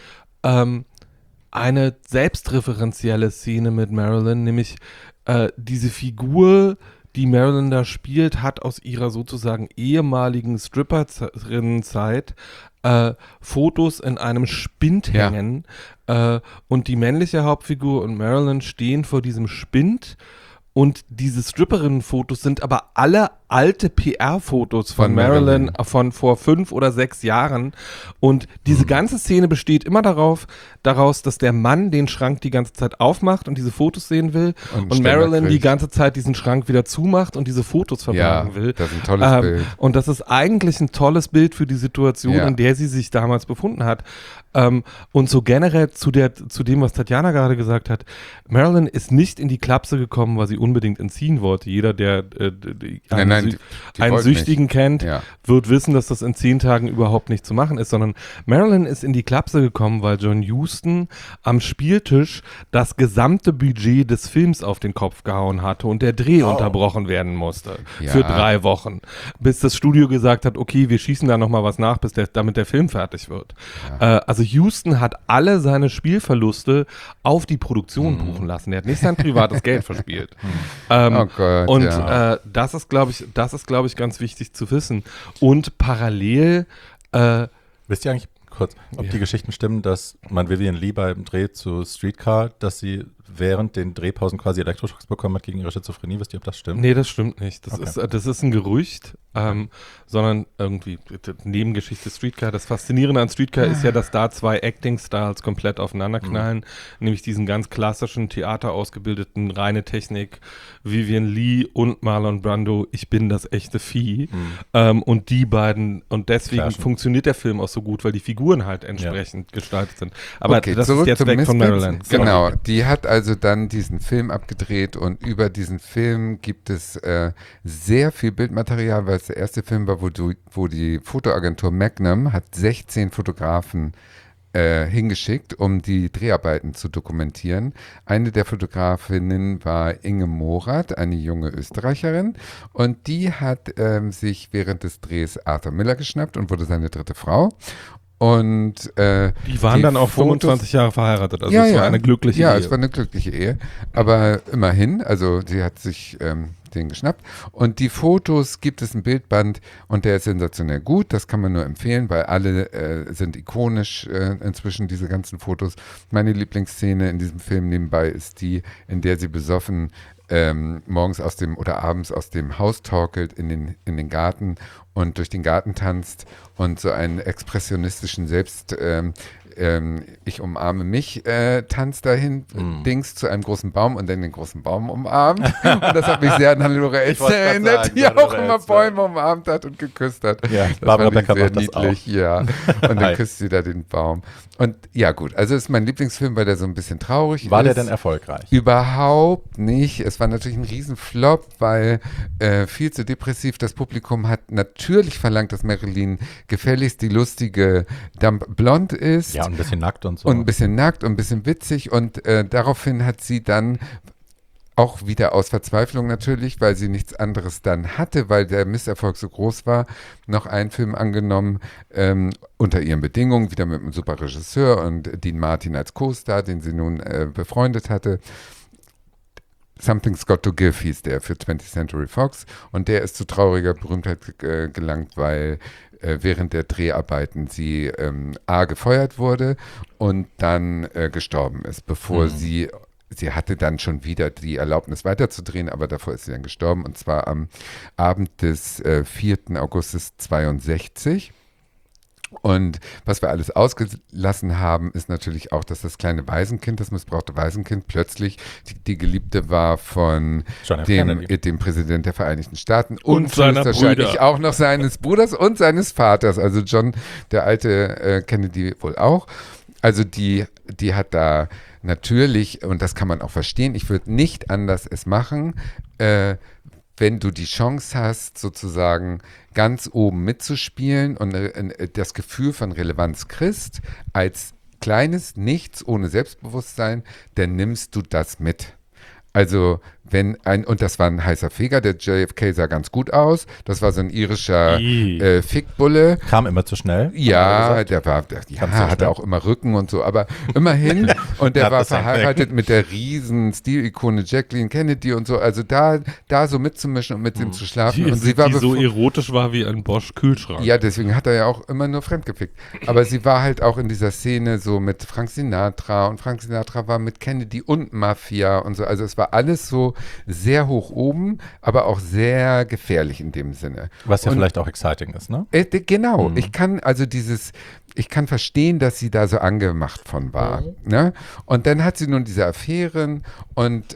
eine selbstreferenzielle Szene mit Marilyn, nämlich diese Figur, die Marilyn da spielt, hat aus ihrer sozusagen ehemaligen Stripperin-Zeit Fotos in einem Spind hängen und die männliche Hauptfigur und Marilyn stehen vor diesem Spind und diese Stripperinnen-Fotos sind aber alle alte PR-Fotos von Marilyn von vor 5 oder 6 Jahren und diese ganze Szene besteht immer daraus, dass der Mann den Schrank die ganze Zeit aufmacht und diese Fotos sehen will und Marilyn die ganze Zeit diesen Schrank wieder zumacht und diese Fotos verbergen will. Das ist ein tolles Bild. Und das ist eigentlich ein tolles Bild für die Situation, in der sie sich damals befunden hat. Und so generell zu dem, was Tatjana gerade gesagt hat, Marilyn ist nicht in die Klapse gekommen, weil sie unbedingt entziehen wollte. Jeder, der einen Süchtigen kennt, wird wissen, dass das in 10 Tagen überhaupt nicht zu machen ist, sondern Marilyn ist in die Klapse gekommen, weil John Huston am Spieltisch das gesamte Budget des Films auf den Kopf gehauen hatte und der Dreh unterbrochen werden musste für 3 Wochen, bis das Studio gesagt hat, okay, wir schießen da nochmal was nach, damit der Film fertig wird. Also Huston hat alle seine Spielverluste auf die Produktion buchen lassen. Er hat nicht sein privates Geld verspielt. Das ist, glaube ich, ganz wichtig zu wissen. Und parallel wisst ihr eigentlich kurz, ob die Geschichten stimmen, dass man Vivien Leigh beim Dreh zu Streetcar, dass sie während den Drehpausen quasi Elektroschocks bekommen hat gegen ihre Schizophrenie? Wisst ihr, ob das stimmt? Nee, das stimmt nicht. Das ist ein Gerücht, sondern irgendwie Nebengeschichte Streetcar. Das Faszinierende an Streetcar ist ja, dass da 2 Acting-Styles komplett aufeinanderknallen, nämlich diesen ganz klassischen Theaterausgebildeten, reine Technik, Vivien Leigh und Marlon Brando, ich bin das echte Vieh. Und die beiden, und deswegen funktioniert der Film auch so gut, weil die Figuren halt entsprechend gestaltet sind. Aber das ist jetzt weg von Marilyn. Genau, die hat also dann diesen Film abgedreht und über diesen Film gibt es sehr viel Bildmaterial, weil es der erste Film war, wo die Fotoagentur Magnum hat 16 Fotografen hingeschickt, um die Dreharbeiten zu dokumentieren. Eine der Fotografinnen war Inge Morath, eine junge Österreicherin, und die hat sich während des Drehs Arthur Miller geschnappt und wurde seine 3. Frau. Und die waren dann auch 25 Jahre verheiratet, also es war eine glückliche Ehe. Ja, es war eine glückliche Ehe, aber immerhin, also sie hat sich den geschnappt und die Fotos gibt es im Bildband und der ist sensationell gut, das kann man nur empfehlen, weil alle sind ikonisch inzwischen, diese ganzen Fotos. Meine Lieblingsszene in diesem Film nebenbei ist die, in der sie besoffen morgens oder abends aus dem Haus torkelt in den Garten und durch den Garten tanzt und so einen expressionistischen ich umarme mich, Tanz dahin, Dings zu einem großen Baum und dann den großen Baum umarmt. Und das hat mich sehr an Hannelore Elster erinnert, die auch immer Bäume umarmt hat und geküsst hat. Ja, das Barbara fand ich Becker sehr macht das niedlich, ja. Und dann küsst sie da den Baum. Und ja gut, also ist mein Lieblingsfilm, weil der so ein bisschen traurig ist. War der denn erfolgreich? Überhaupt nicht. Es war natürlich ein Riesenflop, weil viel zu depressiv. Das Publikum hat natürlich verlangt, dass Marilyn gefälligst die lustige Dump Blonde ist. Ja, und ein bisschen nackt und so. Und ein bisschen nackt und ein bisschen witzig. Und daraufhin hat sie dann auch wieder aus Verzweiflung natürlich, weil sie nichts anderes dann hatte, weil der Misserfolg so groß war, noch einen Film angenommen, unter ihren Bedingungen, wieder mit einem super Regisseur und Dean Martin als Co-Star, den sie nun befreundet hatte. Something's Got to Give hieß der für 20th Century Fox und der ist zu trauriger Berühmtheit gelangt, weil während der Dreharbeiten sie A gefeuert wurde und dann gestorben ist, bevor sie hatte dann schon wieder die Erlaubnis weiterzudrehen, aber davor ist sie dann gestorben und zwar am Abend des 4. Augustes 62. Und was wir alles ausgelassen haben, ist natürlich auch, dass das kleine Waisenkind, das missbrauchte Waisenkind, plötzlich die Geliebte war von dem Präsident der Vereinigten Staaten und seiner wahrscheinlich Brüder. auch noch seines Bruders und seines Vaters. Also John, der alte Kennedy wohl auch. Also die hat da natürlich, und das kann man auch verstehen, ich würde nicht anders es machen, wenn du die Chance hast, sozusagen ganz oben mitzuspielen und das Gefühl von Relevanz kriegst, als kleines Nichts ohne Selbstbewusstsein, dann nimmst du das mit. Also und das war ein heißer Feger, der JFK sah ganz gut aus, das war so ein irischer Fickbulle. Kam immer zu schnell. Ja, der hatte auch immer Rücken und so, aber immerhin. Und der war verheiratet mit der riesen Stilikone Jacqueline Kennedy und so. Also da so mitzumischen und mit ihm zu schlafen. Und sie war die so erotisch war wie ein Bosch-Kühlschrank. Ja, deswegen hat er ja auch immer nur fremdgefickt. Aber sie war halt auch in dieser Szene so mit Frank Sinatra und Frank Sinatra war mit Kennedy und Mafia und so. Also es war alles so sehr hoch oben, aber auch sehr gefährlich in dem Sinne. Was ja vielleicht auch exciting ist, ne? Genau. Ich kann verstehen, dass sie da so angemacht von war. Ne? Und dann hat sie nun diese Affären und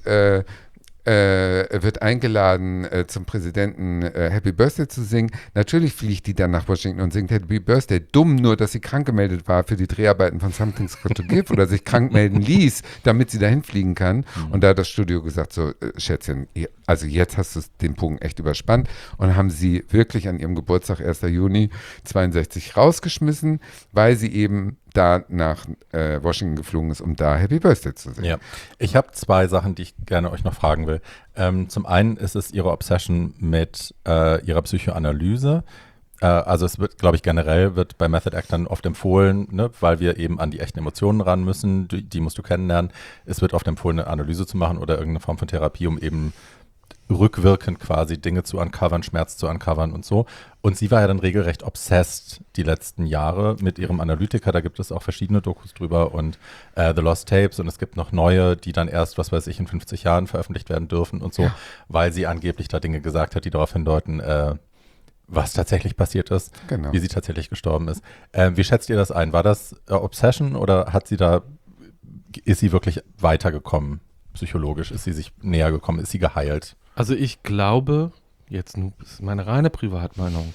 wird eingeladen, zum Präsidenten Happy Birthday zu singen. Natürlich fliegt die dann nach Washington und singt Happy Birthday. Dumm nur, dass sie krank gemeldet war für die Dreharbeiten von Something's Got to Give oder sich krank melden ließ, damit sie dahin fliegen kann. Und da hat das Studio gesagt, so Schätzchen, also jetzt hast du den Punkt echt überspannt und haben sie wirklich an ihrem Geburtstag, 1. Juni 62, rausgeschmissen, weil sie eben da nach Washington geflogen ist, um da Happy Birthday zu singen. Ja, ich habe 2 Sachen, die ich gerne euch noch fragen will. Zum einen ist es ihre Obsession mit ihrer Psychoanalyse. Also es wird, glaube ich, generell wird bei Method Actern oft empfohlen, ne, weil wir eben an die echten Emotionen ran müssen, die musst du kennenlernen. Es wird oft empfohlen, eine Analyse zu machen oder irgendeine Form von Therapie, um eben rückwirkend quasi Dinge zu uncovern, Schmerz zu uncovern und so. Und sie war ja dann regelrecht obsessed die letzten Jahre mit ihrem Analytiker. Da gibt es auch verschiedene Dokus drüber und The Lost Tapes und es gibt noch neue, die dann erst, was weiß ich, in 50 Jahren veröffentlicht werden dürfen und so, weil sie angeblich da Dinge gesagt hat, die darauf hindeuten, was tatsächlich passiert ist, wie sie tatsächlich gestorben ist. Wie schätzt ihr das ein? War das Obsession oder ist sie wirklich weitergekommen psychologisch? Ist sie sich näher gekommen? Ist sie geheilt? Also ich glaube, jetzt ist meine reine Privatmeinung,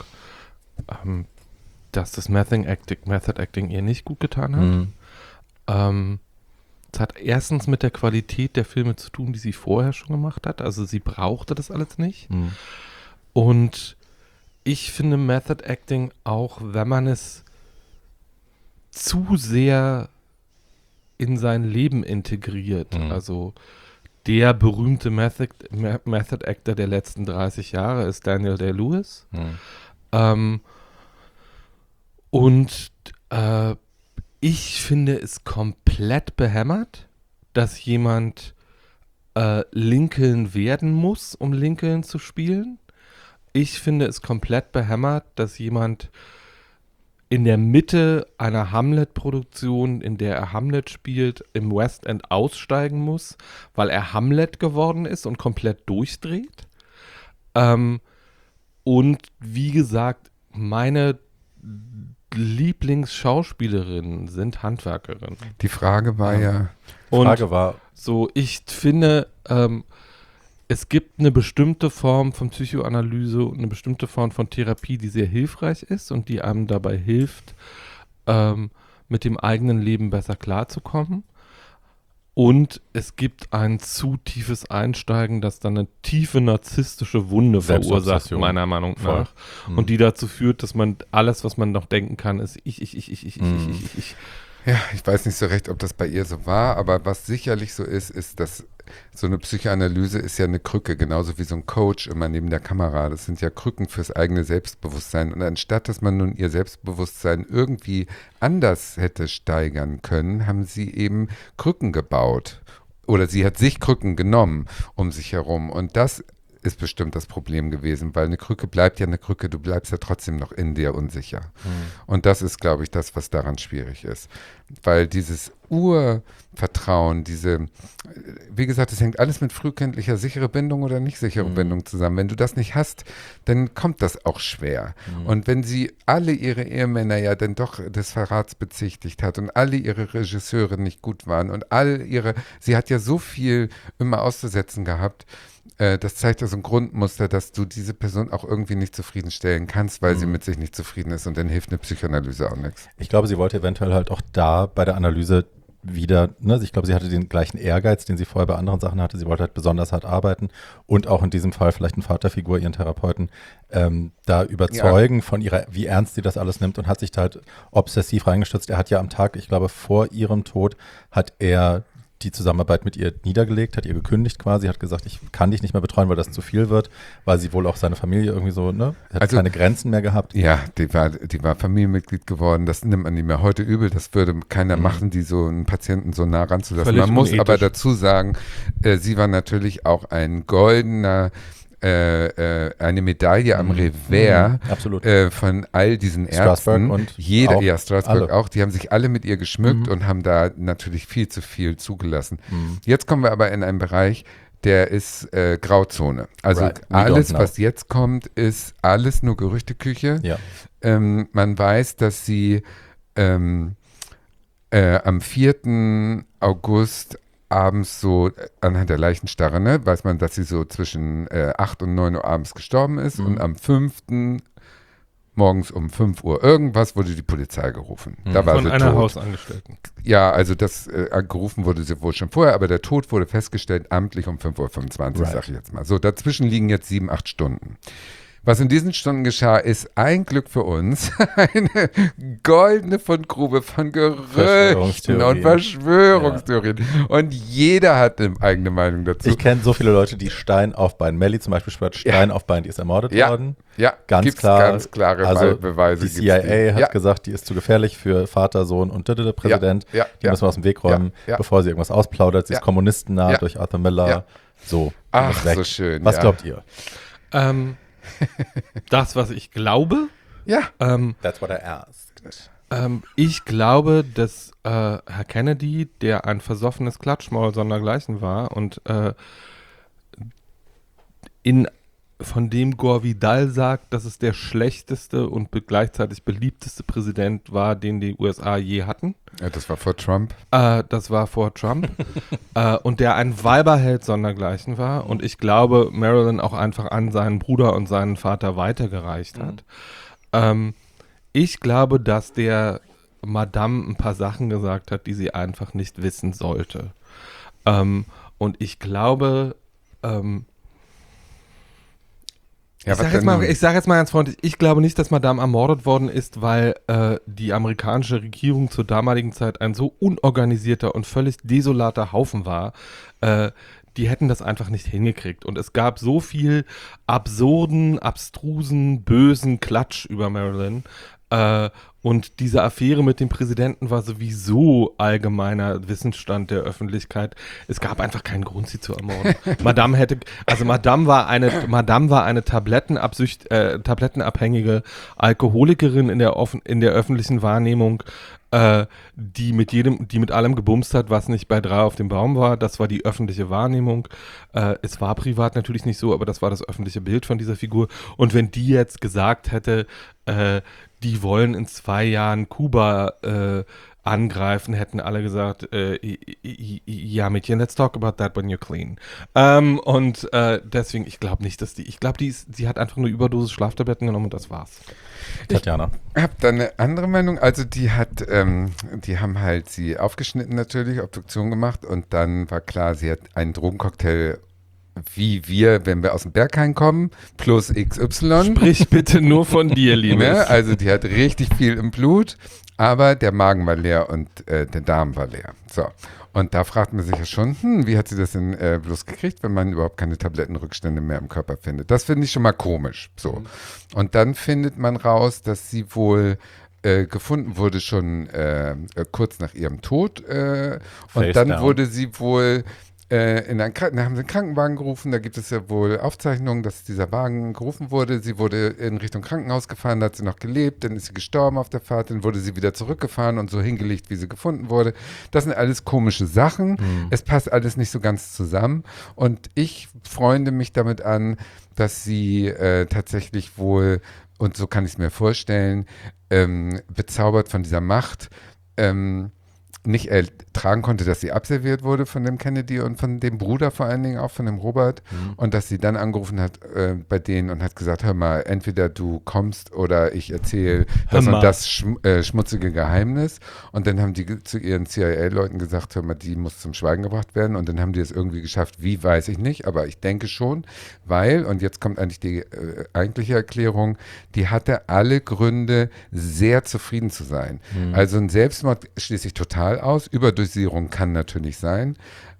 dass das Method Acting ihr nicht gut getan hat. Es hat erstens mit der Qualität der Filme zu tun, die sie vorher schon gemacht hat. Also sie brauchte das alles nicht. Und ich finde Method Acting auch, wenn man es zu sehr in sein Leben integriert, also der berühmte Method Actor der letzten 30 Jahre ist Daniel Day-Lewis. Ich finde es komplett behämmert, dass jemand Lincoln werden muss, um Lincoln zu spielen. Ich finde es komplett behämmert, dass jemand in der Mitte einer Hamlet-Produktion, in der er Hamlet spielt, im West End aussteigen muss, weil er Hamlet geworden ist und komplett durchdreht. Und wie gesagt, meine Lieblingsschauspielerinnen sind Handwerkerinnen. Die Frage war ich finde, es gibt eine bestimmte Form von Psychoanalyse und eine bestimmte Form von Therapie, die sehr hilfreich ist und die einem dabei hilft, mit dem eigenen Leben besser klarzukommen. Und es gibt ein zu tiefes Einsteigen, das dann eine tiefe narzisstische Wunde verursacht, meiner Meinung nach. Und die dazu führt, dass man alles, was man noch denken kann, ist ich. Ja, ich weiß nicht so recht, ob das bei ihr so war, aber was sicherlich so ist, dass so eine Psychoanalyse ist ja eine Krücke, genauso wie so ein Coach immer neben der Kamera. Das sind ja Krücken fürs eigene Selbstbewusstsein. Und anstatt, dass man nun ihr Selbstbewusstsein irgendwie anders hätte steigern können, haben sie eben Krücken gebaut. Oder sie hat sich Krücken genommen um sich herum. Und das ist bestimmt das Problem gewesen, weil eine Krücke bleibt ja eine Krücke, du bleibst ja trotzdem noch in dir unsicher. Und das ist, glaube ich, das, was daran schwierig ist. Weil dieses Urvertrauen, wie gesagt, es hängt alles mit frühkindlicher sichere Bindung oder nicht sichere Bindung zusammen. Wenn du das nicht hast, dann kommt das auch schwer. Und wenn sie alle ihre Ehemänner ja dann doch des Verrats bezichtigt hat und alle ihre Regisseure nicht gut waren und sie hat ja so viel immer auszusetzen gehabt, das zeigt ja so ein Grundmuster, dass du diese Person auch irgendwie nicht zufriedenstellen kannst, weil sie mit sich nicht zufrieden ist und dann hilft eine Psychoanalyse auch nichts. Ich glaube, sie wollte eventuell halt auch da bei der Analyse wieder, ne, ich glaube, sie hatte den gleichen Ehrgeiz, den sie vorher bei anderen Sachen hatte. Sie wollte halt besonders hart arbeiten und auch in diesem Fall vielleicht eine Vaterfigur, ihren Therapeuten, da überzeugen von ihrer, wie ernst sie das alles nimmt und hat sich da halt obsessiv reingestürzt. Er hat ja am Tag, ich glaube, vor ihrem Tod hat er die Zusammenarbeit mit ihr niedergelegt, hat ihr gekündigt quasi, hat gesagt, ich kann dich nicht mehr betreuen, weil das zu viel wird, weil sie wohl auch seine Familie irgendwie so, ne, hat keine Grenzen mehr gehabt. Ja, die war Familienmitglied geworden, das nimmt man nicht mehr heute übel, das würde keiner machen, die so einen Patienten so nah ranzulassen. Völlig Man muss unethisch. aber dazu sagen, sie war natürlich auch ein goldener eine Medaille am Revers absolut. von all diesen Strasberg Ärzten. und Strasberg alle. auch. Die haben sich alle mit ihr geschmückt und haben da natürlich viel zu viel zugelassen. Jetzt kommen wir aber in einen Bereich, der ist Grauzone. Also Right. We alles, don't know. was jetzt kommt, ist alles nur Gerüchteküche. Ja. Man weiß, dass sie am 4. August abends so, anhand der Leichenstarre, ne, weiß man, dass sie so zwischen 8 und 9 Uhr abends gestorben ist und am 5. morgens um 5 Uhr irgendwas wurde die Polizei gerufen. Da war Von sie einer tot. Hausangestellten. Ja, also das gerufen wurde sie wohl schon vorher, aber der Tod wurde festgestellt amtlich um 5:25 Uhr, sag ich jetzt mal. So, dazwischen liegen jetzt 7, 8 Stunden. Was in diesen Stunden geschah, ist ein Glück für uns eine goldene Fundgrube von Gerüchten und Verschwörungstheorien. Und jeder hat eine eigene Meinung dazu. Ich kenne so viele Leute, die Stein auf Bein. Melly zum Beispiel schwört Stein auf Bein, die ist ermordet worden. Ja, ganz gibt's klar. ganz klare Also Beweise. die CIA hat Ja. gesagt, die ist zu gefährlich für Vater, Sohn und Präsident. Ja, Die müssen wir aus dem Weg räumen, ja. bevor sie irgendwas ausplaudert. Sie ist kommunistennah Ja. durch Arthur Miller. Ja. So, Ach, muss weg. so schön. Was ja. glaubt ihr? Das, was ich glaube, Ja. That's what I asked. ich glaube, dass Herr Kennedy, der ein versoffenes Klatschmaul sondergleichen war und von dem Gore Vidal sagt, dass es der schlechteste und gleichzeitig beliebteste Präsident war, den die USA je hatten. Ja, das war vor Trump. Das war vor Trump. Und der ein Weiberheld sondergleichen war. Und ich glaube, Marilyn auch einfach an seinen Bruder und seinen Vater weitergereicht hat. Ich glaube, dass der Madame ein paar Sachen gesagt hat, die sie einfach nicht wissen sollte. Und ich glaube, Ja, ich sage jetzt mal ganz freundlich, ich glaube nicht, dass Madame ermordet worden ist, weil die amerikanische Regierung zur damaligen Zeit ein so unorganisierter und völlig desolater Haufen war. Die hätten das einfach nicht hingekriegt. Und es gab so viel absurden, abstrusen, bösen Klatsch über Marilyn. Und diese Affäre mit dem Präsidenten war sowieso allgemeiner Wissensstand der Öffentlichkeit. Es gab einfach keinen Grund, sie zu ermorden. Madame war eine tablettenabhängige Alkoholikerin in der öffentlichen Wahrnehmung, die mit allem gebumst hat, was nicht bei 3 auf dem Baum war. Das war die öffentliche Wahrnehmung. Es war privat natürlich nicht so, aber das war das öffentliche Bild von dieser Figur. Und wenn die jetzt gesagt hätte, die wollen in 2 Jahren Kuba angreifen, hätten alle gesagt, ja Mädchen, let's talk about that when you're clean. Deswegen, ich glaube nicht, dass sie hat einfach eine Überdosis Schlaftabletten genommen und das war's. Tatjana. Ich habe da eine andere Meinung. Also die haben halt sie aufgeschnitten natürlich, Obduktion gemacht und dann war klar, sie hat einen Drogencocktail wie wir, wenn wir aus dem Berghain kommen, plus XY. Sprich bitte nur von dir, Liebes. Ne? Also die hat richtig viel im Blut. Aber der Magen war leer und der Darm war leer. So. Und da fragt man sich ja schon, wie hat sie das denn bloß gekriegt, wenn man überhaupt keine Tablettenrückstände mehr im Körper findet? Das finde ich schon mal komisch. So. Und dann findet man raus, dass sie wohl gefunden wurde schon kurz nach ihrem Tod. Und dann wurde sie wohl da haben sie einen Krankenwagen gerufen, da gibt es ja wohl Aufzeichnungen, dass dieser Wagen gerufen wurde. Sie wurde in Richtung Krankenhaus gefahren, da hat sie noch gelebt, dann ist sie gestorben auf der Fahrt, dann wurde sie wieder zurückgefahren und so hingelegt, wie sie gefunden wurde. Das sind alles komische Sachen. Es passt alles nicht so ganz zusammen. Und ich freunde mich damit an, dass sie tatsächlich wohl, und so kann ich es mir vorstellen, bezaubert von dieser Macht, nicht ertragen konnte, dass sie abserviert wurde von dem Kennedy und von dem Bruder vor allen Dingen auch, von dem Robert, und dass sie dann angerufen hat bei denen und hat gesagt, hör mal, entweder du kommst oder ich erzähle das und das schmutzige Geheimnis, und dann haben die zu ihren CIA-Leuten gesagt, hör mal, die muss zum Schweigen gebracht werden, und dann haben die es irgendwie geschafft, wie, weiß ich nicht, aber ich denke schon, weil, und jetzt kommt eigentlich die eigentliche Erklärung, die hatte alle Gründe, sehr zufrieden zu sein. Also ein Selbstmord schließt sich total aus. Überdosierung kann natürlich sein,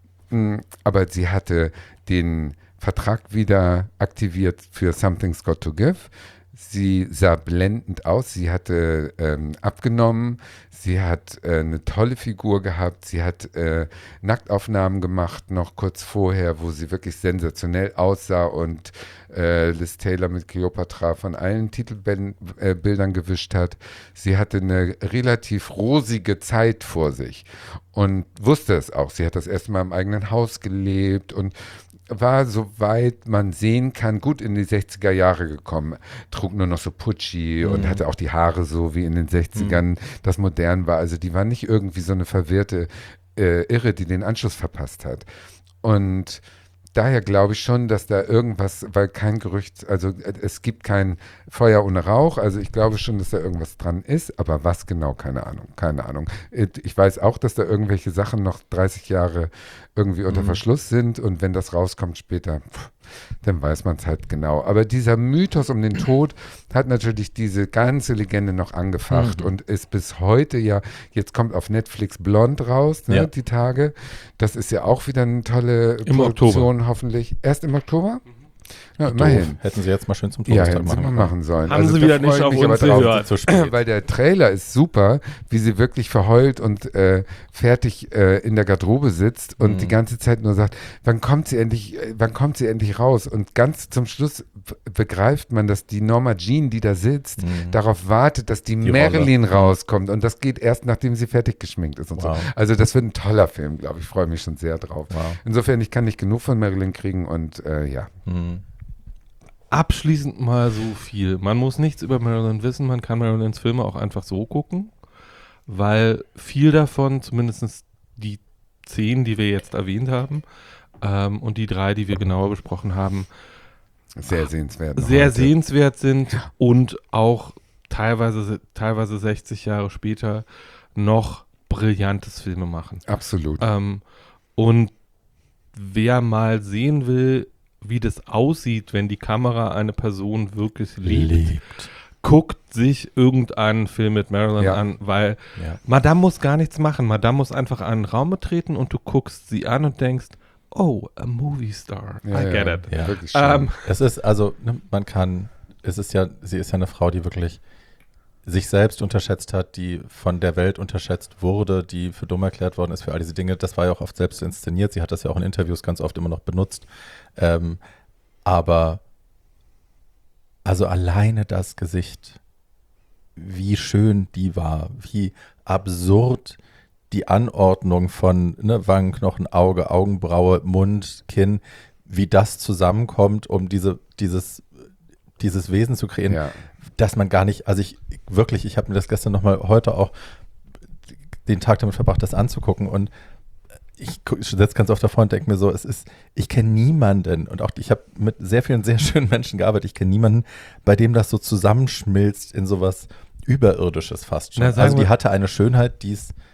aber sie hatte den Vertrag wieder aktiviert für Something's Got to Give. Sie sah blendend aus, sie hatte abgenommen, sie hat eine tolle Figur gehabt, sie hat Nacktaufnahmen gemacht, noch kurz vorher, wo sie wirklich sensationell aussah und Liz Taylor mit Cleopatra von allen Titelbildern gewischt hat. Sie hatte eine relativ rosige Zeit vor sich und wusste es auch. Sie hat das erste Mal im eigenen Haus gelebt und war, soweit man sehen kann, gut in die 60er Jahre gekommen. Trug nur noch so Pucci und hatte auch die Haare so wie in den 60ern, das modern war. Also die war nicht irgendwie so eine verwirrte Irre, die den Anschluss verpasst hat. Und daher glaube ich schon, dass da irgendwas, weil kein Gerücht, also es gibt kein Feuer ohne Rauch, also ich glaube schon, dass da irgendwas dran ist, aber was genau, keine Ahnung. Ich weiß auch, dass da irgendwelche Sachen noch 30 Jahre irgendwie unter Verschluss sind, und wenn das rauskommt später, dann weiß man es halt genau. Aber dieser Mythos um den Tod hat natürlich diese ganze Legende noch angefacht und ist bis heute ja, jetzt kommt auf Netflix Blond raus, ne, die Tage. Das ist ja auch wieder eine tolle Produktion, hoffentlich. Erst im Oktober? Ja, immerhin. Hätten sie jetzt mal schön zum Todestag machen sollen. Haben sie wieder nicht auf uns gehört. Weil der Trailer ist super, wie sie wirklich verheult und fertig in der Garderobe sitzt und die ganze Zeit nur sagt, wann kommt sie endlich raus? Und ganz zum Schluss begreift man, dass die Norma Jean, die da sitzt, darauf wartet, dass die Marilyn rauskommt, und das geht erst, nachdem sie fertig geschminkt ist und so. Also das wird ein toller Film, glaube ich. Ich freue mich schon sehr drauf. Insofern, ich kann nicht genug von Marilyn kriegen und ja. Abschließend mal so viel. Man muss nichts über Marilyn wissen, man kann Marilyns Filme auch einfach so gucken, weil viel davon, zumindest die 10, die wir jetzt erwähnt haben, und die 3, die wir genauer besprochen haben, sehr sehenswert. Sehenswert sind und auch teilweise 60 Jahre später noch brillantes Filme machen. Absolut. Und wer mal sehen will, wie das aussieht, wenn die Kamera eine Person wirklich liebt, guckt sich irgendeinen Film mit Marilyn an, weil Madame muss gar nichts machen. Madame muss einfach in einen Raum betreten und du guckst sie an und denkst, oh, a movie star. I get it. Ja. Wirklich schön. Es ist, also, sie ist ja eine Frau, die wirklich sich selbst unterschätzt hat, die von der Welt unterschätzt wurde, die für dumm erklärt worden ist für all diese Dinge. Das war ja auch oft selbst inszeniert. Sie hat das ja auch in Interviews ganz oft immer noch benutzt. Aber also alleine das Gesicht, wie schön die war, wie absurd die Anordnung von Wangenknochen, Auge, Augenbraue, Mund, Kinn, wie das zusammenkommt, um dieses Wesen zu kreieren, dass man gar nicht, also ich habe mir das gestern heute auch den Tag damit verbracht, das anzugucken, und ich sitze ganz oft davor und denke mir so, ich kenne niemanden, und auch ich habe mit sehr vielen sehr schönen Menschen gearbeitet, ich kenne niemanden, bei dem das so zusammenschmilzt in sowas Überirdisches fast schon. Also die hatte eine Schönheit, die es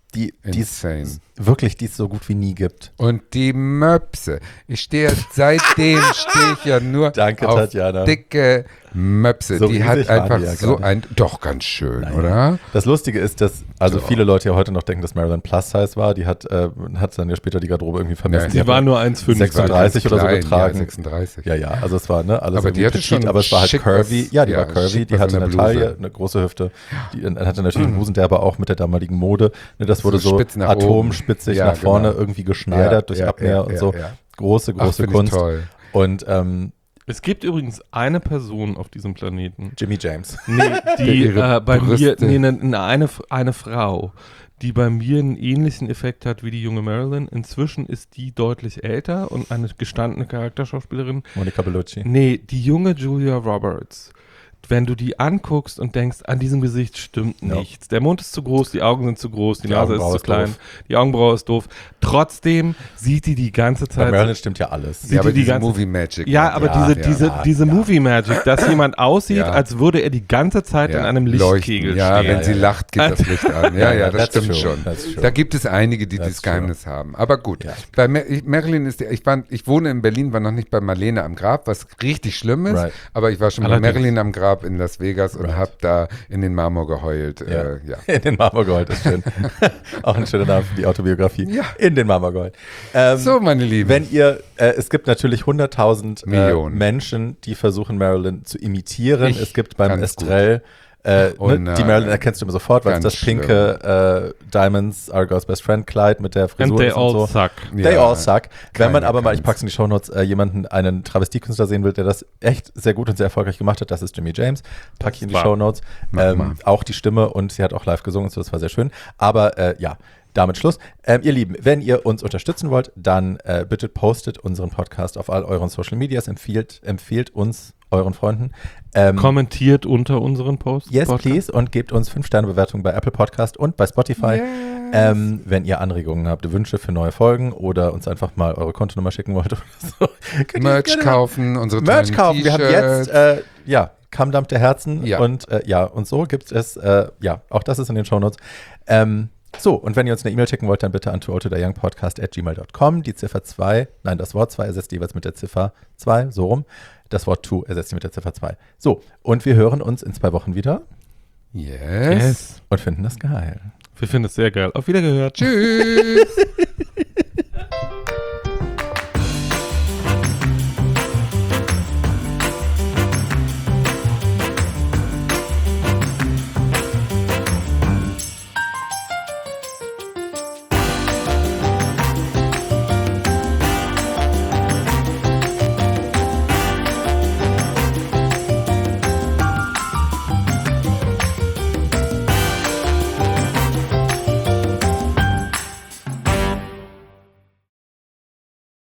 so gut wie nie gibt. Und die Möpse. Seitdem stehe ich ja nur Danke, auf Tatjana. dicke Möpse, So die riesig hat waren einfach die ja so gar nicht. doch ganz schön, Naja. oder? Das Lustige ist, dass also So. viele Leute ja heute noch denken, dass Marilyn Plus-Size war. Die hat dann ja später die Garderobe irgendwie vermessen. Ja, Sie hat war nur 1,5. 36 oder so Klein, getragen. Ja, 36. Ja, also es war alles Aber die irgendwie hatte schon aber es war halt schick curvy. was- Ja, die ja, war curvy, schick die was hatte an eine der Bluse. Taille, eine große Hüfte. Die hatte natürlich einen Busen, der aber auch mit der damaligen Mode, ne, das wurde So so spitz nach atomspitzig oben. Ja, nach vorne genau. irgendwie geschneidert durch Abwehr und so. Ja. Große Ach, find ich Kunst. toll. Und Es gibt übrigens eine Person auf diesem Planeten, Jimmy James. die ihre bei mir, Brüste- eine Frau, die bei mir einen ähnlichen Effekt hat wie die junge Marilyn. Inzwischen ist die deutlich älter und eine gestandene Charakterschauspielerin. Monica Bellucci. Nee, die junge Julia Roberts. Wenn du die anguckst und denkst, an diesem Gesicht stimmt Ja. nichts. Der Mund ist zu groß, die Augen sind zu groß, die Die Nase ist Augenbraue zu ist klein, doof. die Augenbraue ist doof. Trotzdem sieht die ganze Bei Zeit... Marilyn stimmt ja alles. Sieht Ja, aber die diese ganze- Movie Magic. Ja, aber diese Movie Magic, dass jemand aussieht, Ja. als würde er die ganze Zeit in einem Lichtkegel Leuchten. Ja, stehen. wenn sie lacht, geht das Licht an. Ja, das that's stimmt true, schon. that's true. Da gibt es einige, die That's dieses Geheimnis haben. Aber gut, Ja. bei Marilyn ist ich wohne in Berlin, war noch nicht bei Marlene am Grab, was richtig schlimm ist, Right. aber ich war schon Allerdings. bei Marilyn am Grab in Las Vegas und Right. habe da in den Marmor geheult. Ja. In den Marmor geheult, ist schön. Auch ein schöner Name für die Autobiografie. Ja. In den Marmor geheult. So, meine Lieben. Wenn ihr, es gibt natürlich 100.000 Millionen. Menschen, die versuchen, Marilyn zu imitieren. Ich Es gibt beim kann's Estrell, Oh die nein. Marilyn erkennst du immer sofort, weil es Ganz das pinke Diamonds, Argo's Best Friend Kleid mit der Frisur And they ist und all so. suck. They all suck. Wenn man keiner aber mal, ich kann's. pack's in die Shownotes, einen Travestiekünstler sehen will, der das echt sehr gut und sehr erfolgreich gemacht hat, das ist Jimmy James. Pack ich in die war- Shownotes. Mach mal. Auch die Stimme und sie hat auch live gesungen, so das war sehr schön. Aber ja, damit Schluss. Ihr Lieben, wenn ihr uns unterstützen wollt, dann bitte postet unseren Podcast auf all euren Social Medias, empfiehlt uns euren Freunden. Kommentiert unter unseren Posts. Yes, Podcast. please. Und gebt uns 5-Sterne-Bewertungen bei Apple Podcast und bei Spotify. Wenn ihr Anregungen habt, Wünsche für neue Folgen oder uns einfach mal eure Kontonummer schicken wollt oder so. könnt ihr Merch gerne kaufen, unsere Merch tollen kaufen. Wir haben T-Shirts. jetzt, Kammdampf der Herzen Ja. und und so gibt es, auch das ist in den Shownotes. So, und wenn ihr uns eine E-Mail schicken wollt, dann bitte an tooltotheyoungpodcast@gmail.com. Die Ziffer 2, nein, das Wort 2 ersetzt jeweils mit der Ziffer 2, so rum. Das Wort to ersetzt ihr mit der Ziffer 2. So, und wir hören uns in 2 Wochen wieder Yes. Yes. und finden das geil. Wir finden es sehr geil. Auf Wiedergehört. Tschüss.